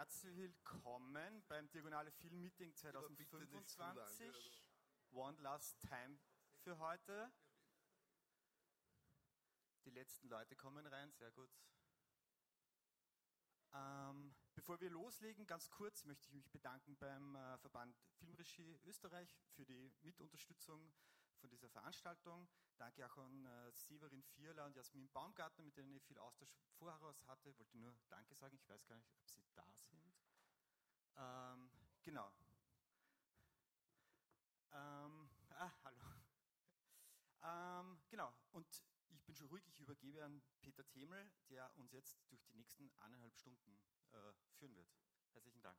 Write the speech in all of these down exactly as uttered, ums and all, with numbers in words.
Herzlich willkommen beim Diagonale Film Meeting zwanzig fünfundzwanzig. One last time für heute. Die letzten Leute kommen rein, sehr gut. Ähm, bevor wir loslegen, ganz kurz möchte ich mich bedanken beim äh, Verband Filmregie Österreich für die Mitunterstützung von dieser Veranstaltung. Danke auch an äh, Severin Vierler und Jasmin Baumgartner, mit denen ich viel Austausch vorher hatte. Ich wollte nur Danke sagen, ich weiß gar nicht, ob sie da sind. Ähm, genau. Ähm, ah, hallo. Ähm, genau, und ich bin schon ruhig, ich übergebe an Peter Themel, der uns jetzt durch die nächsten eineinhalb Stunden äh, führen wird. Herzlichen Dank.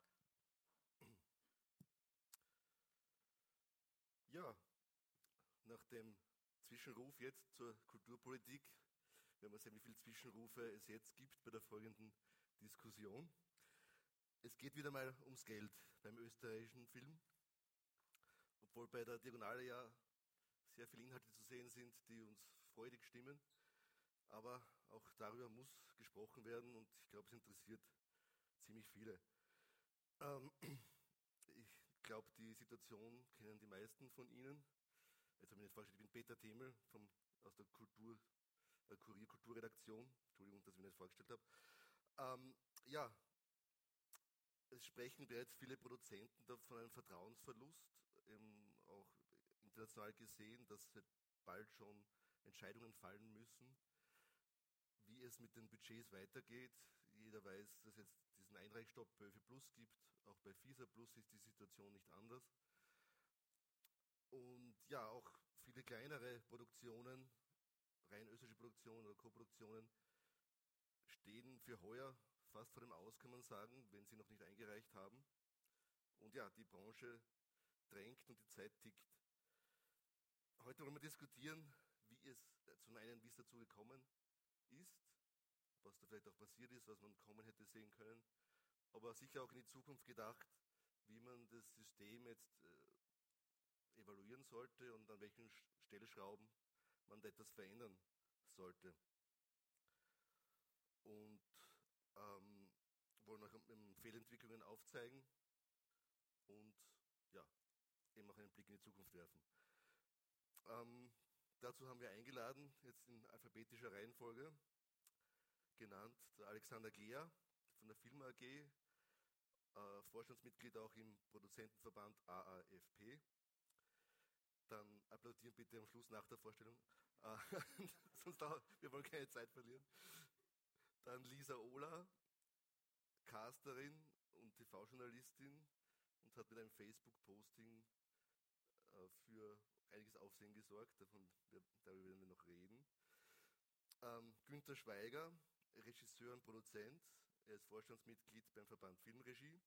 Ja, nach dem Zwischenruf jetzt zur Kulturpolitik, werden wir sehen, wie viele Zwischenrufe es jetzt gibt bei der folgenden Diskussion. Es geht wieder mal ums Geld beim österreichischen Film, obwohl bei der Diagonale ja sehr viele Inhalte zu sehen sind, die uns freudig stimmen. Aber auch darüber muss gesprochen werden und ich glaube, es interessiert ziemlich viele. Ähm, ich glaube, die Situation kennen die meisten von Ihnen. Jetzt habe ich nicht vorgestellt, ich bin Peter Themel vom, aus der Kultur, äh, Kurier Kulturredaktion. Entschuldigung, dass ich mich nicht vorgestellt habe. Ähm, ja, es sprechen bereits viele Produzenten da von einem Vertrauensverlust, ähm, auch international gesehen, dass bald schon Entscheidungen fallen müssen, wie es mit den Budgets weitergeht. Jeder weiß, dass es jetzt diesen Einreichstopp bei ÖFI Plus gibt. Auch bei FISA Plus ist die Situation nicht anders. Und ja, auch viele kleinere Produktionen, rein österreichische Produktionen oder Koproduktionen, stehen für heuer fast vor dem Aus, kann man sagen, wenn sie noch nicht eingereicht haben. Und ja, die Branche drängt und die Zeit tickt. Heute wollen wir diskutieren, wie es zum einen, wie es dazu gekommen ist, was da vielleicht auch passiert ist, was man kommen hätte sehen können, aber sicher auch in die Zukunft gedacht, wie man das System jetzt äh, evaluieren sollte und an welchen Stellschrauben man da etwas verändern sollte. Und ähm, wollen auch ähm, Fehlentwicklungen aufzeigen und ja, eben auch einen Blick in die Zukunft werfen. Ähm, dazu haben wir eingeladen, jetzt in alphabetischer Reihenfolge, genannt der Alexander Gehr von der Film A G, äh, Vorstandsmitglied auch im Produzentenverband A A F P. Dann applaudieren bitte am Schluss nach der Vorstellung, äh, sonst auch, wir wollen keine Zeit verlieren. Dann Lisa Ohler, Casterin und T V-Journalistin und hat mit einem Facebook-Posting äh, für einiges Aufsehen gesorgt, davon, darüber werden wir noch reden. Ähm, Günther Schweiger, Regisseur und Produzent, er ist Vorstandsmitglied beim Verband Filmregie.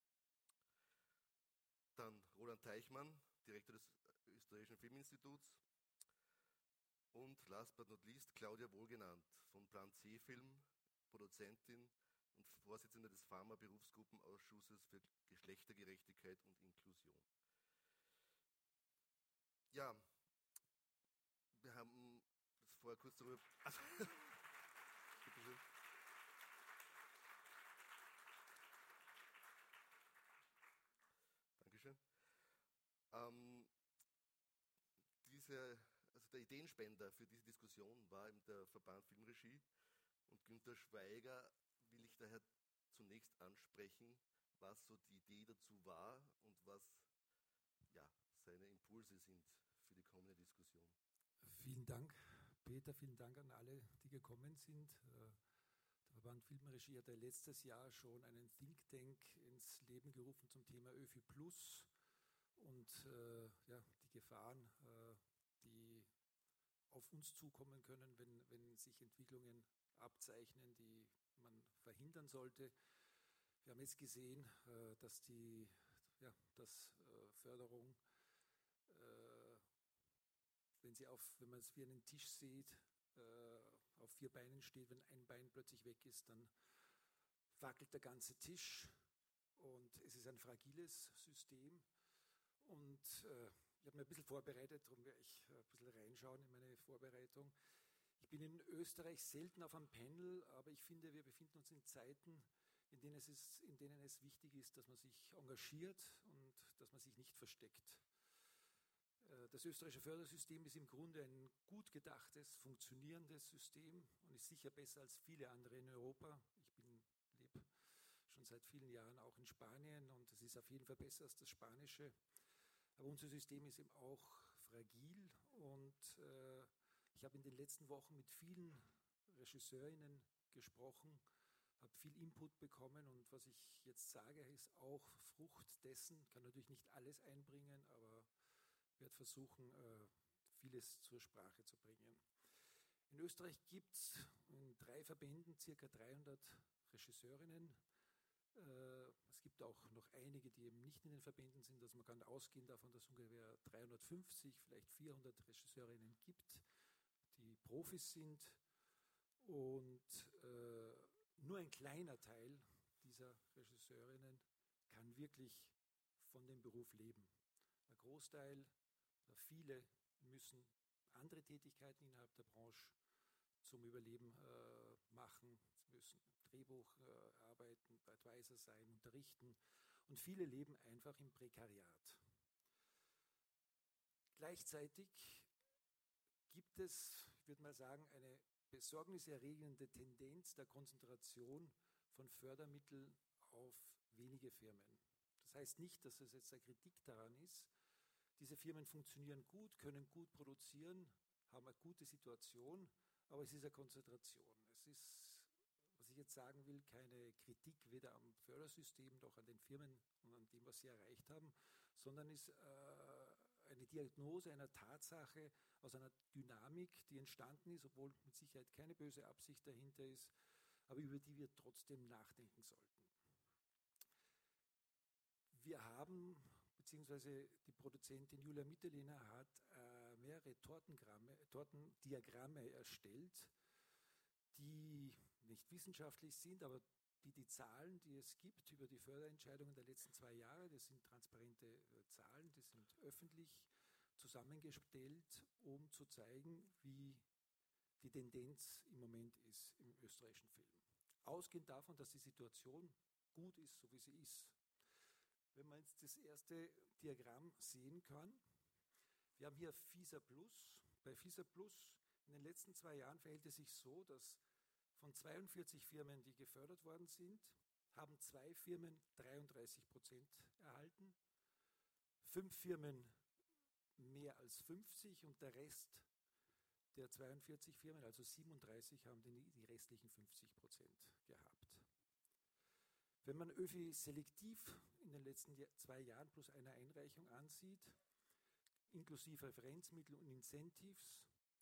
Dann Roland Teichmann, Direktor des Österreichischen Filminstituts. Und last but not least Claudia Wohlgenannt von Plan C Film, Produzentin und Vorsitzende des Pharma-Berufsgruppenausschusses für Geschlechtergerechtigkeit und Inklusion. Ja, wir haben vorher kurz darüber... Also, bitte schön. Dankeschön. Ähm, diese, also der Ideenspender für diese Diskussion war eben der Verband Filmregie und Günther Schweiger will ich daher zunächst ansprechen, was so die Idee dazu war und was ja, seine Impulse sind für die kommende Diskussion. Vielen Dank, Peter, vielen Dank an alle, die gekommen sind. Der Verband Filmregie hat ja letztes Jahr schon einen Think Tank ins Leben gerufen zum Thema ÖFI Plus und äh, ja, die Gefahren, äh, die auf uns zukommen können, wenn, wenn sich Entwicklungen abzeichnen, die man verhindern sollte. Wir haben jetzt gesehen, äh, dass die ja, dass, äh, Förderung, äh, wenn, sie auf, wenn man es wie einen Tisch sieht, äh, auf vier Beinen steht, wenn ein Bein plötzlich weg ist, dann wackelt der ganze Tisch und es ist ein fragiles System. Und äh, ich habe mir ein bisschen vorbereitet, darum werde ich ein bisschen reinschauen in meine Vorbereitung. Ich bin in Österreich selten auf einem Panel, aber ich finde, wir befinden uns in Zeiten, in denen es, ist, in denen es wichtig ist, dass man sich engagiert und dass man sich nicht versteckt. Das österreichische Fördersystem ist im Grunde ein gut gedachtes, funktionierendes System und ist sicher besser als viele andere in Europa. Ich bin, lebe schon seit vielen Jahren auch in Spanien und es ist auf jeden Fall besser als das Spanische. Aber unser System ist eben auch fragil und äh, ich habe in den letzten Wochen mit vielen Regisseurinnen gesprochen, habe viel Input bekommen und was ich jetzt sage, ist auch Frucht dessen, kann natürlich nicht alles einbringen, aber werde versuchen, äh, vieles zur Sprache zu bringen. In Österreich gibt es in drei Verbänden ca. dreihundert Regisseurinnen. Äh, es gibt auch noch einige, die eben nicht in den Verbänden sind. Also man kann ausgehen davon, dass es ungefähr dreihundertfünfzig, vielleicht vierhundert Regisseurinnen gibt, die Profis sind. Und äh, nur ein kleiner Teil dieser Regisseurinnen kann wirklich von dem Beruf leben. Ein Großteil oder viele müssen andere Tätigkeiten innerhalb der Branche zum Überleben äh, machen. Sie müssen Drehbuch äh, arbeiten, Advisor sein, unterrichten und viele leben einfach im Prekariat. Gleichzeitig gibt es, ich würde mal sagen, eine besorgniserregende Tendenz der Konzentration von Fördermitteln auf wenige Firmen. Das heißt nicht, dass es jetzt eine Kritik daran ist. Diese Firmen funktionieren gut, können gut produzieren, haben eine gute Situation, aber es ist eine Konzentration. Es ist, was ich jetzt sagen will, keine Kritik weder am Fördersystem noch an den Firmen und an dem, was sie erreicht haben, sondern ist äh, eine Diagnose einer Tatsache aus einer Dynamik, die entstanden ist, obwohl mit Sicherheit keine böse Absicht dahinter ist, aber über die wir trotzdem nachdenken sollten. Wir haben, beziehungsweise die Produzentin Julia Mitterlehner hat äh, mehrere Tortengramme, Tortendiagramme erstellt, die nicht wissenschaftlich sind, aber die die Zahlen, die es gibt über die Förderentscheidungen der letzten zwei Jahre, das sind transparente äh, Zahlen, die sind öffentlich zusammengestellt, um zu zeigen, wie die Tendenz im Moment ist im österreichischen Film. Ausgehend davon, dass die Situation gut ist, so wie sie ist. Wenn man jetzt das erste Diagramm sehen kann, wir haben hier FISA Plus. Bei FISA Plus in den letzten zwei Jahren verhält es sich so, dass von zweiundvierzig Firmen, die gefördert worden sind, haben zwei Firmen dreiunddreißig Prozent erhalten, fünf Firmen mehr als fünfzig und der Rest der zweiundvierzig Firmen, also siebenunddreißig, haben die, die restlichen fünfzig Prozent gehabt. Wenn man ÖFI selektiv in den letzten zwei Jahren plus einer Einreichung ansieht, inklusive Referenzmittel und Incentives,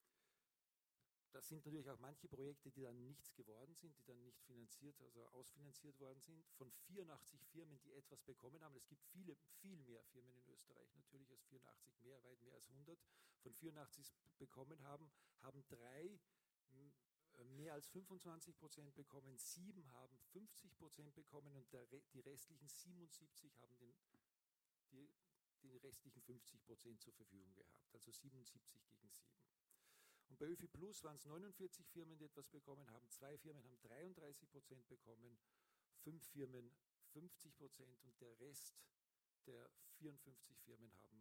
da sind natürlich auch manche Projekte, die dann nichts geworden sind, die dann nicht finanziert, also ausfinanziert worden sind. Von vierundachtzig Firmen, die etwas bekommen haben, es gibt viele, viel mehr Firmen in Österreich natürlich als vierundachtzig, mehr, weit mehr als hundert, von vierundachtzig bekommen haben, haben drei mehr als fünfundzwanzig Prozent bekommen, sieben haben fünfzig Prozent bekommen und der, die restlichen siebenundsiebzig haben den, die, die restlichen fünfzig Prozent zur Verfügung gehabt, also siebenundsiebzig gegen sieben. Und bei ÖFI Plus waren es neunundvierzig Firmen, die etwas bekommen haben, zwei Firmen haben dreiunddreißig Prozent bekommen, fünf Firmen fünfzig Prozent und der Rest der vierundfünfzig Firmen haben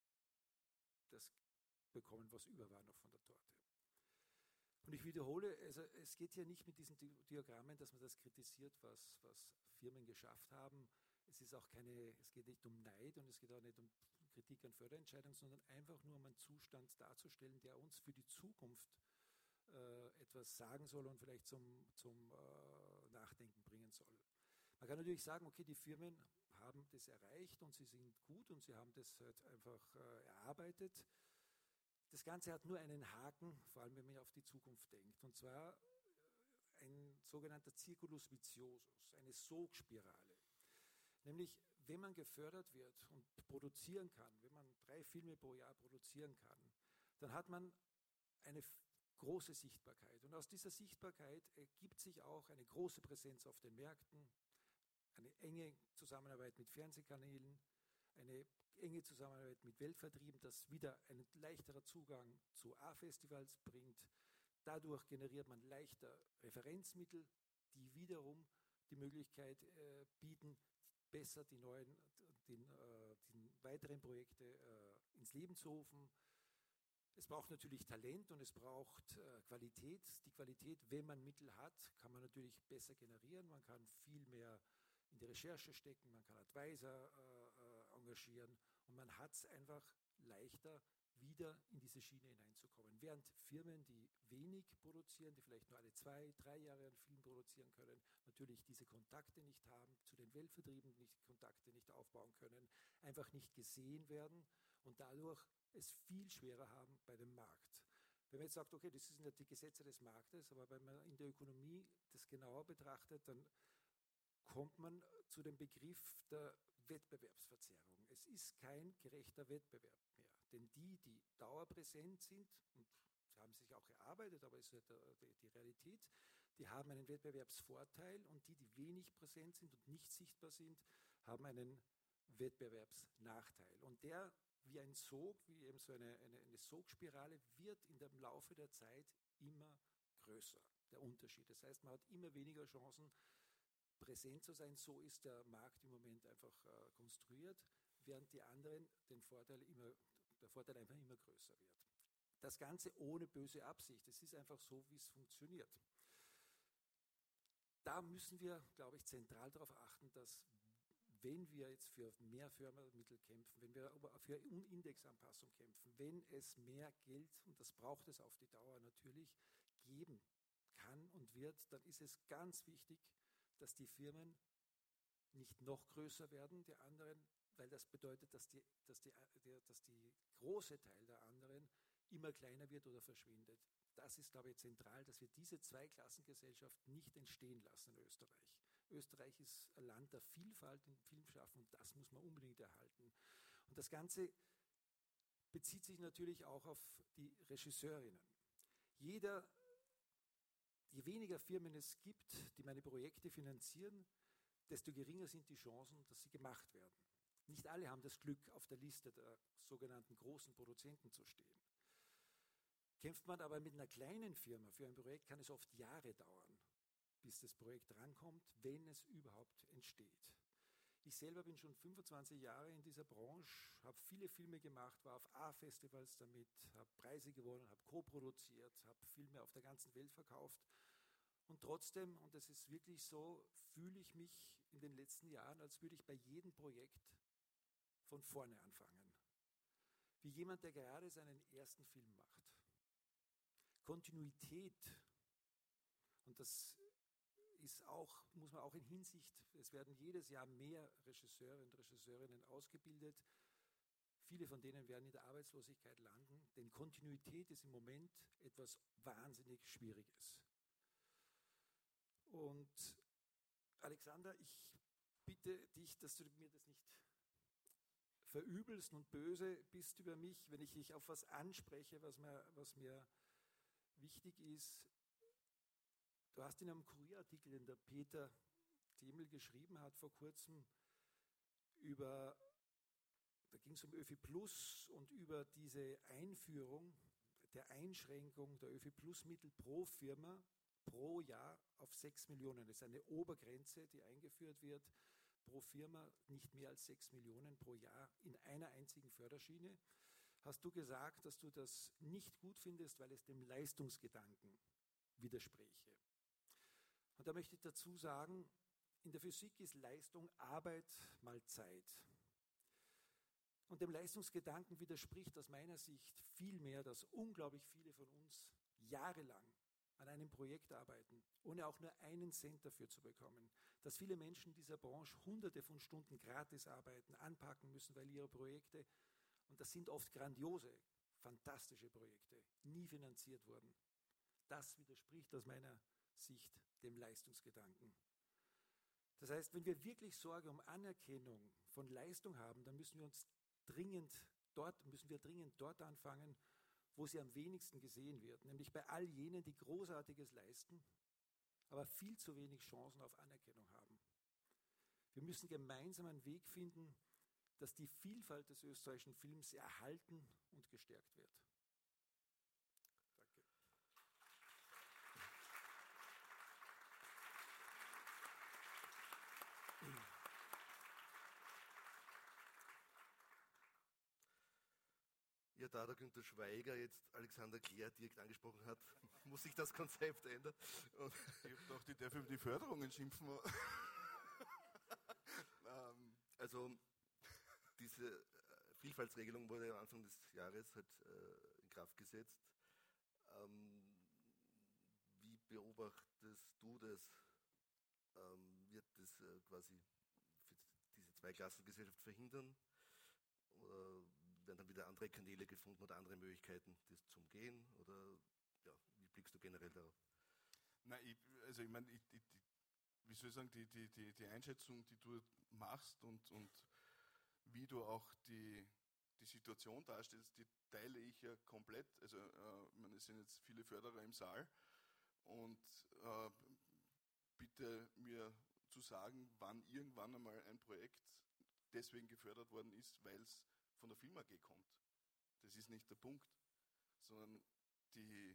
das bekommen, was über war noch von der Torte. Und ich wiederhole, also es geht hier nicht mit diesen Diagrammen, dass man das kritisiert, was, was Firmen geschafft haben. Es ist auch keine, es geht nicht um Neid und es geht auch nicht um Kritik an Förderentscheidungen, sondern einfach nur um einen Zustand darzustellen, der uns für die Zukunft äh, etwas sagen soll und vielleicht zum, zum äh, Nachdenken bringen soll. Man kann natürlich sagen, okay, die Firmen haben das erreicht und sie sind gut und sie haben das halt einfach äh, erarbeitet. Das Ganze hat nur einen Haken, vor allem wenn man auf die Zukunft denkt, und zwar ein sogenannter Circulus viciosus, eine Sogspirale. Nämlich, wenn man gefördert wird und produzieren kann, wenn man drei Filme pro Jahr produzieren kann, dann hat man eine große Sichtbarkeit. Und aus dieser Sichtbarkeit ergibt sich auch eine große Präsenz auf den Märkten, eine enge Zusammenarbeit mit Fernsehkanälen, eine enge Zusammenarbeit mit Weltvertrieben, das wieder ein leichterer Zugang zu A-Festivals bringt. Dadurch generiert man leichter Referenzmittel, die wiederum die Möglichkeit äh, bieten, besser die neuen, den, äh, die weiteren Projekte äh, ins Leben zu rufen. Es braucht natürlich Talent und es braucht äh, Qualität. Die Qualität, wenn man Mittel hat, kann man natürlich besser generieren. Man kann viel mehr in die Recherche stecken, man kann Advisor äh, äh, engagieren und man hat es einfach leichter, wieder in diese Schiene hineinzukommen. Während Firmen, die wenig produzieren, die vielleicht nur alle zwei, drei Jahre einen Film produzieren können, natürlich diese Kontakte nicht haben, zu den Weltvertrieben nicht Kontakte nicht aufbauen können, einfach nicht gesehen werden und dadurch es viel schwerer haben bei dem Markt. Wenn man jetzt sagt, okay, das sind ja die Gesetze des Marktes, aber wenn man in der Ökonomie das genauer betrachtet, dann kommt man zu dem Begriff der Wettbewerbsverzerrung. Es ist kein gerechter Wettbewerb mehr. Denn die, die dauerpräsent sind, und sie haben sich auch erarbeitet, aber es ist ja die, die Realität, die haben einen Wettbewerbsvorteil und die, die wenig präsent sind und nicht sichtbar sind, haben einen Wettbewerbsnachteil. Und der, wie ein Sog, wie eben so eine, eine, eine Sogspirale, wird in dem Laufe der Zeit immer größer, der Unterschied. Das heißt, man hat immer weniger Chancen, präsent zu sein. So ist der Markt im Moment einfach äh, konstruiert, während die anderen den Vorteil immer, der Vorteil einfach immer größer wird. Das Ganze ohne böse Absicht. Es ist einfach so, wie es funktioniert. Da müssen wir, glaube ich, zentral darauf achten, dass wenn wir jetzt für mehr Fördermittel kämpfen, wenn wir aber für Indexanpassung kämpfen, wenn es mehr Geld, und das braucht es auf die Dauer natürlich, geben kann und wird, dann ist es ganz wichtig, dass die Firmen nicht noch größer werden, die anderen, weil das bedeutet, dass die, dass die, der, dass die große Teil der anderen immer kleiner wird oder verschwindet. Das ist, glaube ich, zentral, dass wir diese Zweiklassengesellschaft nicht entstehen lassen in Österreich. Österreich ist ein Land der Vielfalt im Filmschaffen und das muss man unbedingt erhalten. Und das Ganze bezieht sich natürlich auch auf die Regisseurinnen. Jeder, je weniger Firmen es gibt, die meine Projekte finanzieren, desto geringer sind die Chancen, dass sie gemacht werden. Nicht alle haben das Glück, auf der Liste der sogenannten großen Produzenten zu stehen. Kämpft man aber mit einer kleinen Firma für ein Projekt, kann es oft Jahre dauern, bis das Projekt rankommt, wenn es überhaupt entsteht. Ich selber bin schon fünfundzwanzig Jahre in dieser Branche, habe viele Filme gemacht, war auf A-Festivals damit, habe Preise gewonnen, habe co-produziert, habe Filme auf der ganzen Welt verkauft. Und trotzdem, und das ist wirklich so, fühle ich mich in den letzten Jahren, als würde ich bei jedem Projekt von vorne anfangen. Wie jemand, der gerade seinen ersten Film macht. Kontinuität, und das ist auch, muss man auch in Hinsicht, es werden jedes Jahr mehr Regisseure und Regisseurinnen ausgebildet. Viele von denen werden in der Arbeitslosigkeit landen, denn Kontinuität ist im Moment etwas wahnsinnig Schwieriges. Und Alexander, ich bitte dich, dass du mir das nicht verübelst und böse bist über mich, wenn ich dich auf was anspreche, was mir, was mir wichtig ist. Du hast in einem Kurierartikel, den der Peter Demel geschrieben hat vor kurzem, über, da ging es um ÖFI Plus und über diese Einführung der Einschränkung der ÖFI Plus Mittel pro Firma pro Jahr auf sechs Millionen. Das ist eine Obergrenze, die eingeführt wird, pro Firma nicht mehr als sechs Millionen pro Jahr in einer einzigen Förderschiene. Hast du gesagt, dass du das nicht gut findest, weil es dem Leistungsgedanken widerspräche. Und da möchte ich dazu sagen, in der Physik ist Leistung Arbeit mal Zeit. Und dem Leistungsgedanken widerspricht aus meiner Sicht vielmehr, dass unglaublich viele von uns jahrelang an einem Projekt arbeiten, ohne auch nur einen Cent dafür zu bekommen. Dass viele Menschen in dieser Branche hunderte von Stunden gratis arbeiten, anpacken müssen, weil ihre Projekte, und das sind oft grandiose, fantastische Projekte, nie finanziert wurden. Das widerspricht aus meiner Sicht dem Leistungsgedanken. Das heißt, wenn wir wirklich Sorge um Anerkennung von Leistung haben, dann müssen wir uns dringend dort, müssen wir dringend dort anfangen, wo sie am wenigsten gesehen wird, nämlich bei all jenen, die Großartiges leisten, aber viel zu wenig Chancen auf Anerkennung haben. Wir müssen gemeinsam einen Weg finden, dass die Vielfalt des österreichischen Films erhalten und gestärkt wird. Danke. Ja, da der Günther Schweiger jetzt Alexander Klär direkt angesprochen hat, muss sich das Konzept ändern. Und ich habe gedacht, ich darf über die Förderungen schimpfen. ähm, also diese Vielfaltsregelung wurde am Anfang des Jahres halt äh, in Kraft gesetzt. Ähm, wie beobachtest du das? Ähm, wird das äh, quasi diese Zweiklassengesellschaft verhindern? Oder werden dann wieder andere Kanäle gefunden oder andere Möglichkeiten, das zu umgehen? Oder ja, wie blickst du generell darauf? Nein, ich, also ich meine, ich, ich, wie soll ich sagen, die, die, die, die Einschätzung, die du machst und, und wie du auch die, die Situation darstellst, die teile ich ja komplett. Also äh, ich meine, es sind jetzt viele Förderer im Saal und äh, bitte mir zu sagen, wann irgendwann einmal ein Projekt deswegen gefördert worden ist, weil es von der Film A G kommt. Das ist nicht der Punkt, sondern die,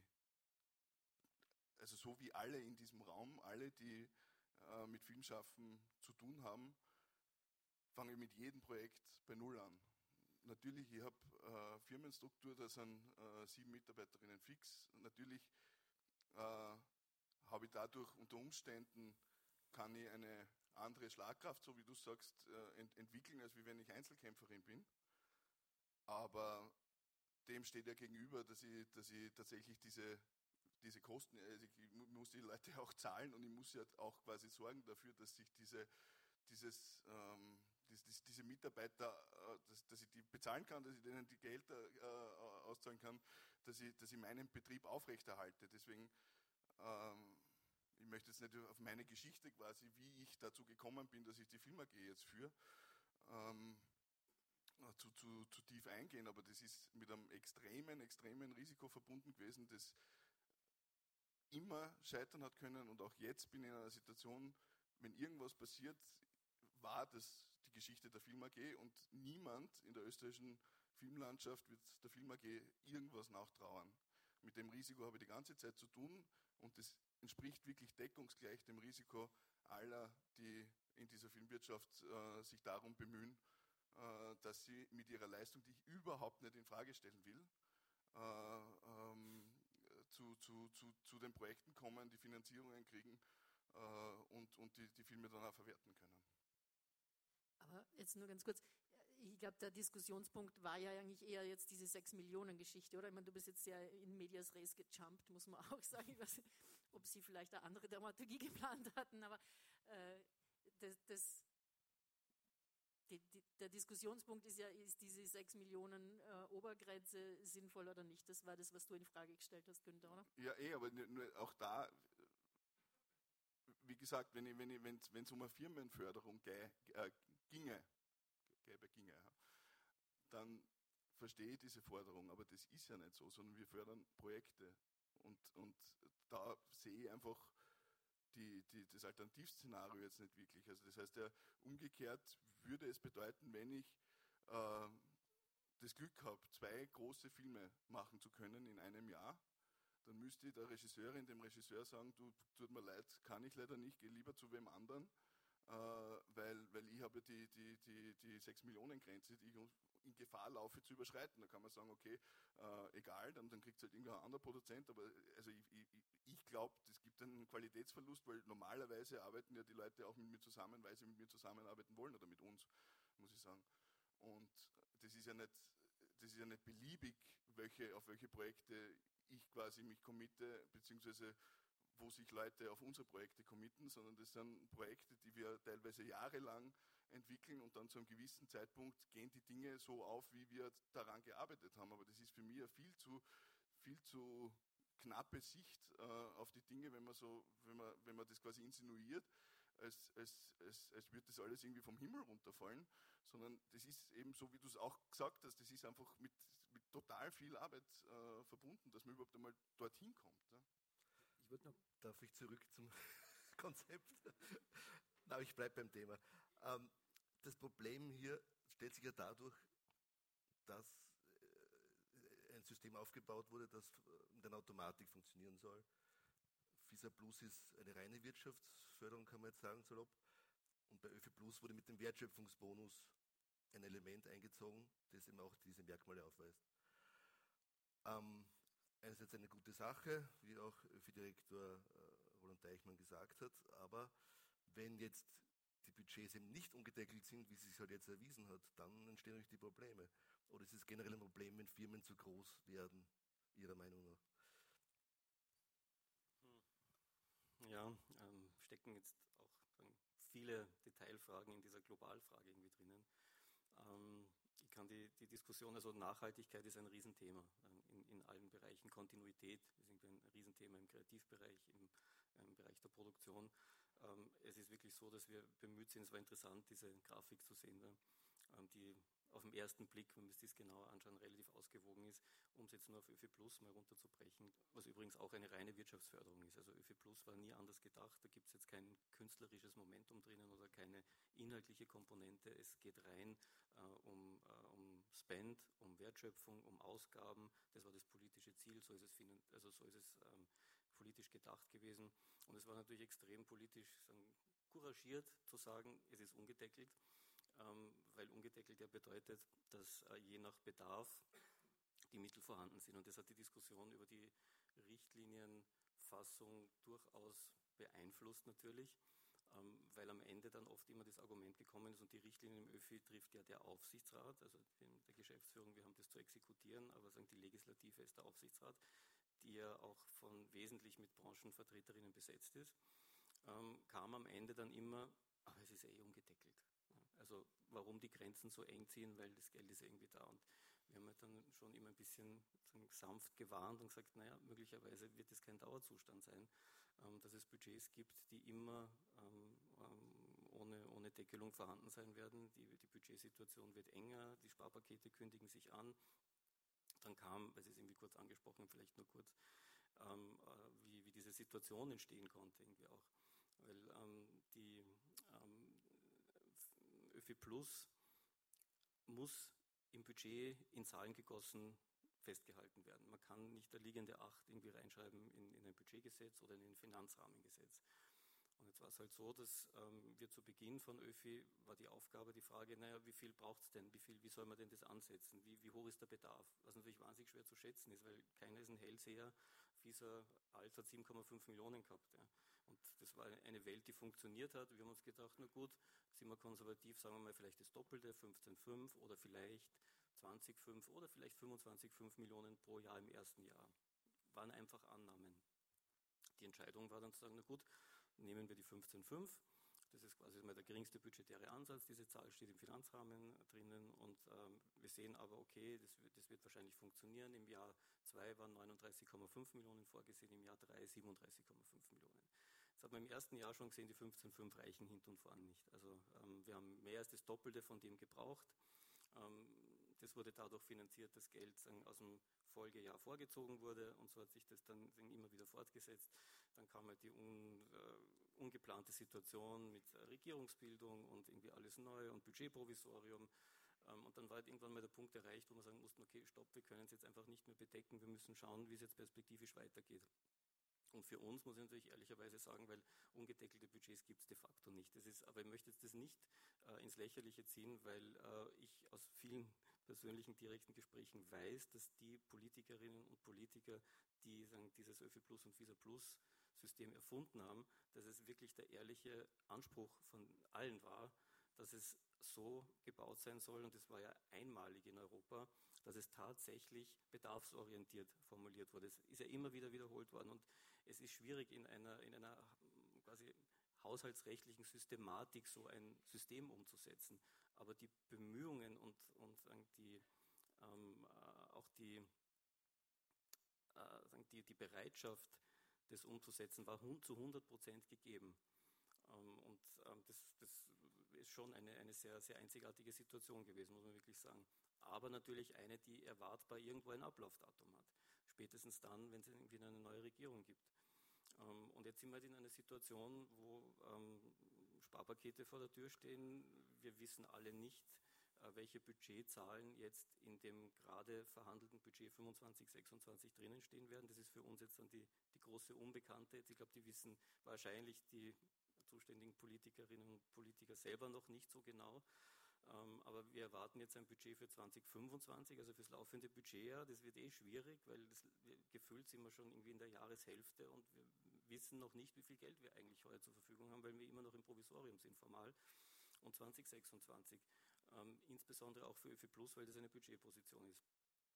also so wie alle in diesem Raum, alle, die äh, mit Filmschaffen zu tun haben, fange ich mit jedem Projekt bei Null an. Natürlich, ich habe äh, Firmenstruktur, da sind äh, sieben Mitarbeiterinnen fix. Natürlich äh, habe ich dadurch unter Umständen, kann ich eine andere Schlagkraft, so wie du sagst, äh, ent- entwickeln, als wie wenn ich Einzelkämpferin bin. Aber dem steht ja gegenüber, dass ich, dass ich tatsächlich diese, diese Kosten, also ich muss die Leute auch zahlen und ich muss ja auch quasi sorgen dafür, dass sich diese, dieses, ähm, dies, diese Mitarbeiter, äh, dass, dass ich die bezahlen kann, dass ich denen die Gelder äh, auszahlen kann, dass ich, dass ich meinen Betrieb aufrechterhalte. Deswegen, ähm, ich möchte jetzt nicht auf meine Geschichte quasi, wie ich dazu gekommen bin, dass ich die Film A G jetzt führe, ähm, Zu, zu, zu tief eingehen, aber das ist mit einem extremen, extremen Risiko verbunden gewesen, das immer scheitern hat können und auch jetzt bin ich in einer Situation, wenn irgendwas passiert, war das die Geschichte der Film A G und niemand in der österreichischen Filmlandschaft wird der Film A G irgendwas nachtrauern. Mit dem Risiko habe ich die ganze Zeit zu tun und das entspricht wirklich deckungsgleich dem Risiko aller, die in dieser Filmwirtschaft äh, sich darum bemühen, dass sie mit ihrer Leistung, die ich überhaupt nicht in Frage stellen will, äh, ähm, zu, zu, zu, zu den Projekten kommen, die Finanzierungen kriegen äh, und, und die, die Filme dann auch verwerten können. Aber jetzt nur ganz kurz, ich glaube, der Diskussionspunkt war ja eigentlich eher jetzt diese sechs Millionen Geschichte, oder? Ich meine, du bist jetzt ja in medias res gejumpt, muss man auch sagen. Ich weiß nicht, ob sie vielleicht eine andere Dramaturgie geplant hatten, aber äh, das... das Die, die, der Diskussionspunkt ist ja, ist diese sechs Millionen äh, Obergrenze sinnvoll oder nicht? Das war das, was du in Frage gestellt hast, Günther, oder? Ja, eh, aber nur auch da, wie gesagt, wenn es wenn wenn, wenn um eine Firmenförderung gäh, äh, ginge, gäbe, ginge, ja, dann verstehe ich diese Forderung, aber das ist ja nicht so, sondern wir fördern Projekte und, und da sehe ich einfach Die, die, das Alternativszenario jetzt nicht wirklich. Also das heißt ja, umgekehrt würde es bedeuten, wenn ich äh, das Glück habe, zwei große Filme machen zu können in einem Jahr, dann müsste ich der Regisseurin, dem Regisseur sagen, du, tut mir leid, kann ich leider nicht, geh lieber zu wem anderen, äh, weil, weil ich habe die, die, die, die sechs Millionen Grenze, die ich in Gefahr laufe zu überschreiten. Da kann man sagen, okay, äh, egal, dann, dann kriegt es halt irgendein anderer Produzent, aber also ich, ich, ich glaube, es gibt einen Qualitätsverlust, weil normalerweise arbeiten ja die Leute auch mit mir zusammen, weil sie mit mir zusammenarbeiten wollen oder mit uns, muss ich sagen. Und das ist ja nicht, das ist ja nicht beliebig, welche, auf welche Projekte ich quasi mich committe, beziehungsweise wo sich Leute auf unsere Projekte committen, sondern das sind Projekte, die wir teilweise jahrelang entwickeln und dann zu einem gewissen Zeitpunkt gehen die Dinge so auf, wie wir daran gearbeitet haben. Aber das ist für mich eine viel zu, viel zu knappe Sicht äh, auf die Dinge, wenn man so, wenn man, wenn man das quasi insinuiert, als, als, als, als würde das alles irgendwie vom Himmel runterfallen, sondern das ist eben so, wie du es auch gesagt hast, das ist einfach mit, mit total viel Arbeit äh, verbunden, dass man überhaupt einmal dorthin kommt. Ja. Ich würde noch, darf ich zurück zum Konzept? Na, ich bleibe beim Thema. Ähm, das Problem hier stellt sich ja dadurch, dass äh, ein System aufgebaut wurde, das mit einer Automatik funktionieren soll. FISA Plus ist eine reine Wirtschaftsförderung, kann man jetzt sagen, salopp. Und bei ÖFI Plus wurde mit dem Wertschöpfungsbonus ein Element eingezogen, das eben auch diese Merkmale aufweist. Ähm, einerseits eine gute Sache, wie auch Öfi-Direktor äh, Roland Deichmann gesagt hat, aber wenn jetzt die Budgets eben nicht ungedeckelt sind, wie es sich halt jetzt erwiesen hat, dann entstehen natürlich die Probleme. Oder ist es generell ein Problem, wenn Firmen zu groß werden, Ihrer Meinung nach? Ja, ähm, stecken jetzt auch sagen, viele Detailfragen in dieser Globalfrage irgendwie drinnen. Ähm, ich kann die, die Diskussion, also Nachhaltigkeit ist ein Riesenthema ähm, in, in allen Bereichen. Kontinuität ist irgendwie ein Riesenthema im Kreativbereich, im, im Bereich der Produktion. Ähm, es ist wirklich so, dass wir bemüht sind, es war interessant, diese Grafik zu sehen, ne? ähm, die auf den ersten Blick, wenn wir uns das genauer anschauen, relativ ausgewogen ist, um es jetzt nur auf ÖFI Plus mal runterzubrechen, was übrigens auch eine reine Wirtschaftsförderung ist. Also ÖFI Plus war nie anders gedacht, da gibt es jetzt kein künstlerisches Momentum drinnen oder keine inhaltliche Komponente. Es geht rein äh, um, äh, um Spend, um Wertschöpfung, um Ausgaben. Das war das politische Ziel, so ist es, also so ist es ähm, politisch gedacht gewesen. Und es war natürlich extrem politisch sagen, couragiert zu sagen, es ist ungedeckelt. Ähm, weil ungedeckelt ja bedeutet, dass äh, je nach Bedarf die Mittel vorhanden sind. Und das hat die Diskussion über die Richtlinienfassung durchaus beeinflusst natürlich, ähm, weil am Ende dann oft immer das Argument gekommen ist und die Richtlinien im ÖFI trifft ja der Aufsichtsrat, also der Geschäftsführung, wir haben das zu exekutieren, aber sagen die Legislative ist der Aufsichtsrat, die ja auch von wesentlich mit Branchenvertreterinnen besetzt ist, ähm, kam am Ende dann immer, aber es ist eh ungedeckelt. Also warum die Grenzen so eng ziehen, weil das Geld ist irgendwie da. Und wir haben halt dann schon immer ein bisschen sagen, sanft gewarnt und gesagt, naja, möglicherweise wird es kein Dauerzustand sein, ähm, dass es Budgets gibt, die immer ähm, ähm, ohne, ohne Deckelung vorhanden sein werden. Die, die Budgetsituation wird enger, die Sparpakete kündigen sich an. Dann kam, weil Sie es irgendwie kurz angesprochen haben, vielleicht nur kurz, ähm, äh, wie, wie diese Situation entstehen konnte irgendwie auch. Weil ähm, die ähm, ÖFI Plus muss im Budget in Zahlen gegossen festgehalten werden. Man kann nicht der liegende Acht irgendwie reinschreiben in, in ein Budgetgesetz oder in ein Finanzrahmengesetz. Und jetzt war es halt so, dass ähm, wir zu Beginn von ÖFI war die Aufgabe, die Frage, naja, wie viel braucht es denn, wie viel, wie soll man denn das ansetzen, wie, wie hoch ist der Bedarf, was natürlich wahnsinnig schwer zu schätzen ist, weil keiner ist ein Hellseher, FISA Alt hat sieben Komma fünf Millionen gehabt. Ja. Und das war eine Welt, die funktioniert hat. Wir haben uns gedacht, na gut, sind wir konservativ, sagen wir mal vielleicht das Doppelte, fünfzehn Komma fünf oder vielleicht zwanzig Komma fünf oder vielleicht fünfundzwanzig Komma fünf Millionen pro Jahr im ersten Jahr. Waren einfach Annahmen. Die Entscheidung war dann zu sagen, na gut, nehmen wir die fünfzehn Komma fünf. Das ist quasi mal der geringste budgetäre Ansatz. Diese Zahl steht im Finanzrahmen drinnen und ähm, wir sehen aber, okay, das wird, das wird wahrscheinlich funktionieren. Im Jahr zwei waren neununddreißig Komma fünf Millionen vorgesehen, im Jahr drei siebenunddreißig Komma fünf Millionen. Das hat man im ersten Jahr schon gesehen, die fünfzehn Komma fünf reichen hinten und vorn nicht. Also ähm, wir haben mehr als das Doppelte von dem gebraucht. Ähm, das wurde dadurch finanziert, dass Geld sagen, aus dem Folgejahr vorgezogen wurde und so hat sich das dann sagen, immer wieder fortgesetzt. Dann kam halt die un, äh, ungeplante Situation mit äh, Regierungsbildung und irgendwie alles neu und Budgetprovisorium. Ähm, und dann war halt irgendwann mal der Punkt erreicht, wo wir sagen mussten, okay, stopp, wir können es jetzt einfach nicht mehr bedecken, wir müssen schauen, wie es jetzt perspektivisch weitergeht. Und für uns muss ich natürlich ehrlicherweise sagen, weil ungedeckelte Budgets gibt es de facto nicht. Das ist, aber ich möchte jetzt das nicht äh, ins Lächerliche ziehen, weil äh, ich aus vielen persönlichen direkten Gesprächen weiß, dass die Politikerinnen und Politiker, die sagen, dieses ÖFI Plus und FISA Plus System erfunden haben, dass es wirklich der ehrliche Anspruch von allen war, dass es so gebaut sein soll, und das war ja einmalig in Europa, dass es tatsächlich bedarfsorientiert formuliert wurde. Es ist ja immer wieder wiederholt worden und es ist schwierig in einer, in einer quasi haushaltsrechtlichen Systematik so ein System umzusetzen. Aber die Bemühungen und, und die, ähm, auch die, äh, die, die Bereitschaft, das umzusetzen, war zu hundert Prozent gegeben. Ähm, und ähm, das, das ist schon eine, eine sehr, sehr einzigartige Situation gewesen, muss man wirklich sagen. Aber natürlich eine, die erwartbar irgendwo ein Ablaufdatum hat. Spätestens dann, wenn es irgendwie eine neue Regierung gibt. Ähm, und jetzt sind wir halt in einer Situation, wo ähm, Sparpakete vor der Tür stehen. Wir wissen alle nicht, äh, welche Budgetzahlen jetzt in dem gerade verhandelten Budget fünfundzwanzig, sechsundzwanzig drinnen stehen werden. Das ist für uns jetzt dann die, die große Unbekannte. Ich glaube, die wissen wahrscheinlich die zuständigen Politikerinnen und Politiker selber noch nicht so genau. Ähm, aber wir erwarten jetzt ein Budget für zwanzig fünfundzwanzig, also fürs laufende Budgetjahr. Das wird eh schwierig, weil das, wir, gefühlt sind wir schon irgendwie in der Jahreshälfte und wir wissen noch nicht, wie viel Geld wir eigentlich heuer zur Verfügung haben, weil wir immer noch im Provisorium sind formal. Und zwanzig sechsundzwanzig, ähm, insbesondere auch für ÖFI Plus, weil das eine Budgetposition ist.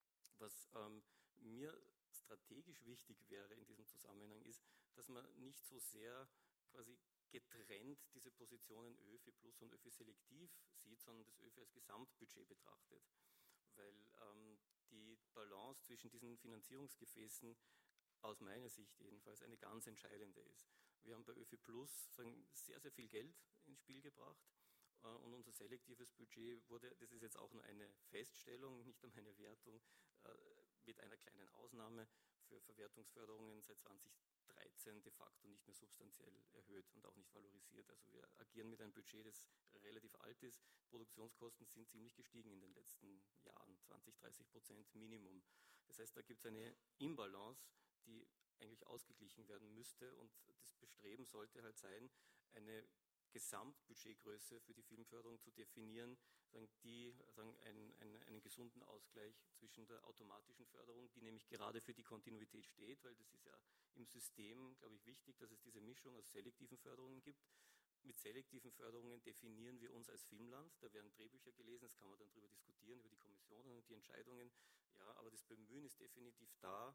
Was ähm, mir strategisch wichtig wäre in diesem Zusammenhang ist, dass man nicht so sehr quasi getrennt diese Positionen ÖFI Plus und ÖFI Selektiv sieht, sondern das ÖFI als Gesamtbudget betrachtet. Weil ähm, die Balance zwischen diesen Finanzierungsgefäßen aus meiner Sicht jedenfalls eine ganz entscheidende ist. Wir haben bei ÖFI Plus sagen, sehr, sehr viel Geld ins Spiel gebracht äh, und unser selektives Budget wurde, das ist jetzt auch nur eine Feststellung, nicht einmal eine Wertung, äh, mit einer kleinen Ausnahme für Verwertungsförderungen seit zweitausenddreizehn de facto nicht mehr substanziell erhöht und auch nicht valorisiert. Also wir agieren mit einem Budget, das relativ alt ist. Produktionskosten sind ziemlich gestiegen in den letzten Jahren, zwanzig, dreißig Prozent Minimum. Das heißt, da gibt es eine Imbalance, die eigentlich ausgeglichen werden müsste und das Bestreben sollte halt sein, eine Gesamtbudgetgröße für die Filmförderung zu definieren, die einen, einen, einen gesunden Ausgleich zwischen der automatischen Förderung, die nämlich gerade für die Kontinuität steht, weil das ist ja im System, glaube ich, wichtig, dass es diese Mischung aus selektiven Förderungen gibt. Mit selektiven Förderungen definieren wir uns als Filmland, da werden Drehbücher gelesen, das kann man dann darüber diskutieren, über die Kommissionen und die Entscheidungen, ja, aber das Bemühen ist definitiv da,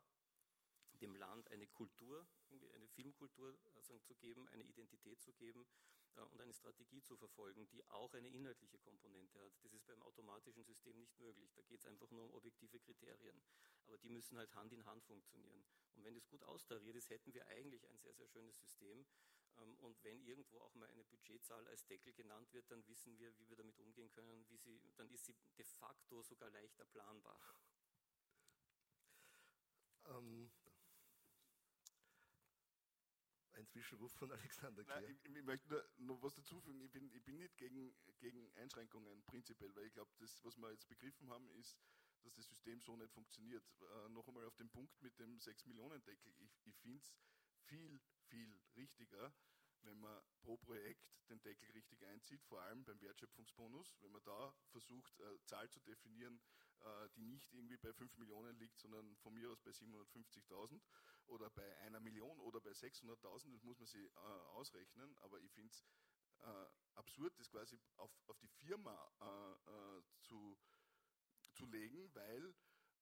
dem Land eine Kultur, eine Filmkultur also zu geben, eine Identität zu geben äh, und eine Strategie zu verfolgen, die auch eine inhaltliche Komponente hat. Das ist beim automatischen System nicht möglich. Da geht es einfach nur um objektive Kriterien. Aber die müssen halt Hand in Hand funktionieren. Und wenn das gut austariert ist, hätten wir eigentlich ein sehr, sehr schönes System. Ähm, und wenn irgendwo auch mal eine Budgetzahl als Deckel genannt wird, dann wissen wir, wie wir damit umgehen können. Wie sie, dann ist sie de facto sogar leichter planbar. Ähm, Ein Zwischenruf von Alexander Kehr. Nein, ich, ich möchte nur noch was dazufügen. Ich bin, ich bin nicht gegen, gegen Einschränkungen prinzipiell, weil ich glaube, das, was wir jetzt begriffen haben, ist, dass das System so nicht funktioniert. Äh, noch einmal auf den Punkt mit dem sechs Millionen Deckel. Ich, ich finde es viel, viel richtiger, wenn man pro Projekt den Deckel richtig einzieht, vor allem beim Wertschöpfungsbonus, wenn man da versucht, eine Zahl zu definieren, äh, die nicht irgendwie bei fünf Millionen liegt, sondern von mir aus bei siebenhundertfünfzigtausend oder bei einer Million oder bei sechshunderttausend, das muss man sich äh, ausrechnen, aber ich finde es äh, absurd, das quasi auf, auf die Firma äh, äh, zu, zu legen, weil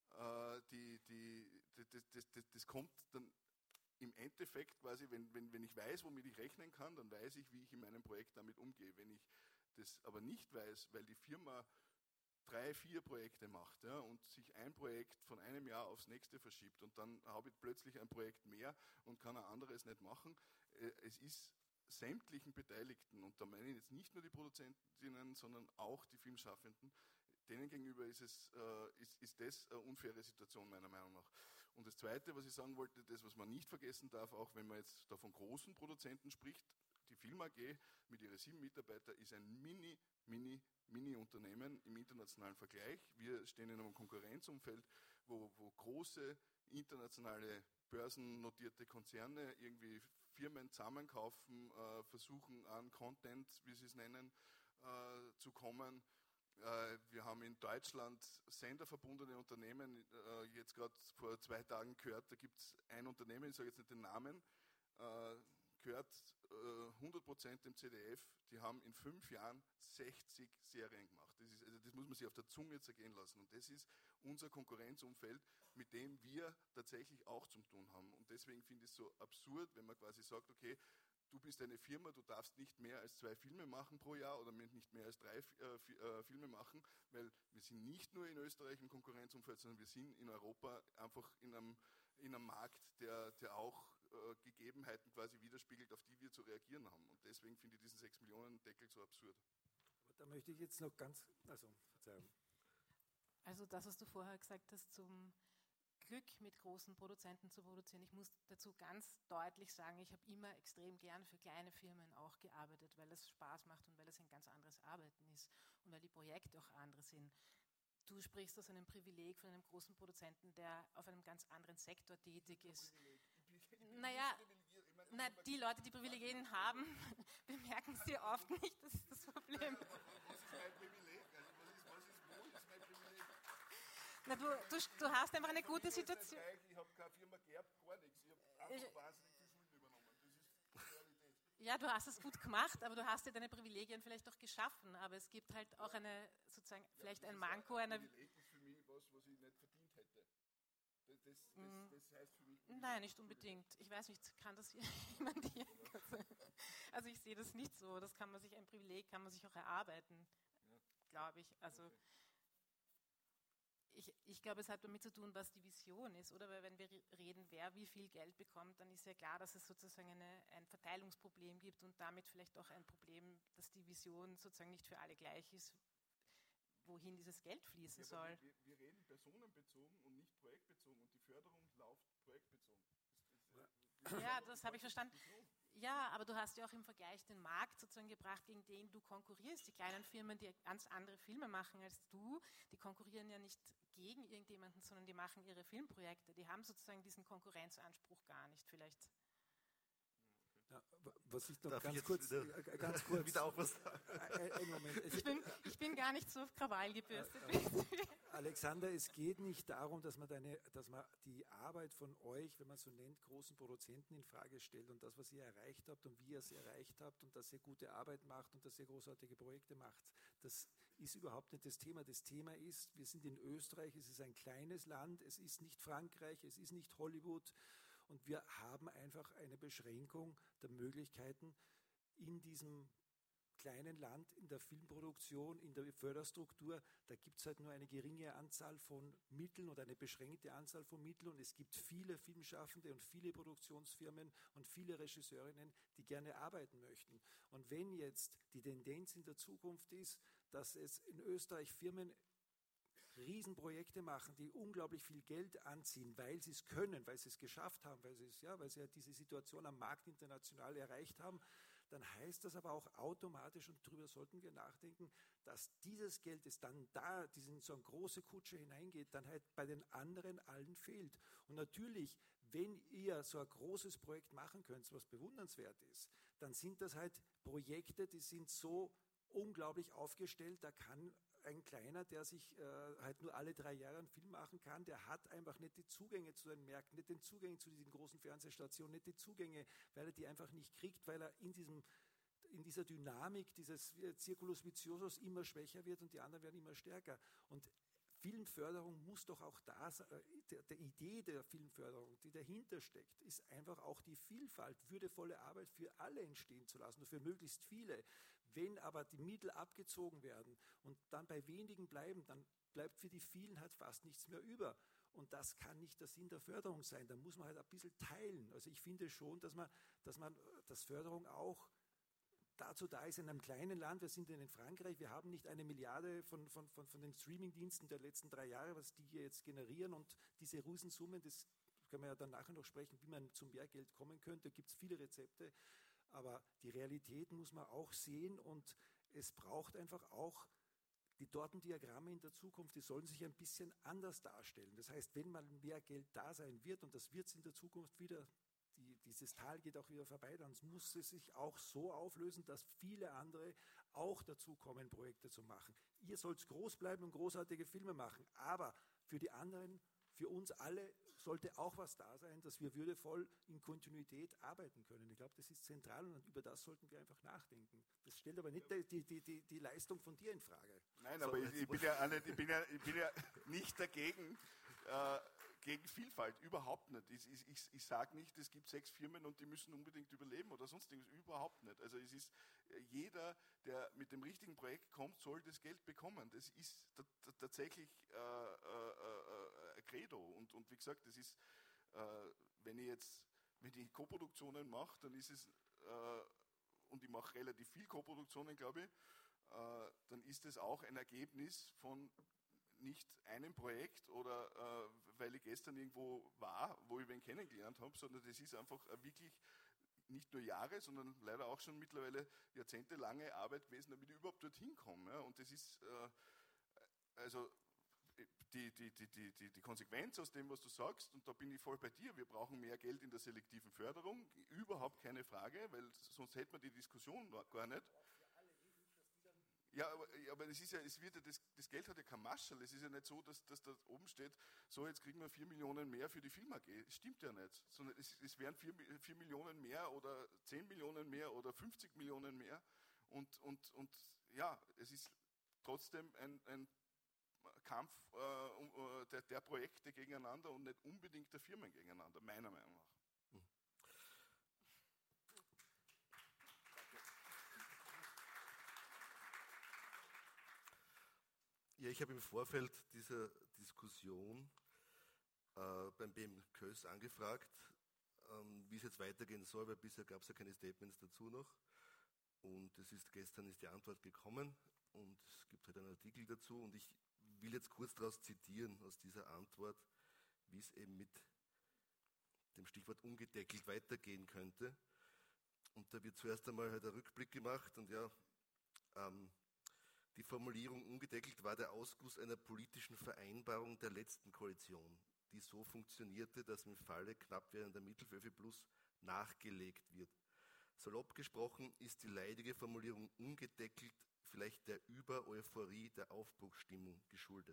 äh, die, die, das, das, das, das kommt dann im Endeffekt quasi, wenn, wenn, wenn ich weiß, womit ich rechnen kann, dann weiß ich, wie ich in meinem Projekt damit umgehe. Wenn ich das aber nicht weiß, weil die Firma drei, vier Projekte macht, ja, und sich ein Projekt von einem Jahr aufs nächste verschiebt und dann habe ich plötzlich ein Projekt mehr und kann ein anderes nicht machen. Äh, es ist sämtlichen Beteiligten, und da meine ich jetzt nicht nur die Produzentinnen, sondern auch die Filmschaffenden, denen gegenüber ist, es, äh, ist, ist das eine unfaire Situation meiner Meinung nach. Und das Zweite, was ich sagen wollte, das, was man nicht vergessen darf, auch wenn man jetzt da von großen Produzenten spricht, die Film A G mit ihren sieben Mitarbeitern ist ein mini, mini, Mini-Unternehmen im internationalen Vergleich. Wir stehen in einem Konkurrenzumfeld, wo, wo große internationale börsennotierte Konzerne irgendwie Firmen zusammenkaufen, äh, versuchen an Content, wie sie es nennen, äh, zu kommen. Äh, wir haben in Deutschland senderverbundene Unternehmen, äh, jetzt gerade vor zwei Tagen gehört, da gibt es ein Unternehmen, ich sage jetzt nicht den Namen, äh, gehört äh, hundert Prozent dem C D F, die haben in fünf Jahren sechzig Serien gemacht. Das, ist, also das muss man sich auf der Zunge zergehen lassen. Und das ist unser Konkurrenzumfeld, mit dem wir tatsächlich auch zu tun haben. Und deswegen finde ich es so absurd, wenn man quasi sagt, okay, du bist eine Firma, du darfst nicht mehr als zwei Filme machen pro Jahr oder nicht mehr als drei äh, äh, Filme machen, weil wir sind nicht nur in Österreich im Konkurrenzumfeld, sondern wir sind in Europa einfach in einem, in einem Markt, der, der auch äh, Gegebenheiten quasi widerspiegelt, auf die wir zu reagieren haben. Und deswegen finde ich diesen sechs Millionen Deckel so absurd. Aber da möchte ich jetzt noch ganz, also, Verzeihung. Also das, was du vorher gesagt hast, zum Glück mit großen Produzenten zu produzieren. Ich muss dazu ganz deutlich sagen, ich habe immer extrem gern für kleine Firmen auch gearbeitet, weil es Spaß macht und weil es ein ganz anderes Arbeiten ist und weil die Projekte auch andere sind. Du sprichst aus einem Privileg von einem großen Produzenten, der auf einem ganz anderen Sektor tätig ist. Naja, na, die Leute, die Privilegien haben, bemerken sie oft nicht, das ist das Problem. Das ist mein Privileg. Na, du, du, du hast einfach eine gute Situation. Ich habe keine Firma geerbt, gar nichts. Ich habe einfach wahnsinnig viel Schulden übernommen. Das ist Realität. Ja, du hast es gut gemacht, aber du hast dir deine Privilegien vielleicht auch geschaffen. Aber es gibt halt auch eine, sozusagen, vielleicht ein Manko einer... Privileg ist für mich was, was ich nicht verdient hätte. Das, das, das, Mm. das heißt für mich... Nein, nicht unbedingt. Ich weiß nicht, kann das jemand hier? Also ich sehe das nicht so. Das kann man sich, ein Privileg kann man sich auch erarbeiten, glaube ich. Also ich, ich glaube, es hat damit zu tun, was die Vision ist, oder? Weil wenn wir reden, wer wie viel Geld bekommt, dann ist ja klar, dass es sozusagen eine, ein Verteilungsproblem gibt und damit vielleicht auch ein Problem, dass die Vision sozusagen nicht für alle gleich ist, wohin dieses Geld fließen Ja, soll. Wir, wir reden personenbezogen und nicht projektbezogen und die Förderung läuft projektbezogen. Das, das, das Ja, das habe ich verstanden. Ja, aber du hast ja auch im Vergleich den Markt sozusagen gebracht, gegen den du konkurrierst. Die kleinen Firmen, die ganz andere Filme machen als du, die konkurrieren ja nicht gegen irgendjemanden, sondern die machen ihre Filmprojekte. Die haben sozusagen diesen Konkurrenzanspruch gar nicht. Vielleicht. Ja, was ich noch Darf ganz ich jetzt kurz, wieder, äh, ganz kurz wieder auch was sagen? Ein, ein Moment. Es, Ich bin, ich bin gar nicht so auf Krawall gebürstet. Alexander, es geht nicht darum, dass man, deine, dass man die Arbeit von euch, wenn man so nennt, großen Produzenten in Frage stellt und das, was ihr erreicht habt und wie ihr es erreicht habt und dass ihr gute Arbeit macht und dass ihr großartige Projekte macht. Das ist überhaupt nicht das Thema. Das Thema ist, wir sind in Österreich, es ist ein kleines Land, es ist nicht Frankreich, es ist nicht Hollywood und wir haben einfach eine Beschränkung der Möglichkeiten in diesem kleinen Land, in der Filmproduktion, in der Förderstruktur, da gibt es halt nur eine geringe Anzahl von Mitteln oder eine beschränkte Anzahl von Mitteln und es gibt viele Filmschaffende und viele Produktionsfirmen und viele Regisseurinnen, die gerne arbeiten möchten. Und wenn jetzt die Tendenz in der Zukunft ist, dass es in Österreich Firmen Riesenprojekte machen, die unglaublich viel Geld anziehen, weil sie es können, weil sie es geschafft haben, weil sie es, ja, weil sie ja diese Situation am Markt international erreicht haben, dann heißt das aber auch automatisch, und darüber sollten wir nachdenken, dass dieses Geld, das dann da, das in so eine große Kutsche hineingeht, dann halt bei den anderen allen fehlt. Und natürlich, wenn ihr so ein großes Projekt machen könnt, was bewundernswert ist, dann sind das halt Projekte, die sind so unglaublich aufgestellt, da kann ein Kleiner, der sich äh, halt nur alle drei Jahre einen Film machen kann, der hat einfach nicht die Zugänge zu den Märkten, nicht den Zugänge zu diesen großen Fernsehstationen, nicht die Zugänge, weil er die einfach nicht kriegt, weil er in diesem in dieser Dynamik dieses Circulus viciosus immer schwächer wird und die anderen werden immer stärker. Und Filmförderung muss doch auch da sein, der, der Idee der Filmförderung, die dahinter steckt, ist einfach auch die Vielfalt, würdevolle Arbeit für alle entstehen zu lassen, für möglichst viele. Wenn aber die Mittel abgezogen werden und dann bei wenigen bleiben, dann bleibt für die vielen halt fast nichts mehr über. Und das kann nicht der Sinn der Förderung sein. Da muss man halt ein bisschen teilen. Also ich finde schon, dass man, dass man, dass Förderung auch dazu da ist, in einem kleinen Land, wir sind in Frankreich, wir haben nicht eine Milliarde von, von, von, von den Streamingdiensten der letzten drei Jahre, was die hier jetzt generieren und diese Riesensummen, das können wir ja dann nachher noch sprechen, wie man zum Mehrgeld kommen könnte, da gibt es viele Rezepte, aber die Realität muss man auch sehen und es braucht einfach auch die Tortendiagramme in der Zukunft, die sollen sich ein bisschen anders darstellen. Das heißt, wenn mal mehr Geld da sein wird, und das wird es in der Zukunft wieder, die, dieses Tal geht auch wieder vorbei, dann muss es sich auch so auflösen, dass viele andere auch dazu kommen, Projekte zu machen. Ihr sollt groß bleiben und großartige Filme machen, aber für die anderen, für uns alle sollte auch was da sein, dass wir würdevoll in Kontinuität arbeiten können. Ich glaube, das ist zentral und über das sollten wir einfach nachdenken. Das stellt aber nicht die, die, die, die Leistung von dir in Frage. Nein, So, aber ich, jetzt ich, bin ja auch nicht, ich, bin ja, ich bin ja nicht dagegen, äh, gegen Vielfalt, überhaupt nicht. Ich, ich, ich, ich sage nicht, es gibt sechs Firmen und die müssen unbedingt überleben oder sonst irgendwas, überhaupt nicht. Also es ist, jeder, der mit dem richtigen Projekt kommt, soll das Geld bekommen. Das ist tatsächlich äh, äh, ein Credo. Und, und wie gesagt, das ist, äh, wenn ich jetzt, wenn ich Koproduktionen mache, dann ist es, äh, und ich mache relativ viel Koproduktionen, glaube ich, äh, dann ist es auch ein Ergebnis von nicht einem Projekt oder äh, weil ich gestern irgendwo war, wo ich wen kennengelernt habe, sondern das ist einfach wirklich nicht nur Jahre, sondern leider auch schon mittlerweile jahrzehntelange Arbeit gewesen, damit ich überhaupt dorthin komme. Ja. Und das ist äh, also die, die, die, die, die, die Konsequenz aus dem, was du sagst, und da bin ich voll bei dir, wir brauchen mehr Geld in der selektiven Förderung, überhaupt keine Frage, weil sonst hätte man die Diskussion gar nicht. Ja, aber, aber es ist ja, es wird ja, das, das Geld hat ja kein Marschall. Es ist ja nicht so, dass, dass da oben steht, so jetzt kriegen wir vier Millionen mehr für die Film A G. Das stimmt ja nicht. Sondern es, es wären vier, vier Millionen mehr oder zehn Millionen mehr oder fünfzig Millionen mehr. Und, und, und ja, es ist trotzdem ein, ein Kampf äh, der, der Projekte gegeneinander und nicht unbedingt der Firmen gegeneinander, meiner Meinung nach. Ja, ich habe im Vorfeld dieser Diskussion äh, beim B M Kös angefragt, ähm, wie es jetzt weitergehen soll, weil bisher gab es ja keine Statements dazu noch. Und es ist gestern ist die Antwort gekommen und es gibt halt einen Artikel dazu und ich will jetzt kurz daraus zitieren aus dieser Antwort, wie es eben mit dem Stichwort ungedeckelt weitergehen könnte. Und da wird zuerst einmal halt ein Rückblick gemacht und ja, ähm, die Formulierung ungedeckelt war der Ausguss einer politischen Vereinbarung der letzten Koalition, die so funktionierte, dass im Falle knapp werdender Mittel für ÖFI Plus nachgelegt wird. Salopp gesprochen ist die leidige Formulierung ungedeckelt vielleicht der Über-Euphorie der Aufbruchsstimmung geschuldet.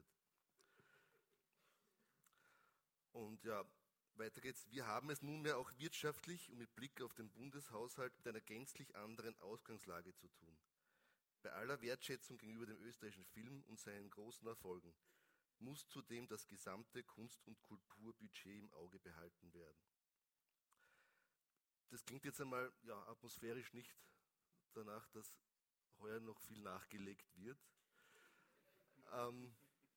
Und ja, weiter geht's. Wir haben es nunmehr auch wirtschaftlich und mit Blick auf den Bundeshaushalt mit einer gänzlich anderen Ausgangslage zu tun. Bei aller Wertschätzung gegenüber dem österreichischen Film und seinen großen Erfolgen muss zudem das gesamte Kunst- und Kulturbudget im Auge behalten werden. Das klingt jetzt einmal ja, atmosphärisch nicht danach, dass heuer noch viel nachgelegt wird. Ähm,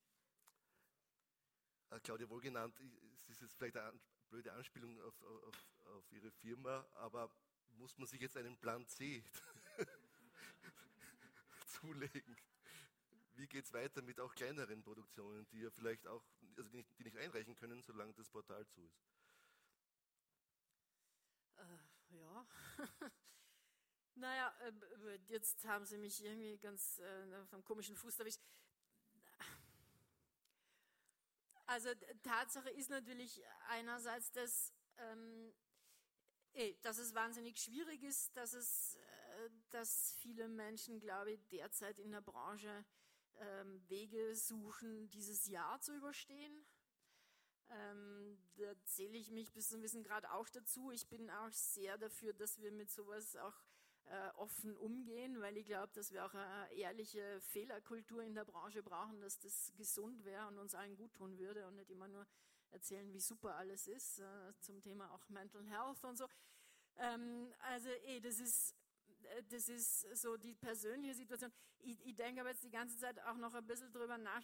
äh, Claudia Wohlgenannt, es ist jetzt vielleicht eine blöde Anspielung auf, auf, auf Ihre Firma, aber muss man sich jetzt einen Plan C zulegen? Wie geht es weiter mit auch kleineren Produktionen, die ja vielleicht auch, also die nicht, die nicht einreichen können, solange das Portal zu ist? Äh, ja. Naja, äh, jetzt haben Sie mich irgendwie ganz äh, auf einem komischen Fuß erwischt. Also Tatsache ist natürlich einerseits, dass, ähm, eh, dass es wahnsinnig schwierig ist, dass, es, äh, dass viele Menschen, glaube ich, derzeit in der Branche ähm, Wege suchen, dieses Jahr zu überstehen. Ähm, da zähle ich mich bis zu einem gewissen Grad auch dazu. Ich bin auch sehr dafür, dass wir mit sowas auch äh, offen umgehen, weil ich glaube, dass wir auch eine ehrliche Fehlerkultur in der Branche brauchen, dass das gesund wäre und uns allen gut tun würde und nicht immer nur erzählen, wie super alles ist, äh, zum Thema auch Mental Health und so. Ähm, also eh, das ist das ist so die persönliche Situation. Ich, ich denke aber jetzt die ganze Zeit auch noch ein bisschen drüber nach.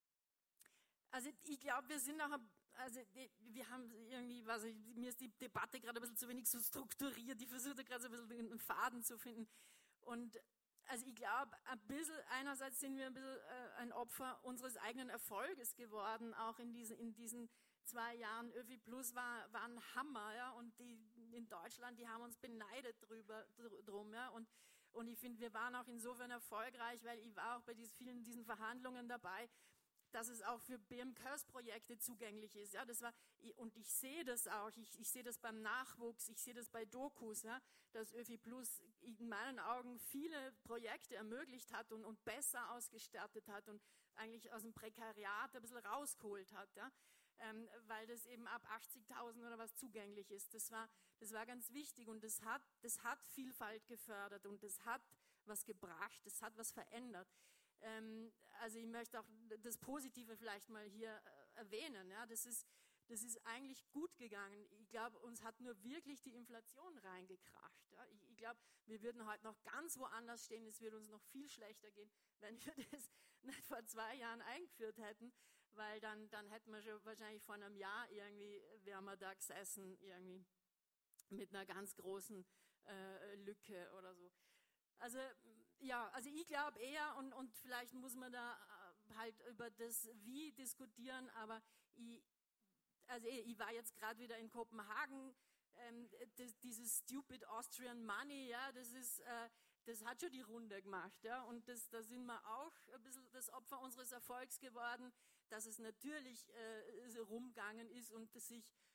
Also ich glaube, wir sind auch, also wir haben irgendwie, was ich, mir ist die Debatte gerade ein bisschen zu wenig so strukturiert, ich versuche gerade so ein bisschen einen Faden zu finden. Und also ich glaube, ein bisschen, einerseits sind wir ein bisschen äh, ein Opfer unseres eigenen Erfolges geworden, auch in diesen, in diesen zwei Jahren. ÖFI Plus war, war ein Hammer, ja, und die in Deutschland, die haben uns beneidet drüber, drum, ja, und, und ich finde, wir waren auch insofern erfolgreich, weil ich war auch bei diesen, vielen diesen Verhandlungen dabei, dass es auch für B M Kös-Projekte zugänglich ist. Ja, das war, und ich sehe das auch, ich, ich sehe das beim Nachwuchs, ich sehe das bei Dokus, ja, dass ÖFI Plus in meinen Augen viele Projekte ermöglicht hat und, und besser ausgestattet hat und eigentlich aus dem Prekariat ein bisschen rausgeholt hat, ja, ähm, weil das eben ab achtzigtausend oder was zugänglich ist. Das war, das war ganz wichtig und das hat, das hat Vielfalt gefördert und das hat was gebracht, das hat was verändert. Also ich möchte auch das Positive vielleicht mal hier äh, erwähnen. Ja, das ist, das ist eigentlich gut gegangen. Ich glaube, uns hat nur wirklich die Inflation reingekracht. Ja. Ich, ich glaube, wir würden heute noch ganz woanders stehen. Es würde uns noch viel schlechter gehen, wenn wir das nicht vor zwei Jahren eingeführt hätten, weil dann, dann hätten wir schon wahrscheinlich vor einem Jahr irgendwie, wären wir da gesessen, irgendwie mit einer ganz großen äh, Lücke oder so. Also ja, also ich glaube eher, und, und vielleicht muss man da halt über das Wie diskutieren, aber ich, also ich war jetzt gerade wieder in Kopenhagen, ähm, das, dieses Stupid Austrian Money, ja, das ist, äh, das hat schon die Runde gemacht, ja, und das, da sind wir auch ein bisschen das Opfer unseres Erfolgs geworden, dass es natürlich äh, rumgegangen ist und dass sich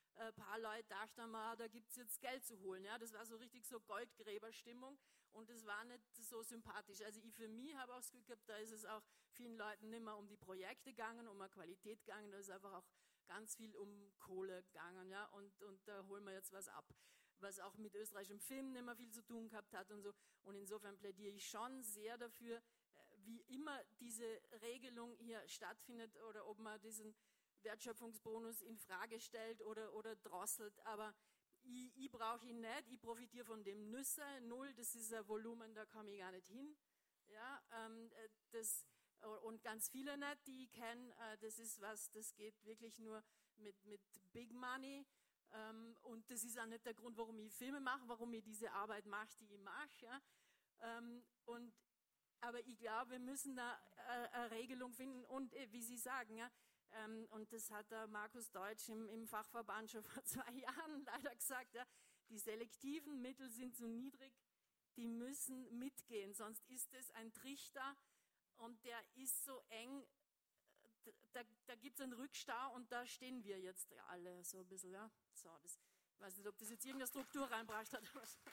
ein paar Leute dachten mal, da gibt es jetzt Geld zu holen. Ja? Das war so richtig so Goldgräberstimmung und das war nicht so sympathisch. Also ich für mich habe auch das Gefühl gehabt, da ist es auch vielen Leuten nicht mehr um die Projekte gegangen, um eine Qualität gegangen, da ist einfach auch ganz viel um Kohle gegangen. Ja? Und, und da holen wir jetzt was ab, was auch mit österreichischem Film nicht mehr viel zu tun gehabt hat und so. Und insofern plädiere ich schon sehr dafür, wie immer diese Regelung hier stattfindet oder ob man diesen Wertschöpfungsbonus in Frage stellt oder, oder drosselt, aber ich, ich brauche ihn nicht, ich profitiere von dem Nüsse, null, das ist ein Volumen, da komme ich gar nicht hin. Ja, ähm, das, und ganz viele nicht, die ich kenne, äh, das ist was, das geht wirklich nur mit, mit Big Money ähm, und das ist auch nicht der Grund, warum ich Filme mache, warum ich diese Arbeit mache, die ich mache. Ja. Ähm, und Aber ich glaube, wir müssen da äh, eine Regelung finden und äh, wie Sie sagen, ja, ähm, und das hat der Markus Deutsch im, im Fachverband schon vor zwei Jahren leider gesagt, ja, die selektiven Mittel sind zu niedrig, die müssen mitgehen, sonst ist es ein Trichter und der ist so eng, da, da gibt es einen Rückstau und da stehen wir jetzt alle so ein bisschen. Ja. So, das, ich weiß nicht, ob das jetzt irgendeine Struktur reinbracht hat.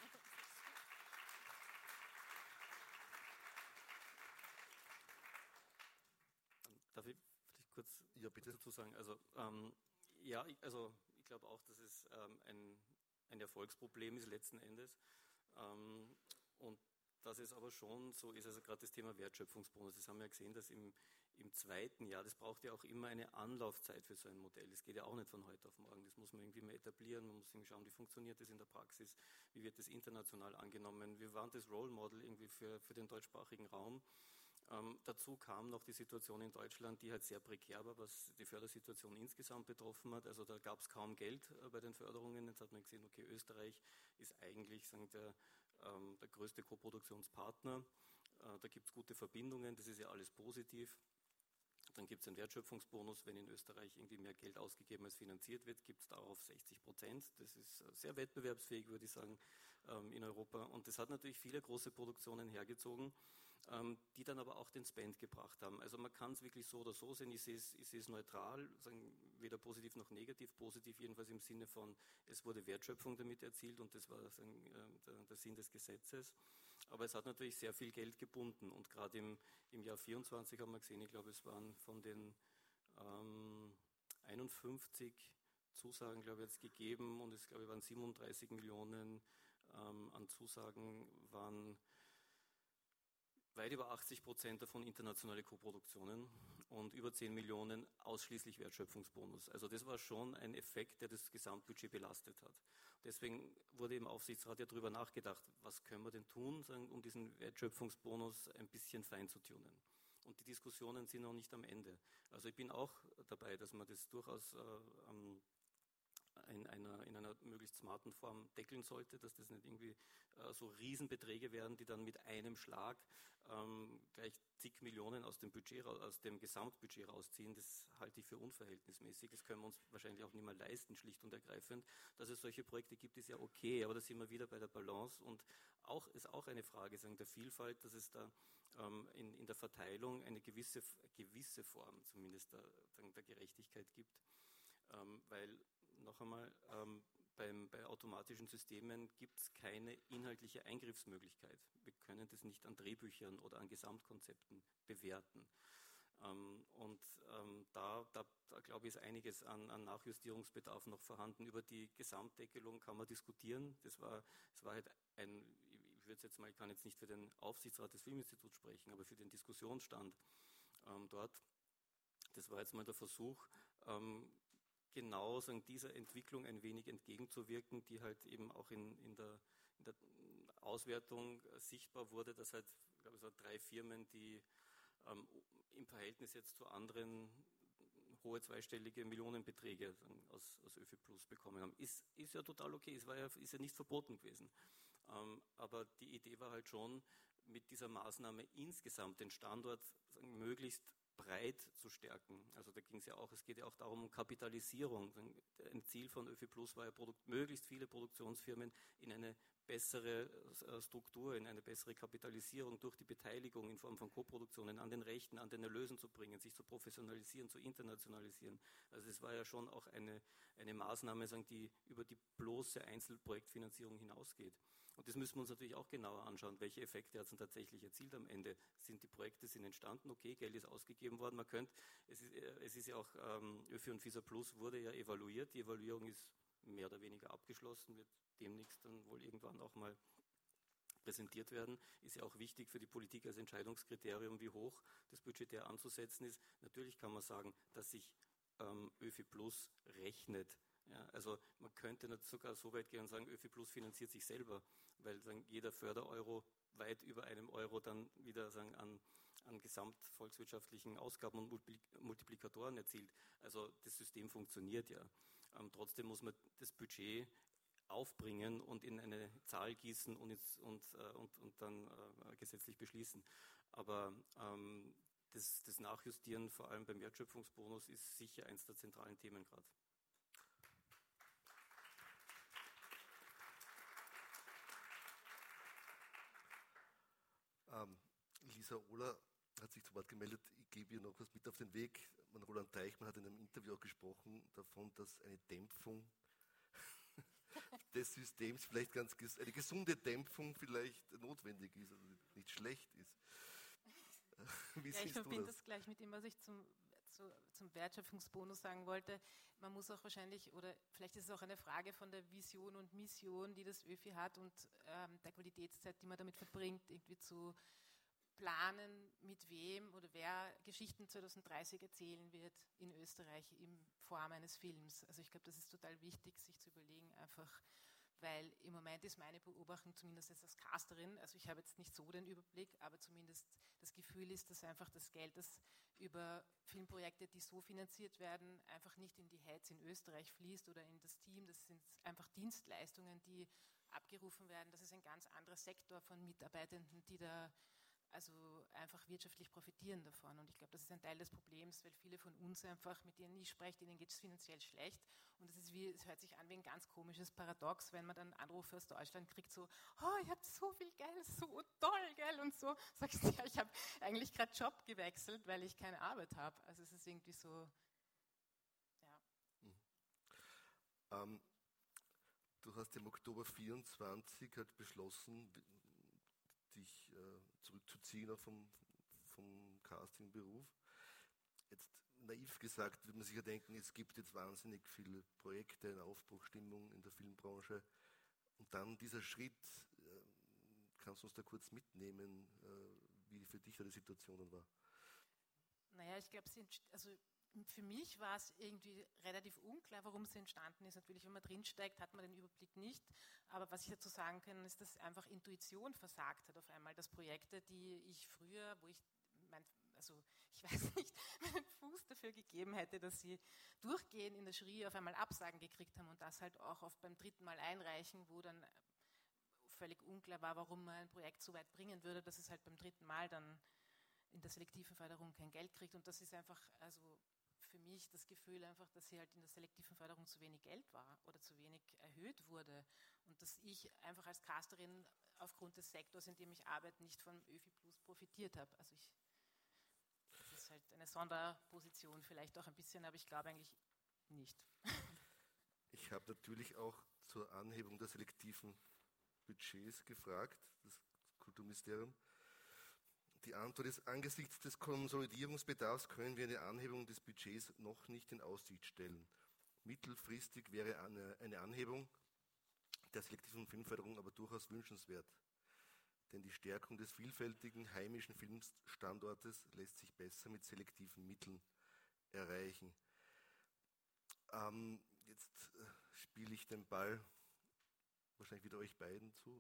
Darf ich vielleicht kurz ja, bitte. dazu sagen? Also, ähm, ja, ich, also ich glaube auch, dass es ähm, ein, ein Erfolgsproblem ist letzten Endes. Ähm, und dass es aber schon so ist, also gerade das Thema Wertschöpfungsbonus, das haben wir ja gesehen, dass im, im zweiten Jahr, das braucht ja auch immer eine Anlaufzeit für so ein Modell. Das geht ja auch nicht von heute auf morgen. Das muss man irgendwie mal etablieren, man muss irgendwie schauen, wie funktioniert das in der Praxis, wie wird das international angenommen. Wir waren das Role Model irgendwie für, für den deutschsprachigen Raum. Ähm, dazu kam noch die Situation in Deutschland, die halt sehr prekär war, was die Fördersituation insgesamt betroffen hat. Also da gab es kaum Geld äh, bei den Förderungen. Jetzt hat man gesehen, okay, Österreich ist eigentlich sagen, der, ähm, der größte Koproduktionspartner. Äh, da gibt es gute Verbindungen, das ist ja alles positiv. Dann gibt es einen Wertschöpfungsbonus, wenn in Österreich irgendwie mehr Geld ausgegeben als finanziert wird, gibt es darauf sechzig Prozent. Das ist sehr wettbewerbsfähig, würde ich sagen, ähm, in Europa. Und das hat natürlich viele große Produktionen hergezogen, ähm, die dann aber auch den Spend gebracht haben. Also man kann es wirklich so oder so sehen, ich sehe es, ich sehe es neutral, sagen, weder positiv noch negativ, positiv jedenfalls im Sinne von, es wurde Wertschöpfung damit erzielt und das war sagen, äh, der, der Sinn des Gesetzes. Aber es hat natürlich sehr viel Geld gebunden und gerade im, im Jahr vierundzwanzig haben wir gesehen, ich glaube es waren von den ähm, einundfünfzig Zusagen, glaube ich, jetzt gegeben und es glaube ich waren siebenunddreißig Millionen ähm, an Zusagen, waren weit über achtzig Prozent davon internationale Koproduktionen und über zehn Millionen ausschließlich Wertschöpfungsbonus. Also das war schon ein Effekt, der das Gesamtbudget belastet hat. Deswegen wurde im Aufsichtsrat ja darüber nachgedacht, was können wir denn tun, um diesen Wertschöpfungsbonus ein bisschen fein zu tunen. Und die Diskussionen sind noch nicht am Ende. Also ich bin auch dabei, dass man das durchaus äh, ähm, in einer, in einer möglichst smarten Form deckeln sollte, dass das nicht irgendwie äh, so Riesenbeträge werden, die dann mit einem Schlag ähm, gleich zig Millionen aus dem Budget, aus dem Gesamtbudget rausziehen. Das halte ich für unverhältnismäßig. Das können wir uns wahrscheinlich auch nicht mehr leisten, schlicht und ergreifend. Dass es solche Projekte gibt, ist ja okay, aber da sind wir wieder bei der Balance und auch ist auch eine Frage sagen, der Vielfalt, dass es da ähm, in, in der Verteilung eine gewisse, gewisse Form zumindest der, der Gerechtigkeit gibt. Ähm, weil noch einmal, ähm, beim, bei automatischen Systemen gibt es keine inhaltliche Eingriffsmöglichkeit. Wir können das nicht an Drehbüchern oder an Gesamtkonzepten bewerten. Ähm, und ähm, da, da, da glaube ich, ist einiges an, an Nachjustierungsbedarf noch vorhanden. Über die Gesamtdeckelung kann man diskutieren. Das war, das war halt ein, ich würde jetzt mal, ich kann jetzt nicht für den Aufsichtsrat des Filminstituts sprechen, aber für den Diskussionsstand ähm, dort. Das war jetzt mal der Versuch, ähm, genau sagen, dieser Entwicklung ein wenig entgegenzuwirken, die halt eben auch in, in, der, in der Auswertung äh, sichtbar wurde, dass halt, ich glaube, so drei Firmen, die ähm, im Verhältnis jetzt zu anderen hohe zweistellige Millionenbeträge sagen, aus, aus ÖFI Plus bekommen haben. Ist, ist ja total okay, es war ja, ist ja nicht verboten gewesen. Ähm, aber die Idee war halt schon, mit dieser Maßnahme insgesamt den Standort sagen, möglichst breit zu stärken. Also da ging es ja auch, es geht ja auch darum, um Kapitalisierung. Ein Ziel von ÖFI Plus war ja, Produkt, möglichst viele Produktionsfirmen in eine bessere Struktur, in eine bessere Kapitalisierung durch die Beteiligung in Form von Koproduktionen an den Rechten, an den Erlösen zu bringen, sich zu professionalisieren, zu internationalisieren. Also es war ja schon auch eine, eine Maßnahme, sagen, die über die bloße Einzelprojektfinanzierung hinausgeht. Und das müssen wir uns natürlich auch genauer anschauen, welche Effekte hat es denn tatsächlich erzielt am Ende. Sind die Projekte sind entstanden, okay, Geld ist ausgegeben worden, man könnte, es ist, es ist ja auch, ähm, ÖFI und FISA Plus wurde ja evaluiert, die Evaluierung ist mehr oder weniger abgeschlossen, wird demnächst dann wohl irgendwann auch mal präsentiert werden, ist ja auch wichtig für die Politik als Entscheidungskriterium, wie hoch das budgetär anzusetzen ist. Natürlich kann man sagen, dass sich ähm, ÖFI Plus rechnet. Ja, also man könnte sogar so weit gehen und sagen, ÖFI Plus finanziert sich selber, weil sagen, jeder Fördereuro weit über einem Euro dann wieder sagen, an, an gesamtvolkswirtschaftlichen Ausgaben und Multiplikatoren erzielt. Also das System funktioniert ja. Ähm, trotzdem muss man das Budget aufbringen und in eine Zahl gießen und, ins, und, äh, und, und dann äh, gesetzlich beschließen. Aber ähm, das, das Nachjustieren, vor allem beim Wertschöpfungsbonus, ist sicher eins der zentralen Themen gerade. Ähm, Lisa Ohler hat sich zu Wort gemeldet. Ich gebe ihr noch was mit auf den Weg. Man, Roland Teichmann hat in einem Interview auch gesprochen davon, dass eine Dämpfung des Systems vielleicht ganz, eine gesunde Dämpfung vielleicht notwendig ist, also nicht schlecht ist. Wie ja, ich verbinde das? das gleich mit dem, was ich zum, zu, zum Wertschöpfungsbonus sagen wollte. Man muss auch wahrscheinlich, oder vielleicht ist es auch eine Frage von der Vision und Mission, die das ÖFI hat und ähm, der Qualitätszeit, die man damit verbringt, irgendwie zu planen, mit wem oder wer Geschichten zwanzig dreißig erzählen wird in Österreich in Form eines Films. Also ich glaube, das ist total wichtig, sich zu überlegen, einfach, weil im Moment ist meine Beobachtung, zumindest jetzt als Casterin, also ich habe jetzt nicht so den Überblick, aber zumindest das Gefühl ist, dass einfach das Geld, das über Filmprojekte, die so finanziert werden, einfach nicht in die Heads in Österreich fließt oder in das Team. Das sind einfach Dienstleistungen, die abgerufen werden. Das ist ein ganz anderer Sektor von Mitarbeitenden, die da also einfach wirtschaftlich profitieren davon. Und ich glaube, das ist ein Teil des Problems, weil viele von uns einfach, mit denen ich spreche, denen geht es finanziell schlecht. Und es ist wie, es hört sich an wie ein ganz komisches Paradox, wenn man dann Anrufe aus Deutschland kriegt, so, oh, ich habe so viel Geld, so toll, gell, und so. Sagst du, ja, ich habe eigentlich gerade Job gewechselt, weil ich keine Arbeit habe. Also es ist irgendwie so, ja. Mhm. Ähm, du hast im Oktober vierundzwanzig halt beschlossen, dich äh, zurückzuziehen auch vom, vom Castingberuf. Jetzt naiv gesagt würde man sich ja denken, es gibt jetzt wahnsinnig viele Projekte, eine Aufbruchstimmung in der Filmbranche. Und dann dieser Schritt, äh, kannst du uns da kurz mitnehmen, äh, wie für dich da die Situation dann war? Naja, ich glaube, also für mich war es irgendwie relativ unklar, warum sie entstanden ist. Natürlich, wenn man drinsteigt, hat man den Überblick nicht. Aber was ich dazu sagen kann, ist, dass einfach Intuition versagt hat auf einmal. Dass Projekte, die ich früher, wo ich, mein, also ich weiß nicht, meinen Fuß dafür gegeben hätte, dass sie durchgehend in der Jury auf einmal Absagen gekriegt haben und das halt auch oft beim dritten Mal einreichen, wo dann völlig unklar war, warum man ein Projekt so weit bringen würde, dass es halt beim dritten Mal dann in der selektiven Förderung kein Geld kriegt. Und das ist einfach, also für mich das Gefühl einfach, dass sie halt in der selektiven Förderung zu wenig Geld war oder zu wenig erhöht wurde und dass ich einfach als Casterin aufgrund des Sektors, in dem ich arbeite, nicht vom ÖFI Plus profitiert habe. Also ich, das ist halt eine Sonderposition vielleicht auch ein bisschen, aber ich glaube eigentlich nicht. Ich habe natürlich auch zur Anhebung der selektiven Budgets gefragt, das Kulturministerium. Die Antwort ist, angesichts des Konsolidierungsbedarfs können wir eine Anhebung des Budgets noch nicht in Aussicht stellen. Mittelfristig wäre eine, eine Anhebung der selektiven Filmförderung aber durchaus wünschenswert. Denn die Stärkung des vielfältigen heimischen Filmstandortes lässt sich besser mit selektiven Mitteln erreichen. Ähm, jetzt äh, spiele ich den Ball wahrscheinlich wieder euch beiden zu.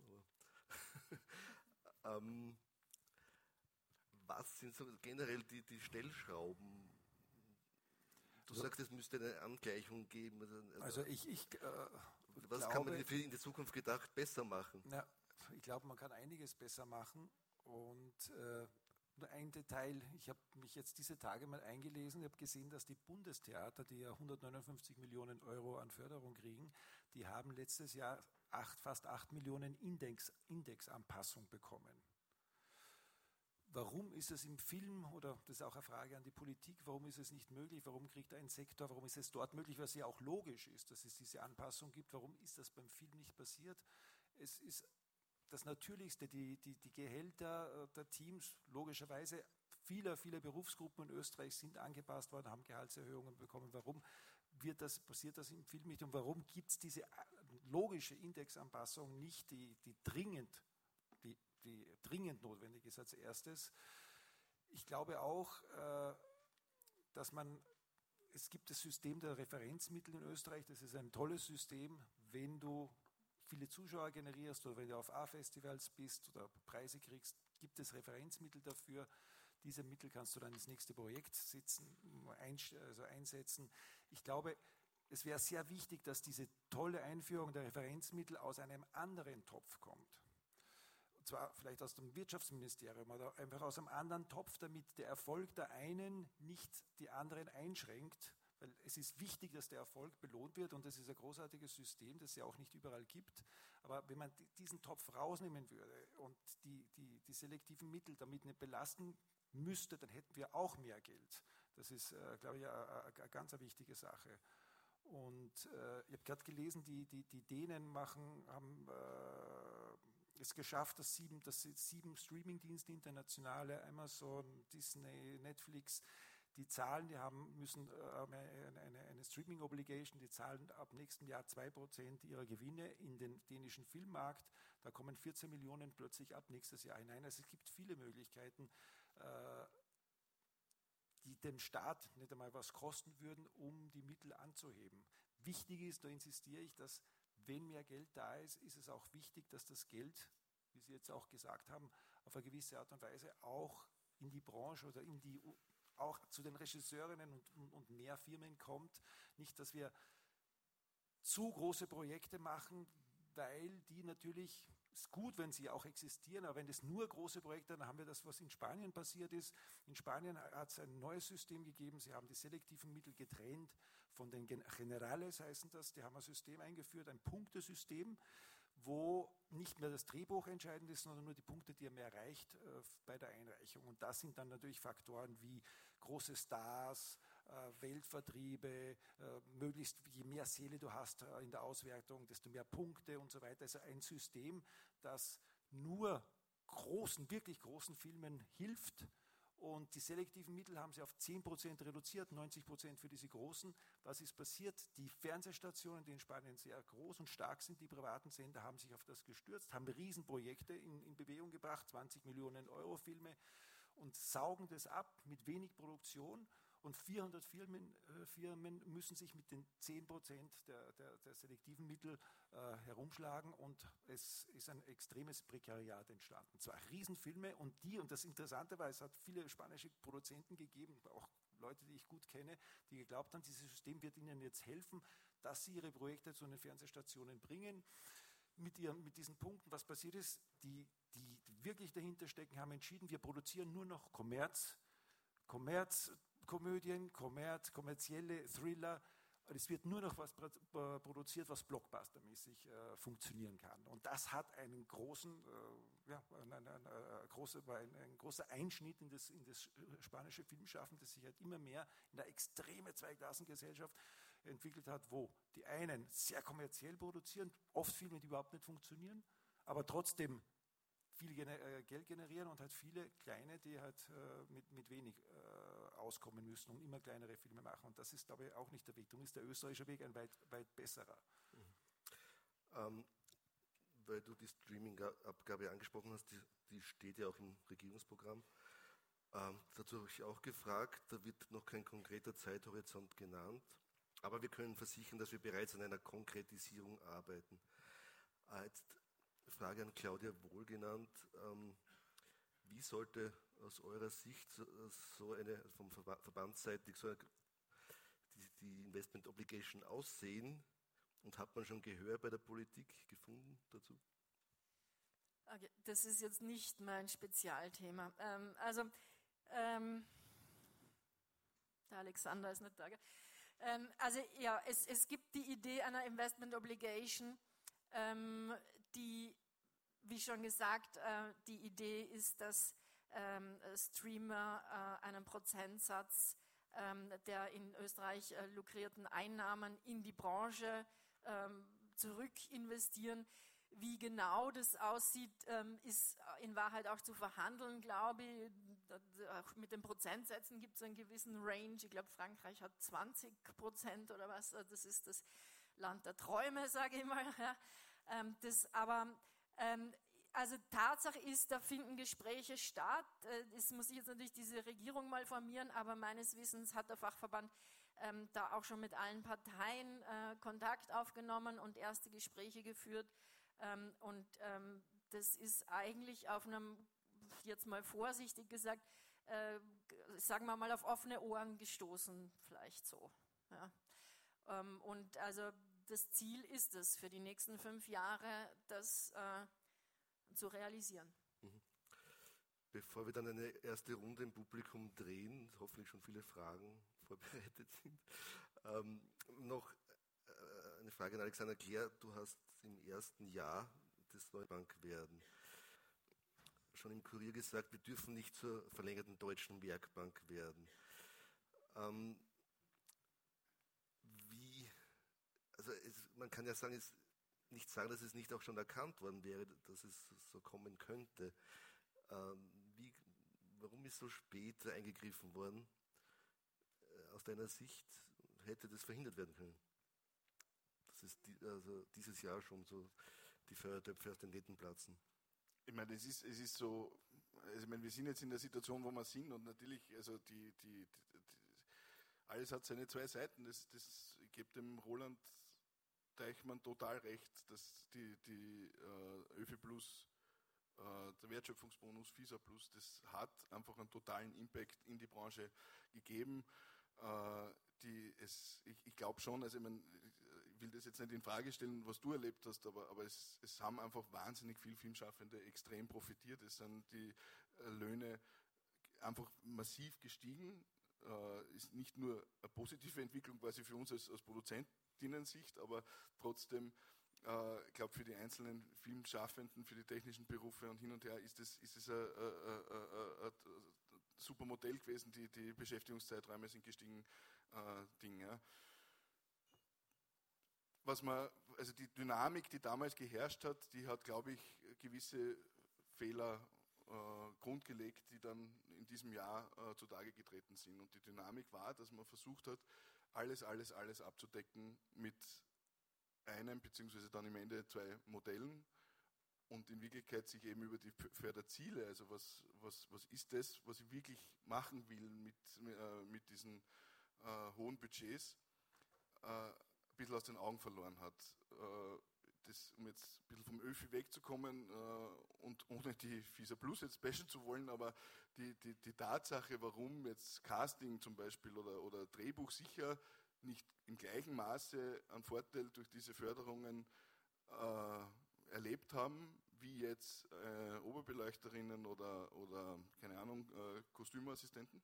Aber ähm, was sind so generell die, die Stellschrauben? Du also, sagst, es müsste eine Angleichung geben. Also, also ich, ich äh, was glaube, kann man in der Zukunft gedacht besser machen? Na, ich glaube, man kann einiges besser machen und äh, nur ein Detail. Ich habe mich jetzt diese Tage mal eingelesen. Ich habe gesehen, dass die Bundestheater, die ja hundertneunundfünfzig Millionen Euro an Förderung kriegen, die haben letztes Jahr acht, fast acht Millionen Index, Indexanpassung bekommen. Warum ist es im Film, oder das ist auch eine Frage an die Politik, warum ist es nicht möglich, warum kriegt ein Sektor, warum ist es dort möglich, was ja auch logisch ist, dass es diese Anpassung gibt, warum ist das beim Film nicht passiert? Es ist das Natürlichste, die, die, die Gehälter der Teams, logischerweise, viele, viele Berufsgruppen in Österreich sind angepasst worden, haben Gehaltserhöhungen bekommen. Warum wird das, passiert das im Film nicht und warum gibt es diese logische Indexanpassung nicht, die, die dringend Die, die dringend notwendig ist als erstes. Ich glaube auch, äh, dass man, es gibt das System der Referenzmittel in Österreich, das ist ein tolles System, wenn du viele Zuschauer generierst oder wenn du auf A-Festivals bist oder Preise kriegst, gibt es Referenzmittel dafür. Diese Mittel kannst du dann ins nächste Projekt sitzen, also einsetzen. Ich glaube, es wäre sehr wichtig, dass diese tolle Einführung der Referenzmittel aus einem anderen Topf kommt. Zwar vielleicht aus dem Wirtschaftsministerium oder einfach aus einem anderen Topf, damit der Erfolg der einen nicht die anderen einschränkt, weil es ist wichtig, dass der Erfolg belohnt wird und das ist ein großartiges System, das es ja auch nicht überall gibt. Aber wenn man diesen Topf rausnehmen würde und die, die, die selektiven Mittel damit nicht belasten müsste, dann hätten wir auch mehr Geld. Das ist, äh, glaube ich, eine, eine ganz eine wichtige Sache. Und äh, ich habe gerade gelesen, die, die, die Dänen machen, haben äh, es geschafft, dass sieben, dass sieben Streamingdienste, internationale, Amazon, Disney, Netflix, die zahlen, die haben, müssen äh, eine, eine, eine Streaming-Obligation, die zahlen ab nächstem Jahr zwei Prozent ihrer Gewinne in den dänischen Filmmarkt. Da kommen vierzehn Millionen plötzlich ab nächstes Jahr hinein. Also es gibt viele Möglichkeiten, äh, die dem Staat nicht einmal was kosten würden, um die Mittel anzuheben. Wichtig ist, da insistiere ich, dass wenn mehr Geld da ist, ist es auch wichtig, dass das Geld, wie Sie jetzt auch gesagt haben, auf eine gewisse Art und Weise auch in die Branche oder in die, auch zu den Regisseurinnen und, und, und mehr Firmen kommt. Nicht, dass wir zu große Projekte machen, weil die natürlich, ist gut, wenn sie auch existieren, aber wenn es nur große Projekte, dann haben wir das, was in Spanien passiert ist. In Spanien hat es ein neues System gegeben, sie haben die selektiven Mittel getrennt von den Generales, heißen das, die haben ein System eingeführt, ein Punktesystem, wo nicht mehr das Drehbuch entscheidend ist, sondern nur die Punkte, die er erreicht äh, bei der Einreichung. Und das sind dann natürlich Faktoren wie große Stars, äh, Weltvertriebe, äh, möglichst je mehr Seele du hast äh, in der Auswertung, desto mehr Punkte und so weiter. Also ein System, das nur großen, wirklich großen Filmen hilft. Und die selektiven Mittel haben sie auf zehn Prozent reduziert, neunzig Prozent für diese großen. Was ist passiert? Die Fernsehstationen, die in Spanien sehr groß und stark sind, die privaten Sender, haben sich auf das gestürzt, haben Riesenprojekte in, in Bewegung gebracht, zwanzig Millionen Euro Filme und saugen das ab mit wenig Produktion. Und vierhundert Firmen, äh, Firmen müssen sich mit den zehn Prozent der, der, der selektiven Mittel äh, herumschlagen und es ist ein extremes Prekariat entstanden. Zwar Riesenfilme und die, und das Interessante war, es hat viele spanische Produzenten gegeben, auch Leute, die ich gut kenne, die geglaubt haben, dieses System wird ihnen jetzt helfen, dass sie ihre Projekte zu den Fernsehstationen bringen. Mit, ihren, mit diesen Punkten, was passiert ist, die, die wirklich dahinter stecken, haben entschieden, wir produzieren nur noch Kommerz, Kommerz, Komödien, Kommerz, kommerzielle Thriller. Es wird nur noch was produziert, was blockbustermäßig äh, funktionieren kann. Und das hat einen großen, äh, ja, ein, ein, ein, ein, große, war ein, ein großer Einschnitt in das, in das spanische Filmschaffen, das sich halt immer mehr in der extreme Zweiklassengesellschaft entwickelt hat, wo die einen sehr kommerziell produzieren, oft Filme, die überhaupt nicht funktionieren, aber trotzdem viel gener- äh, Geld generieren und halt viele kleine, die halt äh, mit, mit wenig äh, auskommen müssen und immer kleinere Filme machen. Und das ist, glaube ich, auch nicht der Weg. Darum ist der österreichische Weg ein weit, weit besserer. Mhm. Ähm, weil du die Streaming-Abgabe angesprochen hast, die, die steht ja auch im Regierungsprogramm. Ähm, dazu habe ich auch gefragt, da wird noch kein konkreter Zeithorizont genannt, aber wir können versichern, dass wir bereits an einer Konkretisierung arbeiten. Äh, jetzt Frage an Claudia Wohlgenannt. Ähm, wie sollte aus eurer Sicht so eine, vom verbandsseitig, so eine, die, die Investment Obligation aussehen? Und hat man schon Gehör bei der Politik gefunden dazu? Okay, das ist jetzt nicht mein Spezialthema. Ähm, also, ähm, der Alexander ist nicht da, gell? Ähm, also ja, es, es gibt die Idee einer Investment Obligation, ähm, die, wie schon gesagt, äh, die Idee ist, dass ähm, Streamer äh, einen Prozentsatz ähm, der in Österreich äh, lukrierten Einnahmen in die Branche ähm, zurück investieren. Wie genau das aussieht, ähm, ist in Wahrheit auch zu verhandeln, glaube ich. Auch mit den Prozentsätzen gibt es einen gewissen Range. Ich glaube, Frankreich hat zwanzig Prozent oder was. Das ist das Land der Träume, sage ich mal. Ja. Ähm, das, aber ähm, also Tatsache ist, da finden Gespräche statt. Es muss sich jetzt natürlich diese Regierung mal formieren, aber meines Wissens hat der Fachverband ähm, da auch schon mit allen Parteien äh, Kontakt aufgenommen und erste Gespräche geführt. Ähm, und ähm, das ist eigentlich auf einem, jetzt mal vorsichtig gesagt, äh, sagen wir mal auf offene Ohren gestoßen, vielleicht so. Ja. Ähm, und also das Ziel ist es für die nächsten fünf Jahre, das äh, zu realisieren. Mhm. Bevor wir dann eine erste Runde im Publikum drehen, hoffentlich schon viele Fragen vorbereitet sind, ähm, noch äh, eine Frage an Alexander Klär. Du hast im ersten Jahr des Neubankwerden schon im Kurier gesagt, wir dürfen nicht zur verlängerten Deutschen Werkbank werden. Ähm, wie, also es, man kann ja sagen, es, nicht sagen, dass es nicht auch schon erkannt worden wäre, dass es so kommen könnte. Ähm, wie, warum ist so spät eingegriffen worden? Äh, aus deiner Sicht hätte das verhindert werden können? Dass es die, also dieses Jahr schon so die Feuertöpfe aus den Nähten platzen. Ich meine, es ist, es ist so, also ich meine, wir sind jetzt in der Situation, wo wir sind und natürlich, also die, die, die, die alles hat seine zwei Seiten. Das, das, ich gebe dem Roland Teichmann total recht, dass die, die äh, ÖFI Plus, äh, der Wertschöpfungsbonus, FISA Plus, das hat einfach einen totalen Impact in die Branche gegeben. Äh, die es, ich ich glaube schon, also ich, mein, ich will das jetzt nicht in Frage stellen, was du erlebt hast, aber, aber es, es haben einfach wahnsinnig viele Filmschaffende extrem profitiert. Es sind die äh, Löhne einfach massiv gestiegen. Äh, ist nicht nur eine positive Entwicklung quasi für uns als, als Produzentinnen-Sicht, aber trotzdem, äh, ich glaube, für die einzelnen Filmschaffenden, für die technischen Berufe und hin und her ist es ist es ein, ein, ein, ein super Modell gewesen. Die, die Beschäftigungszeiträume sind gestiegen. Äh, Ding, ja. Was man, also die Dynamik, die damals geherrscht hat, die hat, glaube ich, gewisse Fehler äh, grundgelegt, die dann in diesem Jahr äh, zutage getreten sind. Und die Dynamik war, dass man versucht hat, alles, alles, alles abzudecken mit einem, beziehungsweise dann im Ende zwei Modellen und in Wirklichkeit sich eben über die Förderziele, also was, was, was ist das, was ich wirklich machen will mit, äh, mit diesen äh, hohen Budgets, äh, ein bisschen aus den Augen verloren hat. Äh, das, um jetzt ein bisschen vom ÖFI wegzukommen äh, und ohne die FISA Plus jetzt bashen zu wollen, aber die, die, die Tatsache, warum jetzt Casting zum Beispiel oder, oder Drehbuch sicher nicht im gleichen Maße einen Vorteil durch diese Förderungen äh, erlebt haben, wie jetzt äh, Oberbeleuchterinnen oder, oder keine Ahnung, äh, Kostümassistenten?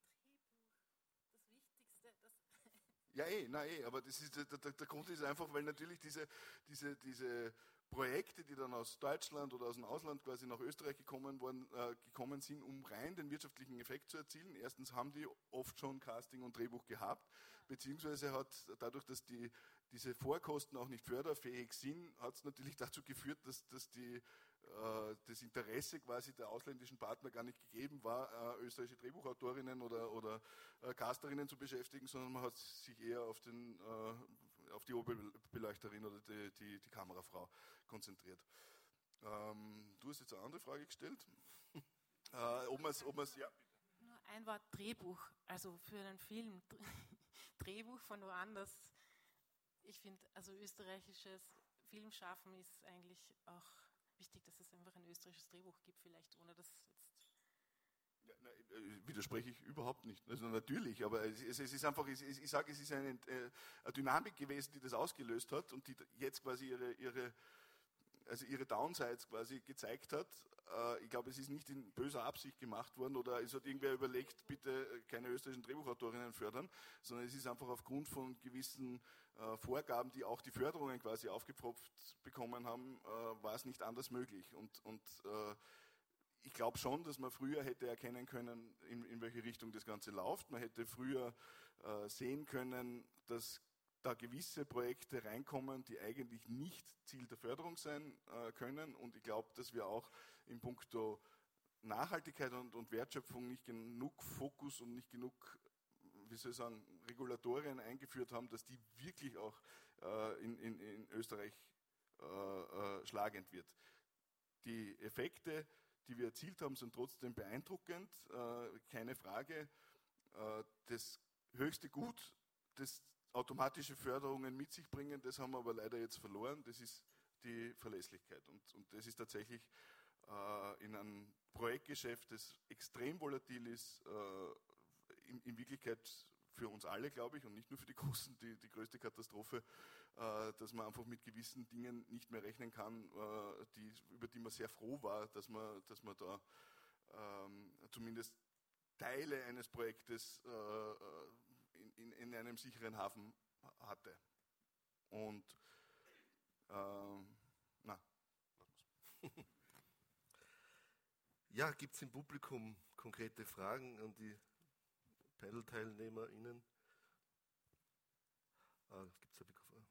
Ja, eh, nein, eh, aber das ist, der, der, der Grund ist einfach, weil natürlich diese, diese, diese Projekte, die dann aus Deutschland oder aus dem Ausland quasi nach Österreich gekommen, worden, äh, gekommen sind, um rein den wirtschaftlichen Effekt zu erzielen. Erstens haben die oft schon Casting und Drehbuch gehabt, beziehungsweise hat dadurch, dass die, diese Vorkosten auch nicht förderfähig sind, hat es natürlich dazu geführt, dass, dass die, äh, das Interesse quasi der ausländischen Partner gar nicht gegeben war, äh, österreichische Drehbuchautorinnen oder, oder äh, Casterinnen zu beschäftigen, sondern man hat sich eher auf, den, äh, auf die Oberbeleuchterin oder die, die, die Kamerafrau konzentriert. Ähm, du hast jetzt eine andere Frage gestellt. äh, ob man's, ob man's, ja. Nur ein Wort Drehbuch, also für einen Film. Drehbuch von woanders. Ich finde, also österreichisches Filmschaffen ist eigentlich auch wichtig, dass es einfach ein österreichisches Drehbuch gibt, vielleicht ohne das jetzt. Ja, nein, widerspreche ich überhaupt nicht. Also natürlich, aber es, es ist einfach, ich, ich sage, es ist eine, eine Dynamik gewesen, die das ausgelöst hat und die jetzt quasi ihre, ihre also ihre Downsides quasi gezeigt hat. Äh, ich glaube, es ist nicht in böser Absicht gemacht worden oder es hat irgendwer überlegt, bitte keine österreichischen Drehbuchautorinnen fördern, sondern es ist einfach aufgrund von gewissen äh, Vorgaben, die auch die Förderungen quasi aufgepfropft bekommen haben, äh, war es nicht anders möglich. Und, und äh, ich glaube schon, dass man früher hätte erkennen können, in, in welche Richtung das Ganze läuft. Man hätte früher äh, sehen können, dass da gewisse Projekte reinkommen, die eigentlich nicht Ziel der Förderung sein äh, können. Und ich glaube, dass wir auch in puncto Nachhaltigkeit und, und Wertschöpfung nicht genug Fokus und nicht genug, wie soll ich sagen, Regulatorien eingeführt haben, dass die wirklich auch äh, in, in, in Österreich äh, äh, schlagend wird. Die Effekte, die wir erzielt haben, sind trotzdem beeindruckend, äh, keine Frage. Äh, das höchste Gut, das automatische Förderungen mit sich bringen, das haben wir aber leider jetzt verloren, das ist die Verlässlichkeit. Und, und das ist tatsächlich äh, in einem Projektgeschäft, das extrem volatil ist, äh, in, in Wirklichkeit für uns alle, glaube ich, und nicht nur für die Großen, die, die größte Katastrophe, äh, dass man einfach mit gewissen Dingen nicht mehr rechnen kann, äh, die, über die man sehr froh war, dass man, dass man da ähm, zumindest Teile eines Projektes äh, in, in, in einem sicheren Hafen hatte. Und ähm, na, ja, gibt es im Publikum konkrete Fragen an die Panel-TeilnehmerInnen? Ah, gibt's ein Mikrofon?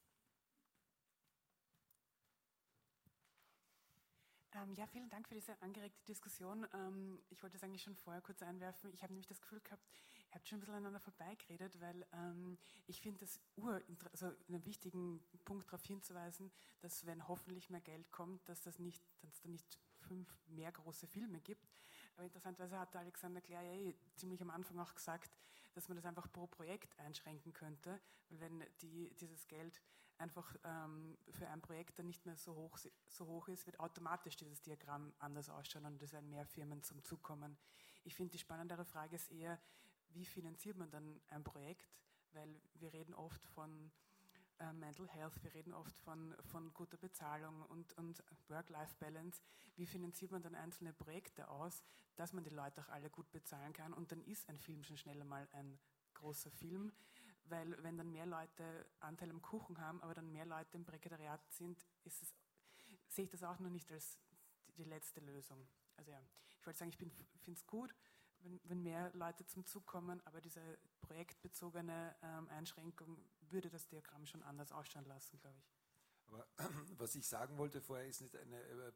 Ja. Ähm, ja, vielen Dank für diese angeregte Diskussion. Ähm, ich wollte es eigentlich schon vorher kurz einwerfen. Ich habe nämlich das Gefühl gehabt, ihr habt schon ein bisschen aneinander vorbeigeredet, weil ähm, ich finde das ur, also einen wichtigen Punkt darauf hinzuweisen, dass wenn hoffentlich mehr Geld kommt, dass das nicht, dass es da nicht fünf mehr große Filme gibt. Aber interessanterweise hat der Alexander Kler ja eh ziemlich am Anfang auch gesagt, dass man das einfach pro Projekt einschränken könnte, weil wenn die, dieses Geld einfach ähm, für ein Projekt dann nicht mehr so hoch, so hoch ist, wird automatisch dieses Diagramm anders ausschauen und es werden mehr Firmen zum Zug kommen. Ich finde, die spannendere Frage ist eher, wie finanziert man dann ein Projekt? Weil wir reden oft von äh, Mental Health, wir reden oft von, von guter Bezahlung und, und Work-Life-Balance. Wie finanziert man dann einzelne Projekte aus, dass man die Leute auch alle gut bezahlen kann? Und dann ist ein Film schon schneller mal ein großer Film. Weil wenn dann mehr Leute Anteil am Kuchen haben, aber dann mehr Leute im Prekariat sind, ist es, sehe ich das auch noch nicht als die, die letzte Lösung. Also ja, ich wollte sagen, ich finde es gut, wenn, wenn mehr Leute zum Zug kommen, aber diese projektbezogene ähm, Einschränkung würde das Diagramm schon anders ausschauen lassen, glaube ich. Aber was ich sagen wollte vorher, ist nicht eine äh,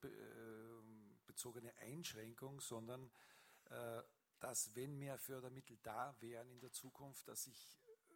projektbezogene Einschränkung, sondern äh, dass, wenn mehr Fördermittel da wären in der Zukunft, dass ich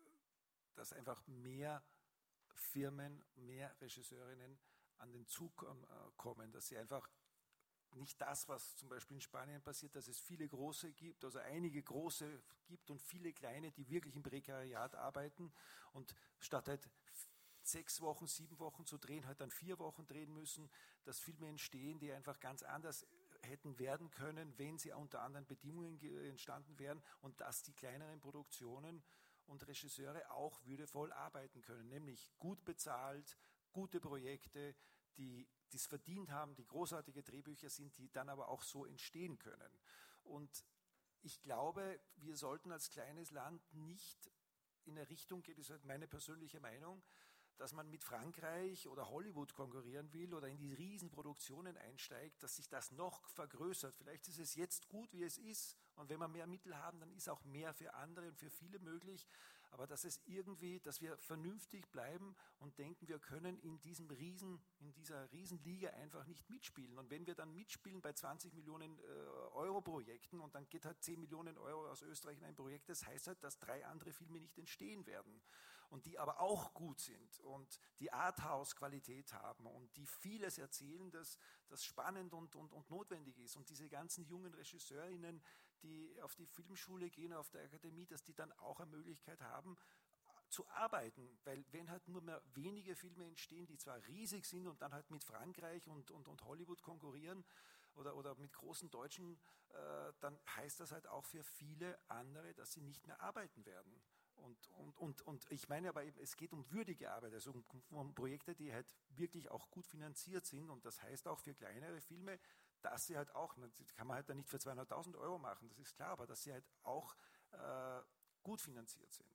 dass einfach mehr Firmen, mehr Regisseurinnen an den Zug kommen, dass sie einfach nicht das, was zum Beispiel in Spanien passiert, dass es viele große gibt, also einige große gibt und viele kleine, die wirklich im Prekariat arbeiten und statt halt sechs Wochen, sieben Wochen zu drehen, halt dann vier Wochen drehen müssen, dass Filme entstehen, die einfach ganz anders hätten werden können, wenn sie unter anderen Bedingungen entstanden wären und dass die kleineren Produktionen und Regisseure auch würdevoll arbeiten können, nämlich gut bezahlt, gute Projekte, die es verdient haben, die großartige Drehbücher sind, die dann aber auch so entstehen können. Und ich glaube, wir sollten als kleines Land nicht in eine Richtung gehen, das ist halt meine persönliche Meinung, dass man mit Frankreich oder Hollywood konkurrieren will oder in die Riesenproduktionen einsteigt, dass sich das noch vergrößert. Vielleicht ist es jetzt gut, wie es ist, und wenn wir mehr Mittel haben, dann ist auch mehr für andere und für viele möglich, aber dass es irgendwie, dass wir vernünftig bleiben und denken, wir können in diesem Riesen, in dieser Riesenliga einfach nicht mitspielen. Und wenn wir dann mitspielen bei zwanzig Millionen äh, Euro Projekten und dann geht halt zehn Millionen Euro aus Österreich in ein Projekt, das heißt halt, dass drei andere Filme nicht entstehen werden. Und die aber auch gut sind und die Arthouse-Qualität haben und die vieles erzählen, das, das spannend und, und, und notwendig ist. Und diese ganzen jungen Regisseurinnen, die auf die Filmschule gehen, auf der Akademie, dass die dann auch eine Möglichkeit haben, zu arbeiten. Weil wenn halt nur mehr wenige Filme entstehen, die zwar riesig sind und dann halt mit Frankreich und, und, und Hollywood konkurrieren oder, oder mit großen Deutschen, äh, dann heißt das halt auch für viele andere, dass sie nicht mehr arbeiten werden. Und, und, und, und ich meine aber, eben, es geht um würdige Arbeit, also um, um Projekte, die halt wirklich auch gut finanziert sind. Und das heißt auch für kleinere Filme, dass sie halt auch, das kann man halt dann nicht für zweihunderttausend Euro machen, das ist klar, aber dass sie halt auch äh, gut finanziert sind.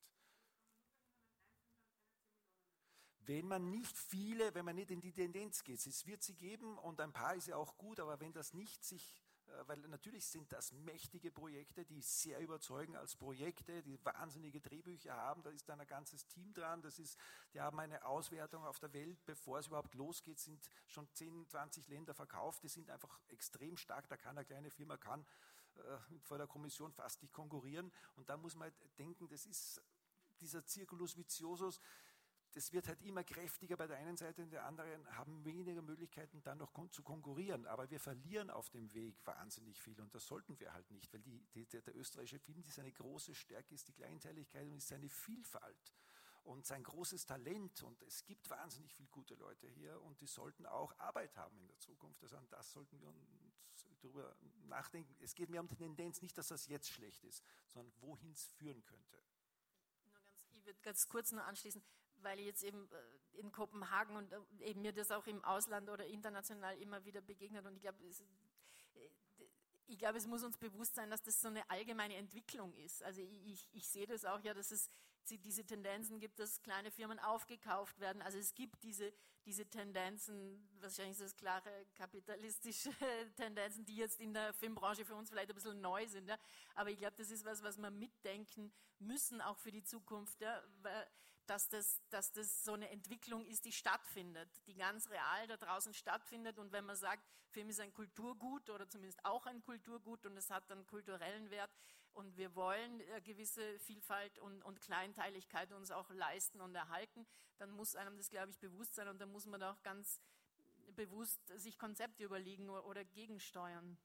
Wenn man nicht viele, wenn man nicht in die Tendenz geht, es wird sie geben und ein paar ist ja auch gut, aber wenn das nicht sich, weil natürlich sind das mächtige Projekte, die sehr überzeugen als Projekte, die wahnsinnige Drehbücher haben, da ist dann ein ganzes Team dran, das ist, die haben eine Auswertung auf der Welt, bevor es überhaupt losgeht, sind schon zehn, zwanzig Länder verkauft, die sind einfach extrem stark, da kann eine kleine Firma, kann äh, vor der Kommission fast nicht konkurrieren und da muss man halt denken, das ist dieser Circulus viciosus, das wird halt immer kräftiger bei der einen Seite und die anderen haben weniger Möglichkeiten, dann noch kon- zu konkurrieren. Aber wir verlieren auf dem Weg wahnsinnig viel und das sollten wir halt nicht, weil die, die, der, der österreichische Film, die seine große Stärke ist die Kleinteiligkeit und ist seine Vielfalt und sein großes Talent. Und es gibt wahnsinnig viele gute Leute hier und die sollten auch Arbeit haben in der Zukunft. Also an das sollten wir uns darüber nachdenken. Es geht mehr um die Tendenz, nicht, dass das jetzt schlecht ist, sondern wohin es führen könnte. Nur ganz, ich würde ganz kurz noch anschließen, weil ich jetzt eben in Kopenhagen und eben mir das auch im Ausland oder international immer wieder begegnet und ich glaube, es, ich glaube, es muss uns bewusst sein, dass das so eine allgemeine Entwicklung ist. Also ich, ich, ich sehe das auch ja, dass es diese Tendenzen gibt, dass kleine Firmen aufgekauft werden. Also es gibt diese, diese Tendenzen, wahrscheinlich sind das klare kapitalistische Tendenzen, die jetzt in der Filmbranche für uns vielleicht ein bisschen neu sind. Ja. Aber ich glaube, das ist was, was wir mitdenken müssen, auch für die Zukunft. Ja, weil, dass das, dass das so eine Entwicklung ist, die stattfindet, die ganz real da draußen stattfindet. Und wenn man sagt, Film ist ein Kulturgut oder zumindest auch ein Kulturgut und es hat einen kulturellen Wert und wir wollen eine gewisse Vielfalt und, und Kleinteiligkeit uns auch leisten und erhalten, dann muss einem das, glaube ich, bewusst sein und dann muss man da auch ganz bewusst sich Konzepte überlegen oder, oder gegensteuern.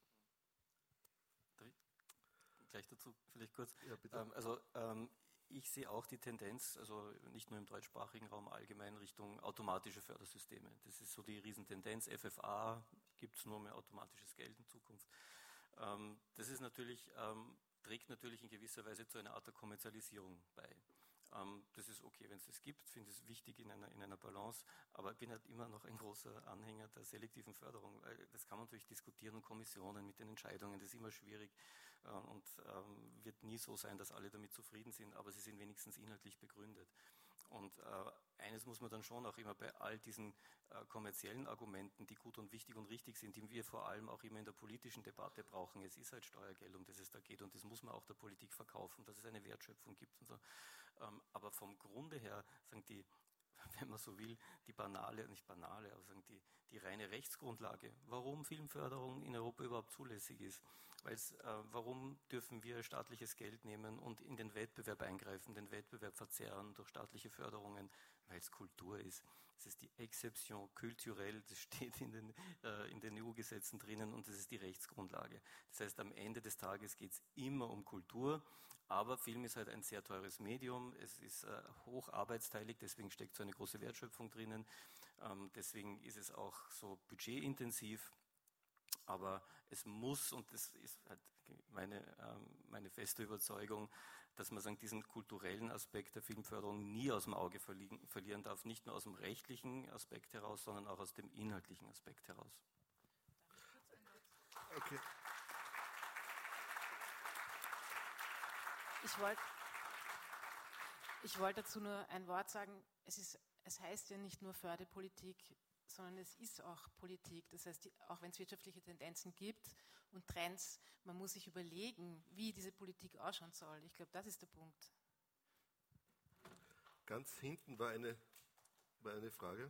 Gleich dazu vielleicht kurz. Ja, bitte. Ähm, also ähm, ich sehe auch die Tendenz, also nicht nur im deutschsprachigen Raum allgemein, Richtung automatische Fördersysteme. Das ist so die Riesentendenz. F F A gibt es nur mehr automatisches Geld in Zukunft. Ähm, das ist natürlich, ähm, trägt natürlich in gewisser Weise zu einer Art der Kommerzialisierung bei. Ähm, das ist okay, wenn es das gibt, finde ich es wichtig in einer, in einer Balance, aber ich bin halt immer noch ein großer Anhänger der selektiven Förderung, weil das kann man natürlich diskutieren und Kommissionen mit den Entscheidungen, das ist immer schwierig äh, und ähm, wird nie so sein, dass alle damit zufrieden sind, aber sie sind wenigstens inhaltlich begründet. Und äh, eines muss man dann schon auch immer bei all diesen äh, kommerziellen Argumenten, die gut und wichtig und richtig sind, die wir vor allem auch immer in der politischen Debatte brauchen. Es ist halt Steuergeld, um das es da geht und das muss man auch der Politik verkaufen, dass es eine Wertschöpfung gibt und so. Ähm, aber vom Grunde her, sagen die, wenn man so will, die banale, nicht banale, aber sagen die, die reine Rechtsgrundlage, warum Filmförderung in Europa überhaupt zulässig ist. Weil's, äh, warum dürfen wir staatliches Geld nehmen und in den Wettbewerb eingreifen, den Wettbewerb verzerren durch staatliche Förderungen, weil es Kultur ist. Es ist die Exception culturelle, das steht in den, äh, in den E U-Gesetzen drinnen und das ist die Rechtsgrundlage. Das heißt, am Ende des Tages geht es immer um Kultur, aber Film ist halt ein sehr teures Medium, es ist äh, hoch arbeitsteilig, deswegen steckt so eine große Wertschöpfung drinnen, ähm, deswegen ist es auch so budgetintensiv, aber es muss, und das ist halt meine, ähm, meine feste Überzeugung, dass man sagen, diesen kulturellen Aspekt der Filmförderung nie aus dem Auge verlieren, verlieren darf, nicht nur aus dem rechtlichen Aspekt heraus, sondern auch aus dem inhaltlichen Aspekt heraus. Okay. Ich wollte ich wollt dazu nur ein Wort sagen. Es, ist, es heißt ja nicht nur Förderpolitik, sondern es ist auch Politik. Das heißt, die, auch wenn es wirtschaftliche Tendenzen gibt und Trends, man muss sich überlegen, wie diese Politik ausschauen soll. Ich glaube, das ist der Punkt. Ganz hinten war eine, war eine Frage.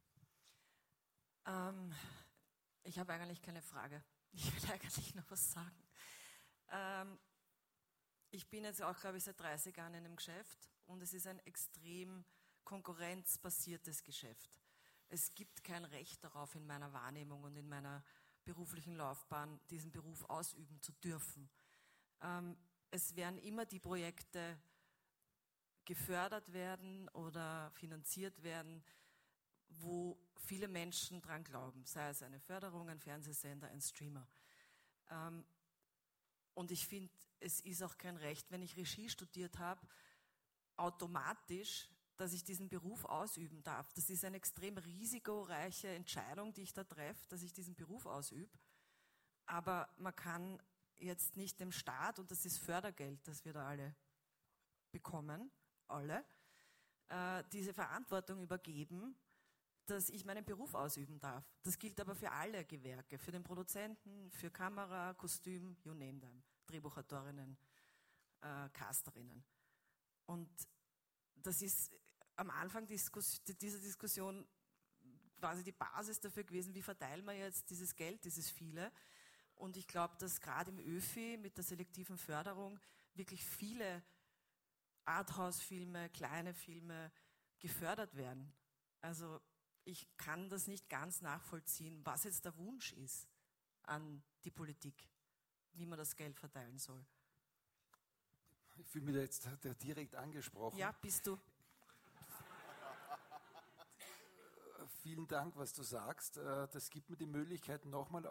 Ähm, ich habe eigentlich keine Frage. Ich will eigentlich noch was sagen. Ähm, ich bin jetzt auch, glaube ich, seit dreißig Jahren in dem Geschäft und es ist ein extrem konkurrenzbasiertes Geschäft. Es gibt kein Recht darauf in meiner Wahrnehmung und in meiner beruflichen Laufbahn, diesen Beruf ausüben zu dürfen. Ähm, es werden immer die Projekte gefördert werden oder finanziert werden, wo viele Menschen dran glauben, sei es eine Förderung, ein Fernsehsender, ein Streamer. Ähm, und ich finde, es ist auch kein Recht, wenn ich Regie studiert habe, automatisch, dass ich diesen Beruf ausüben darf. Das ist eine extrem risikoreiche Entscheidung, die ich da treffe, dass ich diesen Beruf ausübe. Aber man kann jetzt nicht dem Staat, und das ist Fördergeld, das wir da alle bekommen, alle, äh, diese Verantwortung übergeben, dass ich meinen Beruf ausüben darf. Das gilt aber für alle Gewerke, für den Produzenten, für Kamera, Kostüm, you name them, Drehbuchautorinnen, äh, Casterinnen. Und das ist am Anfang Diskus- dieser Diskussion quasi die Basis dafür gewesen, wie verteilen wir jetzt dieses Geld, dieses viele. Und ich glaube, dass gerade im ÖFI mit der selektiven Förderung wirklich viele Arthouse-Filme, kleine Filme gefördert werden. Also ich kann das nicht ganz nachvollziehen, was jetzt der Wunsch ist an die Politik, wie man das Geld verteilen soll. Ich fühle mich da jetzt direkt angesprochen. Ja, bist du. Vielen Dank, was du sagst. Das gibt mir die Möglichkeit, nochmal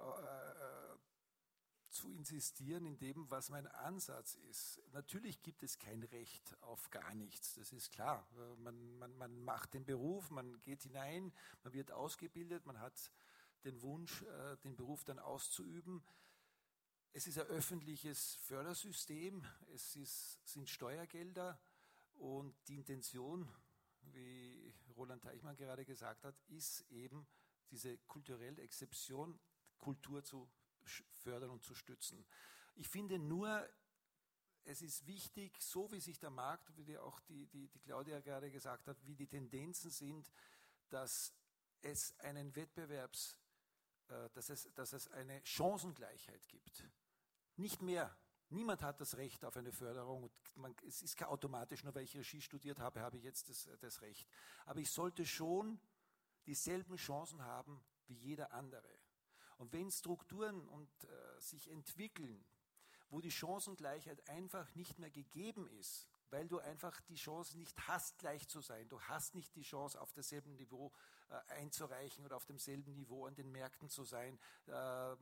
zu insistieren in dem, was mein Ansatz ist. Natürlich gibt es kein Recht auf gar nichts, das ist klar. Man, man, man macht den Beruf, man geht hinein, man wird ausgebildet, man hat den Wunsch, den Beruf dann auszuüben. Es ist ein öffentliches Fördersystem, es ist, sind Steuergelder und die Intention, wie Roland Teichmann gerade gesagt hat, ist eben diese kulturelle Exzeption, Kultur zu fördern und zu stützen. Ich finde nur, es ist wichtig, so wie sich der Markt, wie die auch die, die, die Claudia gerade gesagt hat, wie die Tendenzen sind, dass es einen Wettbewerbs, äh, dass es, dass es eine Chancengleichheit gibt. Nicht mehr. Niemand hat das Recht auf eine Förderung. Und man, es ist kein automatisch, nur weil ich Regie studiert habe, habe ich jetzt das, das Recht. Aber ich sollte schon dieselben Chancen haben wie jeder andere. Und wenn Strukturen und, äh, sich entwickeln, wo die Chancengleichheit einfach nicht mehr gegeben ist, weil du einfach die Chance nicht hast, gleich zu sein, du hast nicht die Chance, auf demselben Niveau äh, einzureichen oder auf demselben Niveau an den Märkten zu sein, äh,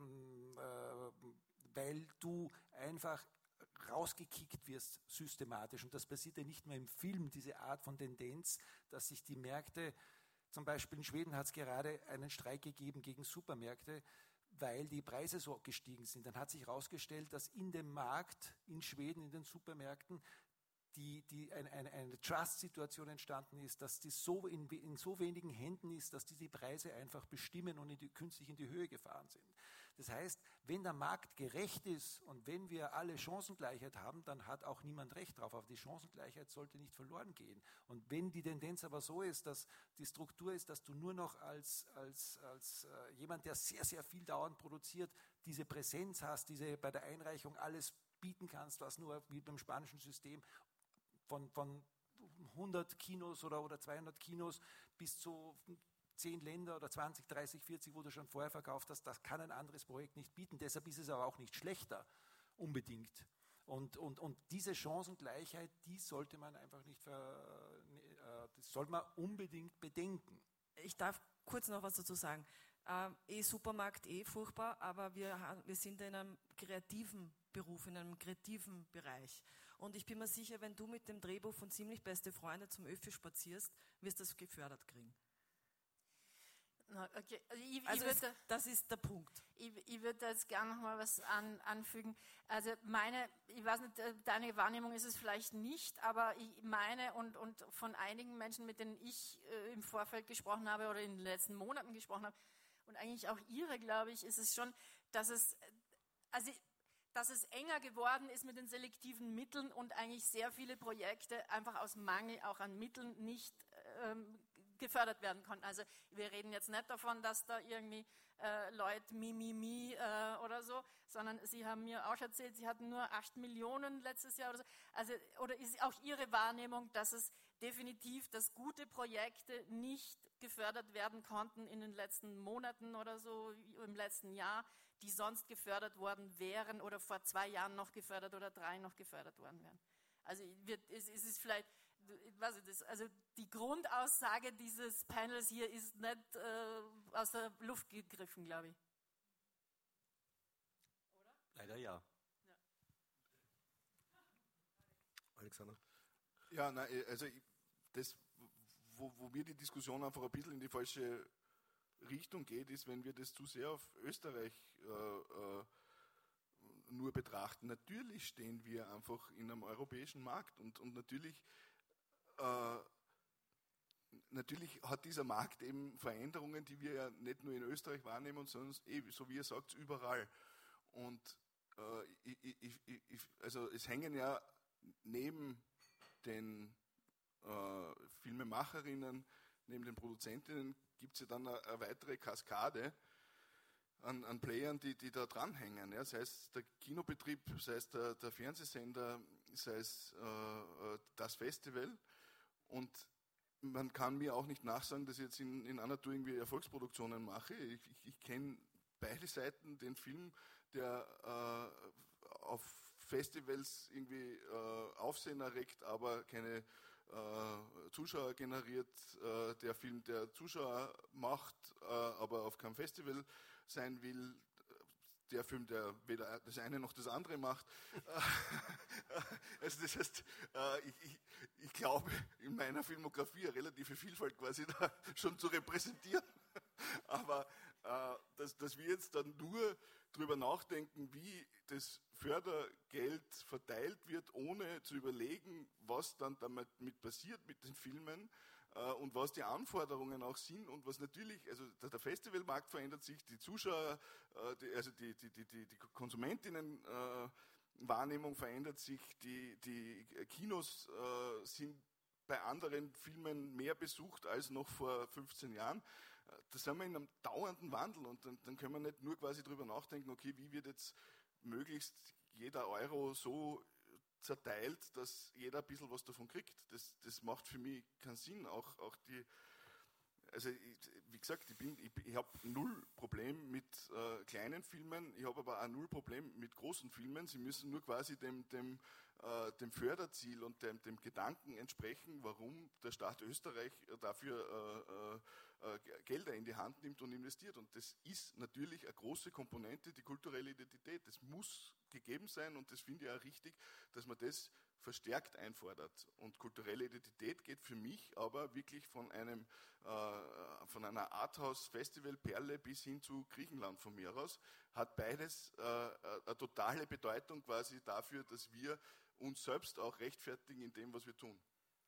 äh, weil du einfach rausgekickt wirst systematisch. Und das passiert ja nicht nur im Film, diese Art von Tendenz, dass sich die Märkte, zum Beispiel in Schweden hat es gerade einen Streik gegeben gegen Supermärkte, weil die Preise so gestiegen sind. Dann hat sich herausgestellt, dass in dem Markt in Schweden, in den Supermärkten, die, die eine, eine, eine Trust-Situation entstanden ist, dass die so in, in so wenigen Händen ist, dass die die Preise einfach bestimmen und in die, künstlich in die Höhe gefahren sind. Das heißt, wenn der Markt gerecht ist und wenn wir alle Chancengleichheit haben, dann hat auch niemand Recht drauf. Aber die Chancengleichheit sollte nicht verloren gehen. Und wenn die Tendenz aber so ist, dass die Struktur ist, dass du nur noch als, als, als äh, jemand, der sehr, sehr viel dauernd produziert, diese Präsenz hast, diese bei der Einreichung alles bieten kannst, was nur wie beim spanischen System von, von hundert Kinos oder, oder zweihundert Kinos bis zu zehn Länder oder zwanzig, dreißig, vierzig, wo du schon vorher verkauft hast, das kann ein anderes Projekt nicht bieten. Deshalb ist es aber auch nicht schlechter, unbedingt. Und, und, und diese Chancengleichheit, die sollte man einfach nicht, ver, das sollte man unbedingt bedenken. Ich darf kurz noch was dazu sagen. Ähm, eh Supermarkt, eh furchtbar, aber wir, wir sind in einem kreativen Beruf, in einem kreativen Bereich. Und ich bin mir sicher, wenn du mit dem Drehbuch von Ziemlich beste Freunde zum Öffi spazierst, wirst du das gefördert kriegen. Okay. Also, ich, also ich es, würde, das ist der Punkt. Ich, ich würde da jetzt gerne noch mal was an, anfügen. Also meine, ich weiß nicht, deine Wahrnehmung ist es vielleicht nicht, aber ich meine und, und von einigen Menschen, mit denen ich äh, im Vorfeld gesprochen habe oder in den letzten Monaten gesprochen habe und eigentlich auch ihre, glaube ich, ist es schon, dass es, also dass es enger geworden ist mit den selektiven Mitteln und eigentlich sehr viele Projekte einfach aus Mangel auch an Mitteln nicht ähm, gefördert werden konnten. Also wir reden jetzt nicht davon, dass da irgendwie äh, Leute mi, mi, mi äh, oder so, sondern sie haben mir auch erzählt, sie hatten nur acht Millionen letztes Jahr oder so. Also, oder ist auch ihre Wahrnehmung, dass es definitiv, dass gute Projekte nicht gefördert werden konnten in den letzten Monaten oder so, im letzten Jahr, die sonst gefördert worden wären oder vor zwei Jahren noch gefördert oder drei noch gefördert worden wären. Also wird, es, es ist vielleicht, was ist das, also die Grundaussage dieses Panels hier ist nicht äh, aus der Luft gegriffen, glaube ich. Oder? Leider ja. ja. Alexander? Ja, nein, also ich, das, wo, wo mir die Diskussion einfach ein bisschen in die falsche Richtung geht, ist, wenn wir das zu sehr auf Österreich äh, äh, nur betrachten. Natürlich stehen wir einfach in einem europäischen Markt und, und natürlich, äh, natürlich hat dieser Markt eben Veränderungen, die wir ja nicht nur in Österreich wahrnehmen, sondern eh, so wie ihr sagt, überall. Und äh, ich, ich, ich, also es hängen ja neben den äh, Filmemacherinnen, neben den Produzentinnen gibt es ja dann eine, eine weitere Kaskade an, an Playern, die, die da dranhängen. Ja? Sei es der Kinobetrieb, sei es der, der Fernsehsender, sei es äh, das Festival. Und man kann mir auch nicht nachsagen, dass ich jetzt in, in einer Tour irgendwie Erfolgsproduktionen mache. Ich, ich, ich kenne beide Seiten, den Film, der äh, auf Festivals irgendwie äh, Aufsehen erregt, aber keine äh, Zuschauer generiert, äh, der Film, der Zuschauer macht, äh, aber auf keinem Festival sein will, der Film, der weder das eine noch das andere macht. Also das heißt, ich, ich, ich glaube, in meiner Filmografie eine relative Vielfalt quasi da schon zu repräsentieren. Aber dass, dass wir jetzt dann nur drüber nachdenken, wie das Fördergeld verteilt wird, ohne zu überlegen, was dann damit mit passiert mit den Filmen, und was die Anforderungen auch sind und was natürlich, also der Festivalmarkt verändert sich, die Zuschauer, die, also die, die, die, die Konsumentinnenwahrnehmung verändert sich, die, die Kinos äh, sind bei anderen Filmen mehr besucht als noch vor fünfzehn Jahren. Da sind wir in einem dauernden Wandel und dann, dann können wir nicht nur quasi drüber nachdenken, okay, wie wird jetzt möglichst jeder Euro so zerteilt, dass jeder ein bisschen was davon kriegt. Das, das macht für mich keinen Sinn. Auch, auch die, also ich, wie gesagt, ich, bin, ich, ich habe null Problem mit äh, kleinen Filmen, ich habe aber auch null Problem mit großen Filmen. Sie müssen nur quasi dem, dem, äh, dem Förderziel und dem, dem Gedanken entsprechen, warum der Staat Österreich dafür äh, äh, Gelder in die Hand nimmt und investiert. Und das ist natürlich eine große Komponente, die kulturelle Identität. Das muss gegeben sein und das finde ich auch richtig, dass man das verstärkt einfordert. Und kulturelle Identität geht für mich aber wirklich von einem äh, von einer Arthouse-Festival-Perle bis hin zu Griechenland von mir aus, hat beides äh, eine totale Bedeutung quasi dafür, dass wir uns selbst auch rechtfertigen in dem, was wir tun.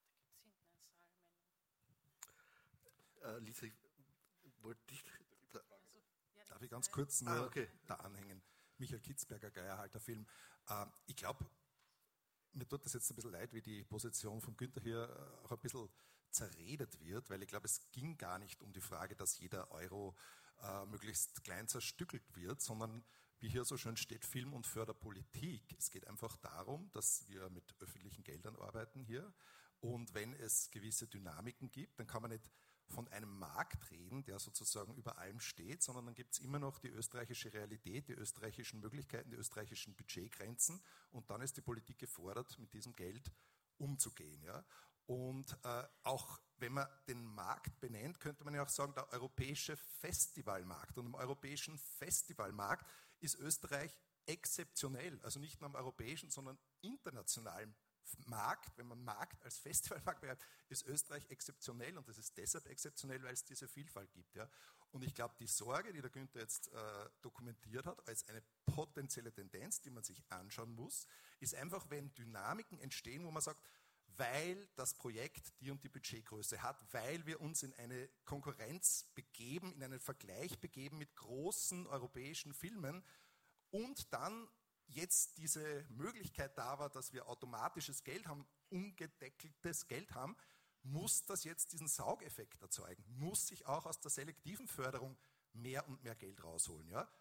Äh, Lisa, ich wollte dich... Da, Darf ich ganz kurz nur ah, okay. da anhängen? Michael Kitzberger, Geierhalter Film. Äh, ich glaube, mir tut das jetzt ein bisschen leid, wie die Position von Günther hier auch ein bisschen zerredet wird, weil ich glaube, es ging gar nicht um die Frage, dass jeder Euro äh, möglichst klein zerstückelt wird, sondern wie hier so schön steht, Film- und Förderpolitik. Es geht einfach darum, dass wir mit öffentlichen Geldern arbeiten hier und wenn es gewisse Dynamiken gibt, dann kann man nicht von einem Markt reden, der sozusagen über allem steht, sondern dann gibt es immer noch die österreichische Realität, die österreichischen Möglichkeiten, die österreichischen Budgetgrenzen und dann ist die Politik gefordert, mit diesem Geld umzugehen. Ja? Und äh, auch wenn man den Markt benennt, könnte man ja auch sagen, der europäische Festivalmarkt. Und im europäischen Festivalmarkt ist Österreich exzeptionell, also nicht nur am europäischen, sondern internationalen Markt, wenn man Markt als Festivalmarkt beschreibt, ist Österreich exzeptionell und das ist deshalb exzeptionell, weil es diese Vielfalt gibt. Ja. Und ich glaube, die Sorge, die der Günther jetzt äh, dokumentiert hat, als eine potenzielle Tendenz, die man sich anschauen muss, ist einfach, wenn Dynamiken entstehen, wo man sagt, weil das Projekt die und die Budgetgröße hat, weil wir uns in eine Konkurrenz begeben, in einen Vergleich begeben mit großen europäischen Filmen und dann jetzt diese Möglichkeit da war, dass wir automatisches Geld haben, ungedeckeltes Geld haben, muss das jetzt diesen Saugeffekt erzeugen, muss sich auch aus der selektiven Förderung mehr und mehr Geld rausholen. Ja?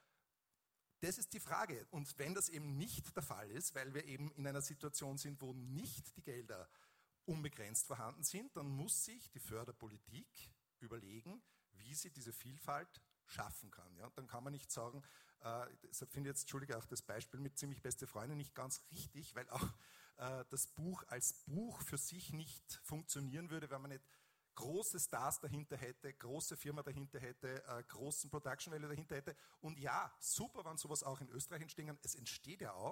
Das ist die Frage. Und wenn das eben nicht der Fall ist, weil wir eben in einer Situation sind, wo nicht die Gelder unbegrenzt vorhanden sind, dann muss sich die Förderpolitik überlegen, wie sie diese Vielfalt schaffen kann. Ja? Dann kann man nicht sagen, äh, deshalb finde ich jetzt, Entschuldige, auch das Beispiel mit Ziemlich beste Freunde nicht ganz richtig, weil auch äh, das Buch als Buch für sich nicht funktionieren würde, wenn man nicht große Stars dahinter hätte, große Firma dahinter hätte, äh, großen Production Value dahinter hätte. Und ja, super, wenn sowas auch in Österreich entstehen kann. Es entsteht ja auch.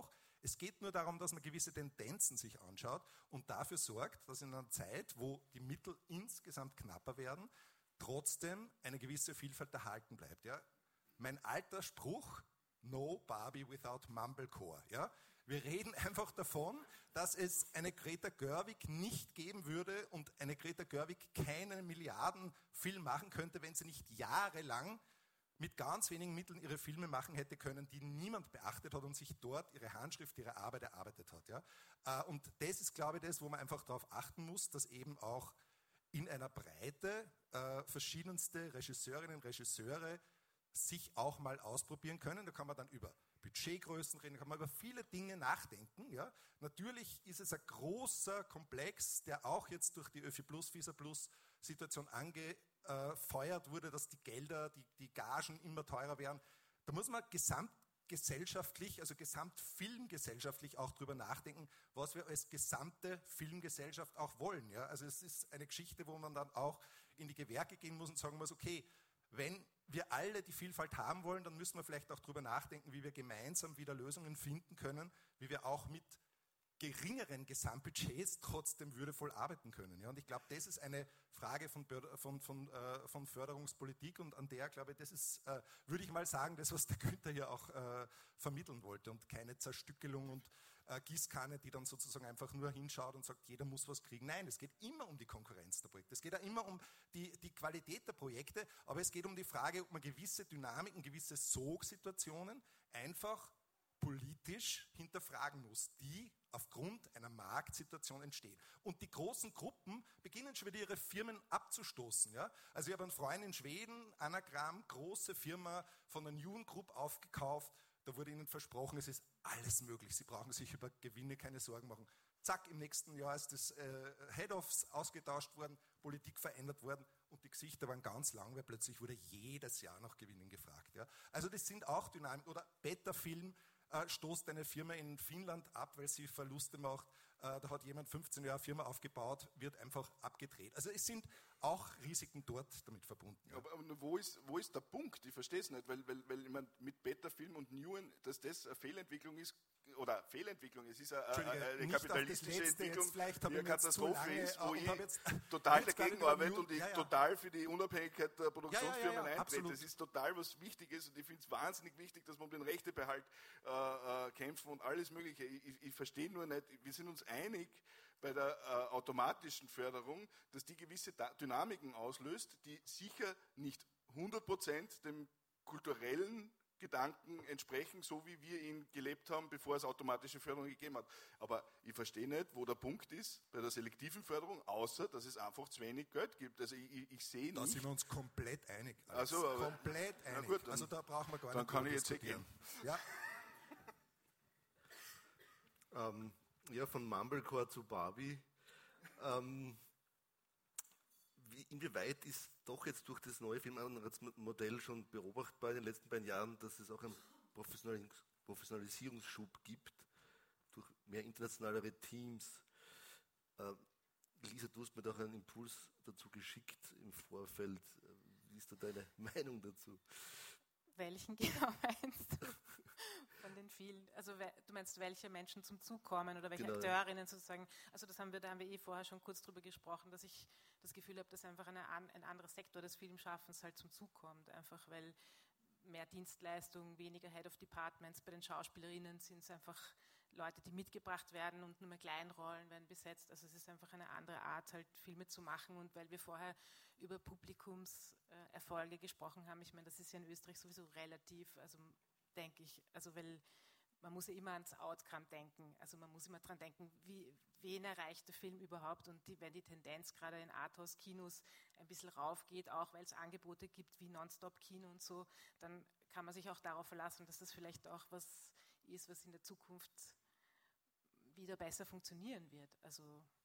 Es geht nur darum, dass man gewisse Tendenzen sich anschaut und dafür sorgt, dass in einer Zeit, wo die Mittel insgesamt knapper werden, trotzdem eine gewisse Vielfalt erhalten bleibt. Ja? Mein alter Spruch, no Barbie without Mumblecore. Ja? Wir reden einfach davon, dass es eine Greta Gerwig nicht geben würde und eine Greta Gerwig keinen Milliardenfilm machen könnte, wenn sie nicht jahrelang mit ganz wenigen Mitteln ihre Filme machen hätte können, die niemand beachtet hat und sich dort ihre Handschrift, ihre Arbeit erarbeitet hat. Ja? Und das ist, glaube ich, das, wo man einfach darauf achten muss, dass eben auch in einer Breite äh, verschiedenste Regisseurinnen und Regisseure sich auch mal ausprobieren können. Da kann man dann über Budgetgrößen reden, da kann man über viele Dinge nachdenken. Ja? Natürlich ist es ein großer Komplex, der auch jetzt durch die ÖFI Plus, FISA Plus Situation angefeuert wurde, dass die Gelder, die, die Gagen immer teurer werden. Da muss man gesamtgesellschaftlich, also gesamtfilmgesellschaftlich auch drüber nachdenken, was wir als gesamte Filmgesellschaft auch wollen. Ja? Also es ist eine Geschichte, wo man dann auch in die Gewerke gehen muss und sagen muss, okay, wenn wir alle die Vielfalt haben wollen, dann müssen wir vielleicht auch drüber nachdenken, wie wir gemeinsam wieder Lösungen finden können, wie wir auch mit geringeren Gesamtbudgets trotzdem würdevoll arbeiten können. Ja, und ich glaube, das ist eine Frage von, von, von, äh, von Förderungspolitik und an der, glaube ich, das ist, äh, würde ich mal sagen, das, was der Günther hier auch äh, vermitteln wollte und keine Zerstückelung und äh, Gießkanne, die dann sozusagen einfach nur hinschaut und sagt, jeder muss was kriegen. Nein, es geht immer um die Konkurrenz der Projekte. Es geht ja immer um die, die Qualität der Projekte, aber es geht um die Frage, ob man gewisse Dynamiken, gewisse Sogsituationen einfach politisch hinterfragen muss, die aufgrund einer Marktsituation entstehen. Und die großen Gruppen beginnen schon wieder ihre Firmen abzustoßen. Ja? Also ich habe einen Freund in Schweden, Anagramm, große Firma von der Newen Group aufgekauft. Da wurde ihnen versprochen, es ist alles möglich. Sie brauchen sich über Gewinne keine Sorgen machen. Zack, im nächsten Jahr ist das äh, Head-Offs ausgetauscht worden, Politik verändert worden und die Gesichter waren ganz lang, weil plötzlich wurde jedes Jahr nach Gewinnen gefragt. Ja? Also das sind auch Dynamiken. Oder Beta-Film, Äh, stoßt eine Firma in Finnland ab, weil sie Verluste macht. Äh, da hat jemand fünfzehn Jahre Firma aufgebaut, wird einfach abgedreht. Also es sind auch Risiken dort damit verbunden. Ja. Aber, aber wo, ist, wo ist der Punkt? Ich verstehe es nicht, weil, weil, weil ich mein, mit Beta-Film und Newen, dass das eine Fehlentwicklung ist, oder Fehlentwicklung, es ist eine, eine kapitalistische Entwicklung, die eine Katastrophe ist, wo ich total dagegen arbeite und ich ja, ja. total für die Unabhängigkeit der Produktionsfirmen ja, ja, ja, eintrete. Das ist total was Wichtiges und ich finde es wahnsinnig wichtig, dass wir um den Rechtebehalt äh, kämpfen und alles Mögliche. Ich, ich, ich verstehe nur nicht, wir sind uns einig bei der äh, automatischen Förderung, dass die gewisse Dynamiken auslöst, die sicher nicht hundert Prozent dem kulturellen Gedanken entsprechen, so wie wir ihn gelebt haben, bevor es automatische Förderung gegeben hat. Aber ich verstehe nicht, wo der Punkt ist bei der selektiven Förderung, außer dass es einfach zu wenig Geld gibt. Also ich, ich, ich sehe nicht... Da sind wir uns komplett einig. Also, aber, komplett einig. Gut, dann, also da brauchen wir gar dann nicht kann ich jetzt gehen. Ja. ähm, ja, von Mumblecore zu Barbie. Ähm, wie, inwieweit ist doch jetzt durch das neue Filmanreizmodell schon beobachtbar in den letzten beiden Jahren, dass es auch einen Professionalis- Professionalisierungsschub gibt durch mehr internationalere Teams? Äh, Lisa, du hast mir doch einen Impuls dazu geschickt im Vorfeld. Wie ist da deine Meinung dazu? Welchen genau meinst du? Von den vielen, also du meinst, welche Menschen zum Zug kommen oder welche genau, Akteurinnen sozusagen, also das haben wir, da haben wir eh vorher schon kurz drüber gesprochen, dass ich das Gefühl habe, dass einfach eine, ein anderer Sektor des Filmschaffens halt zum Zug kommt, einfach weil mehr Dienstleistung, weniger Head of Departments, bei den Schauspielerinnen sind es einfach Leute, die mitgebracht werden und nur mehr Kleinrollen werden besetzt, also es ist einfach eine andere Art, halt Filme zu machen und weil wir vorher über Publikumserfolge gesprochen haben, ich meine, das ist ja in Österreich sowieso relativ, also denke ich, also weil man muss ja immer ans Outcome denken, also man muss immer dran denken, wie, wen erreicht der Film überhaupt und die, wenn die Tendenz gerade in Arthouse-Kinos ein bisschen raufgeht, auch weil es Angebote gibt wie Non-Stop-Kino und so, dann kann man sich auch darauf verlassen, dass das vielleicht auch was ist, was in der Zukunft wieder besser funktionieren wird. Also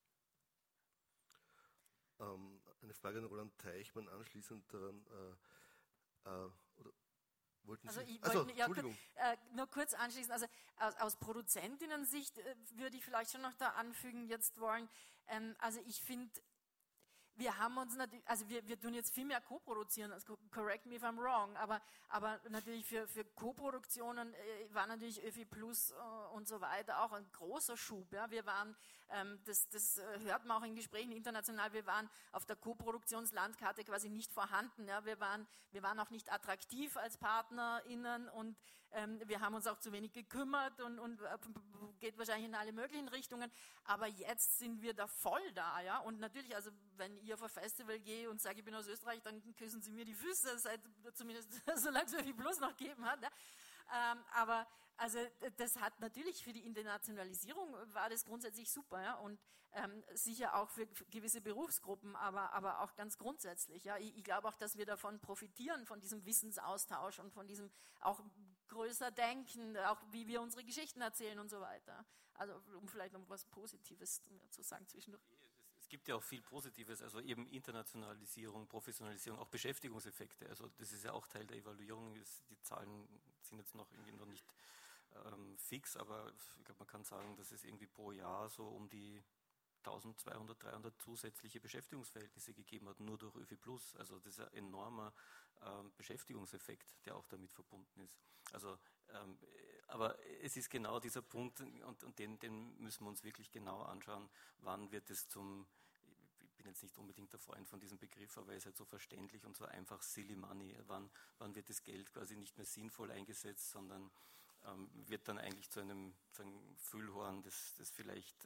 ähm, eine Frage an Roland Teichmann anschließend daran, äh, äh, oder wollten also Sie? Ich wollte also, ja, äh, nur kurz anschließen, also aus, aus Produzentinnen-Sicht äh, würde ich vielleicht schon noch da anfügen jetzt wollen, ähm, also ich finde, wir haben uns natürlich, also wir, wir tun jetzt viel mehr Co-produzieren, also correct me if I'm wrong, aber, aber natürlich für, für Co-Produktionen äh, war natürlich Öfi Plus äh, und so weiter auch ein großer Schub. Ja. Wir waren, ähm, das, das hört man auch in Gesprächen international, wir waren auf der Co-Produktionslandkarte quasi nicht vorhanden. Ja. Wir waren, wir waren auch nicht attraktiv als PartnerInnen und ähm, wir haben uns auch zu wenig gekümmert und, und äh, geht wahrscheinlich in alle möglichen Richtungen, aber jetzt sind wir da voll da, ja, und natürlich, also wenn ich auf ein Festival gehe und sage, ich bin aus Österreich, dann küssen sie mir die Füße, seit zumindest solange es Öfi Plus noch gegeben hat, ja. ähm, aber also das hat natürlich für die Internationalisierung war das grundsätzlich super, ja, und ähm, sicher auch für gewisse Berufsgruppen, aber, aber auch ganz grundsätzlich, ja, ich, ich glaube auch, dass wir davon profitieren, von diesem Wissensaustausch und von diesem auch größer denken, auch wie wir unsere Geschichten erzählen und so weiter. Also um vielleicht noch was Positives zu sagen zwischendurch. Es gibt ja auch viel Positives, also eben Internationalisierung, Professionalisierung, auch Beschäftigungseffekte. Also das ist ja auch Teil der Evaluierung. Die Zahlen sind jetzt noch irgendwie noch nicht ähm, fix, aber ich glaube, man kann sagen, dass es irgendwie pro Jahr so um die eintausendzweihundert, dreihundert zusätzliche Beschäftigungsverhältnisse gegeben hat, nur durch Öfi Plus. Also das ist ein enormer ähm, Beschäftigungseffekt, der auch damit verbunden ist. Also, ähm, aber es ist genau dieser Punkt und, und den, den müssen wir uns wirklich genau anschauen, wann wird es zum, ich bin jetzt nicht unbedingt der Freund von diesem Begriff, aber er ist halt so verständlich und so einfach silly money, wann, wann wird das Geld quasi nicht mehr sinnvoll eingesetzt, sondern ähm, wird dann eigentlich zu einem sagen, Füllhorn, das, das vielleicht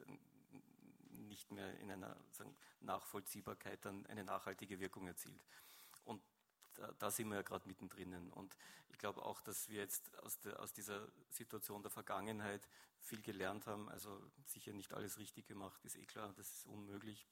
nicht mehr in einer sagen, Nachvollziehbarkeit dann eine nachhaltige Wirkung erzielt. Und da, da sind wir ja gerade mittendrin. Und ich glaube auch, dass wir jetzt aus, der, aus dieser Situation der Vergangenheit viel gelernt haben. Also sicher nicht alles richtig gemacht, ist eh klar, das ist unmöglich.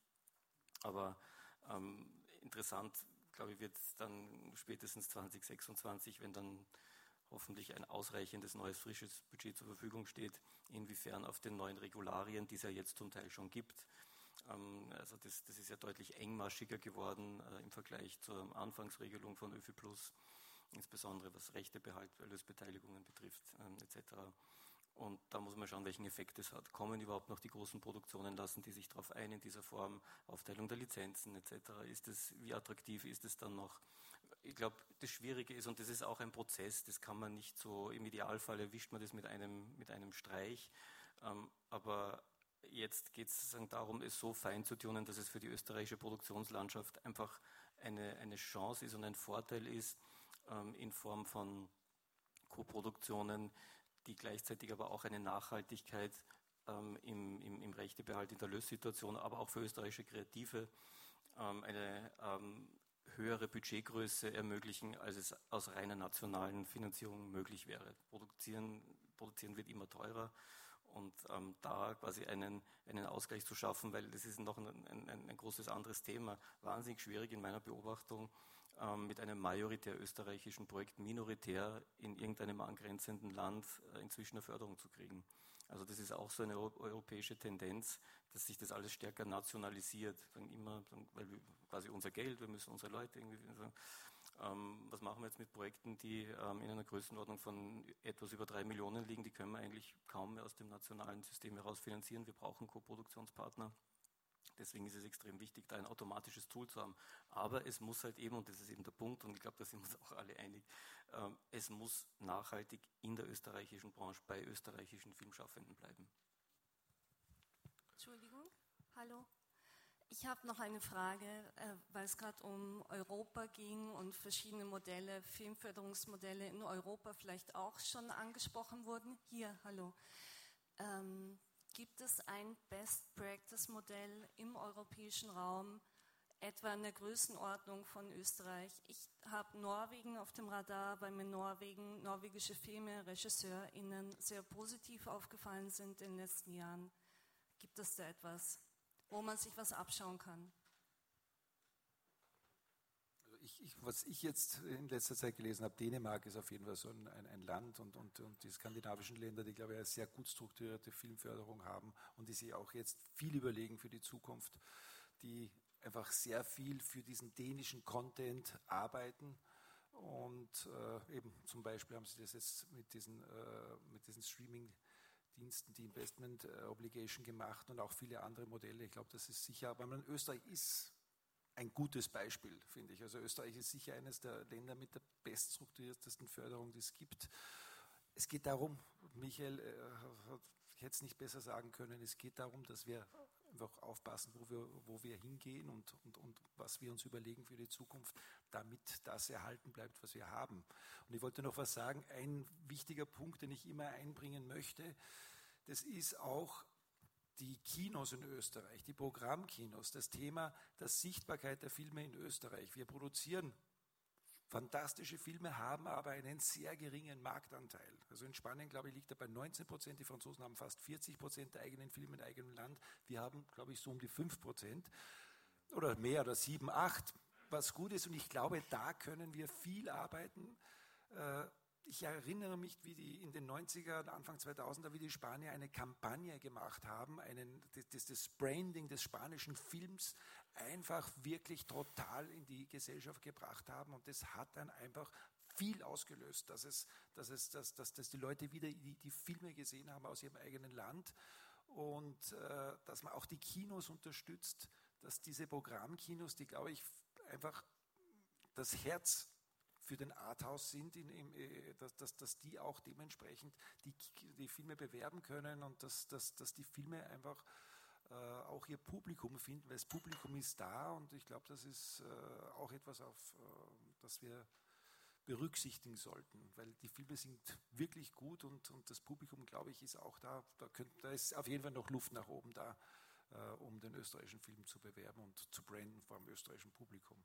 Aber ähm, interessant, glaube ich, wird dann spätestens zwanzig sechsundzwanzig, wenn dann hoffentlich ein ausreichendes neues, frisches Budget zur Verfügung steht, inwiefern auf den neuen Regularien, die es ja jetzt zum Teil schon gibt. Ähm, also das, das ist ja deutlich engmaschiger geworden äh, im Vergleich zur Anfangsregelung von Öfi Plus, insbesondere was Rechtebehalt, Erlösbeteiligungen betrifft, ähm, et cetera. Und da muss man schauen, welchen Effekt es hat. Kommen überhaupt noch die großen Produktionen, lassen die sich darauf ein in dieser Form, Aufteilung der Lizenzen et cetera. Ist es, wie attraktiv ist es dann noch? Ich glaube, das Schwierige ist, und das ist auch ein Prozess, das kann man nicht so, im Idealfall erwischt man das mit einem, mit einem Streich, ähm, aber jetzt geht es darum, es so fein zu tunen, dass es für die österreichische Produktionslandschaft einfach eine, eine Chance ist und ein Vorteil ist, ähm, in Form von Co-Produktionen, die gleichzeitig aber auch eine Nachhaltigkeit ähm, im, im, im Rechtebehalt in der Lössituation, aber auch für österreichische Kreative ähm, eine ähm, höhere Budgetgröße ermöglichen, als es aus reiner nationalen Finanzierung möglich wäre. Produzieren, produzieren wird immer teurer und ähm, da quasi einen, einen Ausgleich zu schaffen, weil das ist noch ein, ein, ein großes anderes Thema, wahnsinnig schwierig in meiner Beobachtung, ähm, mit einem majoritär österreichischen Projekt minoritär in irgendeinem angrenzenden Land äh, inzwischen eine Förderung zu kriegen. Also das ist auch so eine europäische Tendenz, dass sich das alles stärker nationalisiert. Sagen immer, weil wir quasi unser Geld, wir müssen unsere Leute irgendwie sagen, ähm, was machen wir jetzt mit Projekten, die ähm, in einer Größenordnung von etwas über drei Millionen liegen, die können wir eigentlich kaum mehr aus dem nationalen System heraus finanzieren. Wir brauchen Co-Produktionspartner. Deswegen ist es extrem wichtig, da ein automatisches Tool zu haben. Aber es muss halt eben, und das ist eben der Punkt, und ich glaube, da sind wir uns auch alle einig, ähm, es muss nachhaltig in der österreichischen Branche bei österreichischen Filmschaffenden bleiben. Entschuldigung, hallo. Ich habe noch eine Frage, äh, weil es gerade um Europa ging und verschiedene Modelle, Filmförderungsmodelle in Europa vielleicht auch schon angesprochen wurden. Hier, hallo. Ähm, Gibt es ein Best-Practice-Modell im europäischen Raum, etwa in der Größenordnung von Österreich? Ich habe Norwegen auf dem Radar, weil mir Norwegen, norwegische Filme, RegisseurInnen sehr positiv aufgefallen sind in den letzten Jahren. Gibt es da etwas, wo man sich was abschauen kann? Ich, ich, was ich jetzt in letzter Zeit gelesen habe, Dänemark ist auf jeden Fall so ein, ein, ein Land und, und, und die skandinavischen Länder, die, glaube ich, eine sehr gut strukturierte Filmförderung haben und die sich auch jetzt viel überlegen für die Zukunft, die einfach sehr viel für diesen dänischen Content arbeiten und äh, eben zum Beispiel haben sie das jetzt mit diesen, äh, mit diesen Streaming-Diensten, die Investment Obligation gemacht und auch viele andere Modelle. Ich glaube, das ist sicher, weil man in Österreich ist, ein gutes Beispiel, finde ich. Also Österreich ist sicher eines der Länder mit der beststrukturiertesten Förderung, die es gibt. Es geht darum, Michael, äh, ich hätte es nicht besser sagen können, es geht darum, dass wir einfach aufpassen, wo wir, wo wir hingehen und, und, und was wir uns überlegen für die Zukunft, damit das erhalten bleibt, was wir haben. Und ich wollte noch was sagen, ein wichtiger Punkt, den ich immer einbringen möchte, das ist auch die Kinos in Österreich, die Programmkinos, das Thema der Sichtbarkeit der Filme in Österreich. Wir produzieren fantastische Filme, haben aber einen sehr geringen Marktanteil. Also in Spanien, glaube ich, liegt er bei neunzehn Prozent, die Franzosen haben fast vierzig Prozent der eigenen Filme in eigenem Land. Wir haben, glaube ich, so um die fünf Prozent oder mehr oder sieben, acht, was gut ist. Und ich glaube, da können wir viel arbeiten. Ich erinnere mich, wie die in den neunziger, Anfang zweitausender, wie die Spanier eine Kampagne gemacht haben, einen, das, das Branding des spanischen Films einfach wirklich total in die Gesellschaft gebracht haben. Und das hat dann einfach viel ausgelöst, dass, es, dass, es, dass, dass, dass die Leute wieder die, die Filme gesehen haben aus ihrem eigenen Land und äh, dass man auch die Kinos unterstützt, dass diese Programmkinos, die, glaube ich, einfach das Herz für den Arthouse sind, in, in, dass, dass, dass die auch dementsprechend die, die Filme bewerben können und dass, dass, dass die Filme einfach äh, auch ihr Publikum finden, weil das Publikum ist da und ich glaube, das ist äh, auch etwas, auf äh, das wir berücksichtigen sollten, weil die Filme sind wirklich gut und, und das Publikum, glaube ich, ist auch da. Da, könnt, da ist auf jeden Fall noch Luft nach oben da, äh, um den österreichischen Film zu bewerben und zu branden vor dem österreichischen Publikum.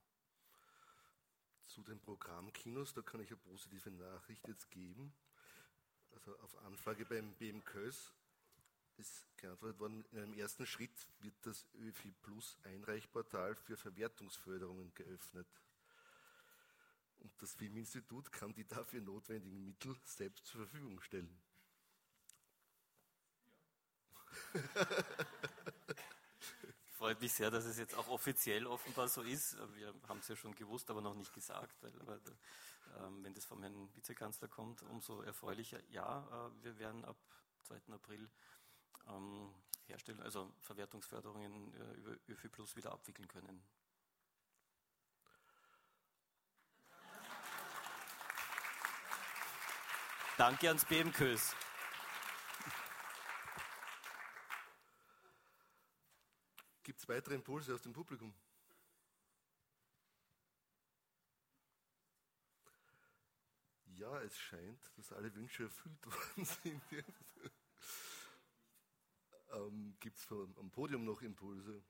Zu den Programmkinos, da kann ich eine positive Nachricht jetzt geben. Also auf Anfrage beim B M Kös ist geantwortet worden, in einem ersten Schritt wird das ÖFI Plus Einreichportal für Verwertungsförderungen geöffnet. Und das Filminstitut kann die dafür notwendigen Mittel selbst zur Verfügung stellen. Ja. Freut mich sehr, dass es jetzt auch offiziell offenbar so ist. Wir haben es ja schon gewusst, aber noch nicht gesagt, weil aber, ähm, wenn das vom Herrn Vizekanzler kommt, umso erfreulicher. Ja, äh, wir werden ab zweiten April ähm, herstellen, also Verwertungsförderungen äh, über ÖFI Plus wieder abwickeln können. Danke ans B M Kös. Gibt es weitere Impulse aus dem Publikum? Ja, es scheint, dass alle Wünsche erfüllt worden sind. ähm, Gibt es am Podium noch Impulse?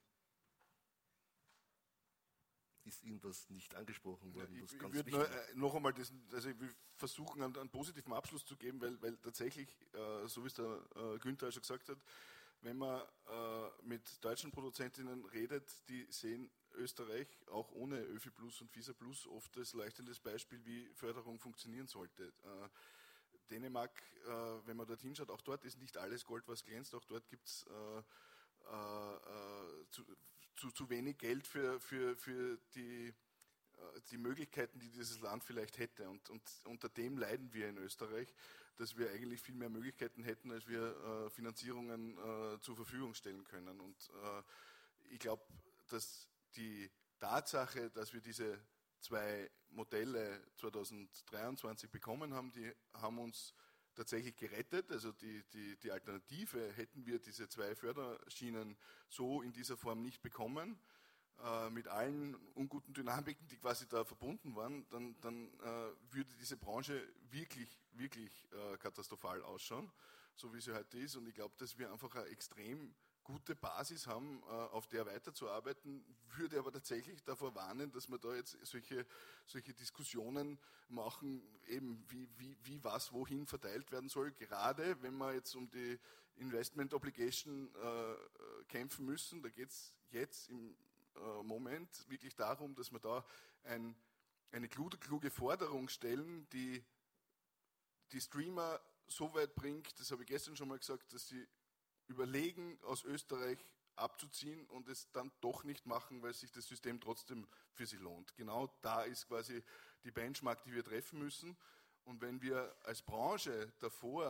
Ist irgendwas nicht angesprochen worden? Ja, ich ich würde nur, äh, noch einmal das, also ich will versuchen, einen, einen positiven Abschluss zu geben, weil, weil tatsächlich, äh, so wie es der äh, Günther schon gesagt hat, wenn man äh, mit deutschen Produzentinnen redet, die sehen Österreich auch ohne ÖFI Plus und FISA Plus oft als leuchtendes Beispiel, wie Förderung funktionieren sollte. Äh, Dänemark, äh, wenn man dort hinschaut, auch dort ist nicht alles Gold, was glänzt, auch dort gibt es äh, äh, zu, zu, zu wenig Geld für, für, für die, äh, die Möglichkeiten, die dieses Land vielleicht hätte. Und, und unter dem leiden wir in Österreich, dass wir eigentlich viel mehr Möglichkeiten hätten, als wir äh, Finanzierungen äh, zur Verfügung stellen können. Und äh, ich glaube, dass die Tatsache, dass wir diese zwei Modelle zweitausenddreiundzwanzig bekommen haben, die haben uns tatsächlich gerettet. Also die, die, die Alternative, hätten wir diese zwei Förderschienen so in dieser Form nicht bekommen, äh, mit allen unguten Dynamiken, die quasi da verbunden waren, dann, dann äh, würde diese Branche wirklich, wirklich äh, katastrophal ausschauen, so wie sie heute ist. Und ich glaube, dass wir einfach eine extrem gute Basis haben, auf der weiterzuarbeiten, würde aber tatsächlich davor warnen, dass wir da jetzt solche, solche Diskussionen machen, eben wie, wie, wie was wohin verteilt werden soll, gerade wenn wir jetzt um die Investment Obligation äh, kämpfen müssen. Da geht es jetzt im äh, Moment wirklich darum, dass wir da ein, eine kluge, kluge Forderung stellen, die die Streamer so weit bringt, das habe ich gestern schon mal gesagt, dass sie überlegen, aus Österreich abzuziehen und es dann doch nicht machen, weil sich das System trotzdem für sie lohnt. Genau da ist quasi die Benchmark, die wir treffen müssen. Und wenn wir als Branche davor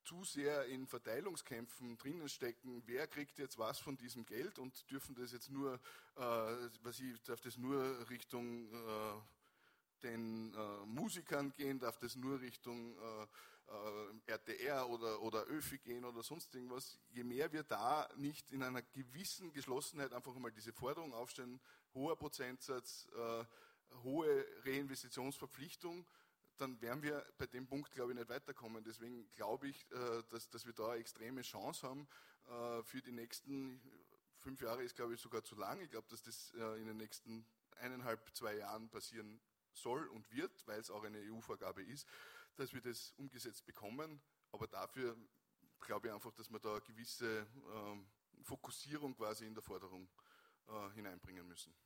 zu sehr in Verteilungskämpfen drinnen stecken, wer kriegt jetzt was von diesem Geld und dürfen das jetzt nur, äh, was ich, darf das nur Richtung äh, den äh, Musikern gehen, darf das nur Richtung äh, äh, R T R oder, oder ÖFI gehen oder sonst irgendwas. Je mehr wir da nicht in einer gewissen Geschlossenheit einfach mal diese Forderung aufstellen, hoher Prozentsatz, äh, hohe Reinvestitionsverpflichtung, dann werden wir bei dem Punkt, glaube ich, nicht weiterkommen. Deswegen glaube ich, dass, dass wir da eine extreme Chance haben. Für die nächsten fünf Jahre ist, glaube ich, sogar zu lang. Ich glaube, dass das in den nächsten eineinhalb, zwei Jahren passieren soll und wird, weil es auch eine E U-Vorgabe ist, dass wir das umgesetzt bekommen. Aber dafür glaube ich einfach, dass wir da eine gewisse Fokussierung quasi in der Forderung hineinbringen müssen.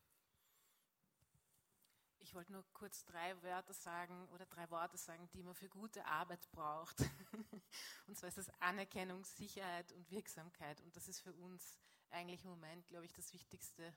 Ich wollte nur kurz drei Wörter sagen oder drei Worte sagen, die man für gute Arbeit braucht. Und zwar ist das Anerkennung, Sicherheit und Wirksamkeit. Und das ist für uns eigentlich im Moment, glaube ich, das Wichtigste.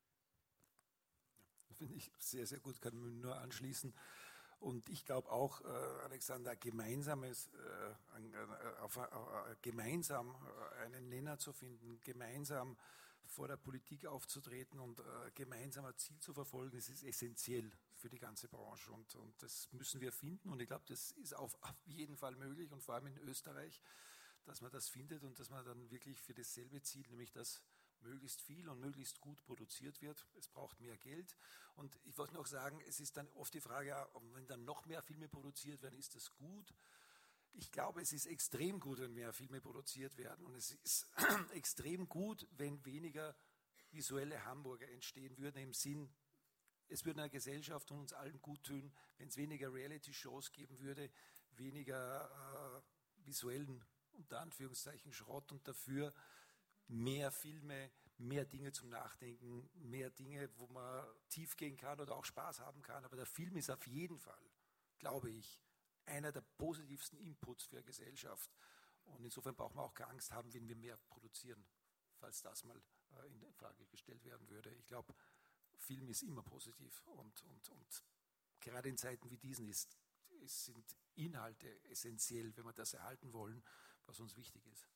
Das finde ich sehr, sehr gut, kann man nur anschließen. Und ich glaube auch, äh, Alexander, gemeinsames, äh, auf, auf, gemeinsam einen Nenner zu finden, gemeinsam vor der Politik aufzutreten und äh, gemeinsam ein Ziel zu verfolgen, das ist essentiell für die ganze Branche und, und das müssen wir finden und ich glaube, das ist auf, auf jeden Fall möglich und vor allem in Österreich, dass man das findet und dass man dann wirklich für dasselbe Ziel, nämlich dass möglichst viel und möglichst gut produziert wird. Es braucht mehr Geld und ich wollte noch sagen, es ist dann oft die Frage, wenn dann noch mehr Filme produziert werden, ist das gut? Ich glaube, es ist extrem gut, wenn mehr Filme produziert werden und es ist extrem gut, wenn weniger visuelle Hamburger entstehen würden, im Sinn, es würde einer Gesellschaft und uns allen gut tun, wenn es weniger Reality-Shows geben würde, weniger äh, visuellen, unter Anführungszeichen, Schrott und dafür mehr Filme, mehr Dinge zum Nachdenken, mehr Dinge, wo man tief gehen kann oder auch Spaß haben kann. Aber der Film ist auf jeden Fall, glaube ich, einer der positivsten Inputs für eine Gesellschaft. Und insofern braucht man auch keine Angst haben, wenn wir mehr produzieren, falls das mal äh, in Frage gestellt werden würde. Ich glaube, Film ist immer positiv und, und, und gerade in Zeiten wie diesen ist, ist, sind Inhalte essentiell, wenn wir das erhalten wollen, was uns wichtig ist.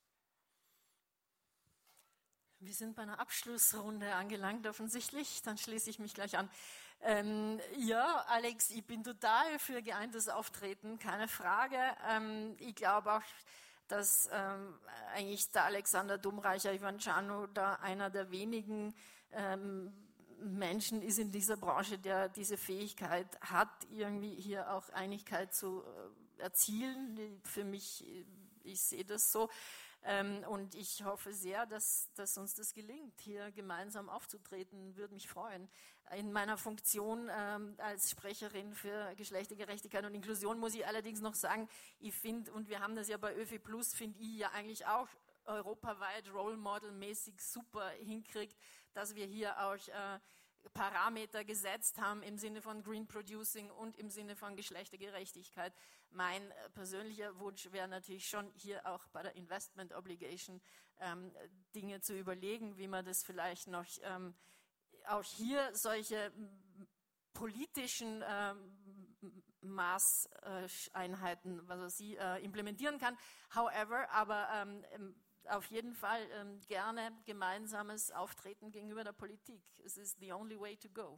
Wir sind bei einer Abschlussrunde angelangt offensichtlich, dann schließe ich mich gleich an. Ähm, ja, Alex, ich bin total für geeintes Auftreten, keine Frage. Ähm, ich glaube auch, dass ähm, eigentlich der Alexander Domreicher Ivancianu da einer der wenigen ähm, Menschen ist in dieser Branche, der diese Fähigkeit hat, irgendwie hier auch Einigkeit zu äh, erzielen. Für mich, ich sehe das so. Ähm, und ich hoffe sehr, dass, dass uns das gelingt, hier gemeinsam aufzutreten, würde mich freuen. In meiner Funktion ähm, als Sprecherin für Geschlechtergerechtigkeit und Inklusion muss ich allerdings noch sagen, ich finde, und wir haben das ja bei ÖFI Plus, finde ich ja eigentlich auch europaweit Role Model-mäßig super hinkriegt, dass wir hier auch äh, Parameter gesetzt haben im Sinne von Green Producing und im Sinne von Geschlechtergerechtigkeit. Mein persönlicher Wunsch wäre natürlich schon hier auch bei der Investment Obligation ähm, Dinge zu überlegen, wie man das vielleicht noch ähm, auch hier solche politischen ähm, Maßeinheiten, was weiß ich, äh, implementieren kann. However, aber ähm, auf jeden Fall ähm, gerne gemeinsames Auftreten gegenüber der Politik. Es ist the only way to go.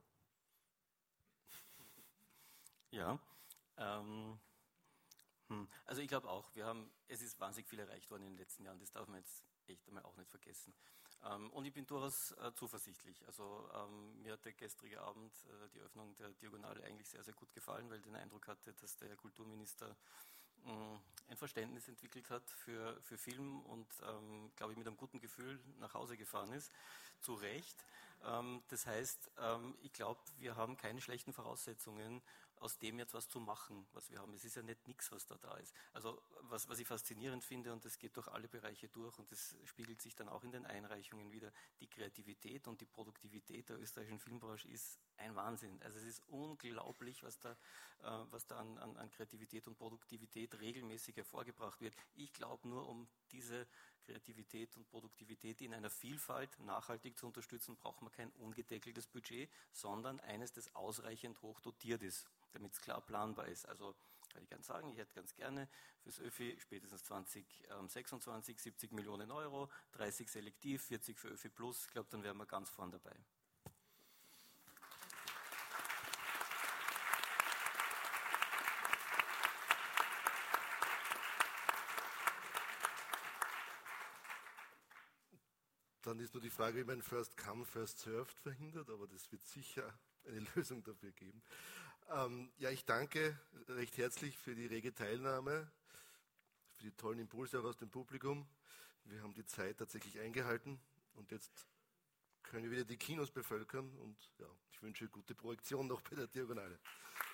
Ja, ähm, hm. also ich glaube auch, wir haben, es ist wahnsinnig viel erreicht worden in den letzten Jahren, das darf man jetzt echt einmal auch nicht vergessen. Ähm, und ich bin durchaus äh, zuversichtlich. Also ähm, mir hat der gestrige Abend äh, die Öffnung der Diagonale eigentlich sehr, sehr gut gefallen, weil ich den Eindruck hatte, dass der Herr Kulturminister ein Verständnis entwickelt hat für, für Film und, ähm, glaube ich, mit einem guten Gefühl nach Hause gefahren ist, zu Recht. Ähm, das heißt, ähm, ich glaube, wir haben keine schlechten Voraussetzungen, aus dem jetzt was zu machen, was wir haben. Es ist ja nicht nichts, was da da ist. Also was, was ich faszinierend finde, und das geht durch alle Bereiche durch und das spiegelt sich dann auch in den Einreichungen wieder, die Kreativität und die Produktivität der österreichischen Filmbranche ist ein Wahnsinn. Also es ist unglaublich, was da, äh, was da an, an, an Kreativität und Produktivität regelmäßig hervorgebracht wird. Ich glaube, nur um diese Kreativität und Produktivität in einer Vielfalt nachhaltig zu unterstützen, braucht man kein ungedeckeltes Budget, sondern eines, das ausreichend hoch dotiert ist, damit es klar planbar ist. Also kann ich ganz sagen, ich hätte ganz gerne fürs ÖFI spätestens zwanzig sechsundzwanzig siebzig Millionen Euro, dreißig selektiv, vierzig für ÖFI Plus. Ich glaube, dann wären wir ganz vorn dabei. Dann ist nur die Frage, wie man First Come, First Served verhindert, aber das wird sicher eine Lösung dafür geben. Ähm, ja, ich danke recht herzlich für die rege Teilnahme, für die tollen Impulse auch aus dem Publikum. Wir haben die Zeit tatsächlich eingehalten und jetzt können wir wieder die Kinos bevölkern und ja, ich wünsche gute Projektion noch bei der Diagonale.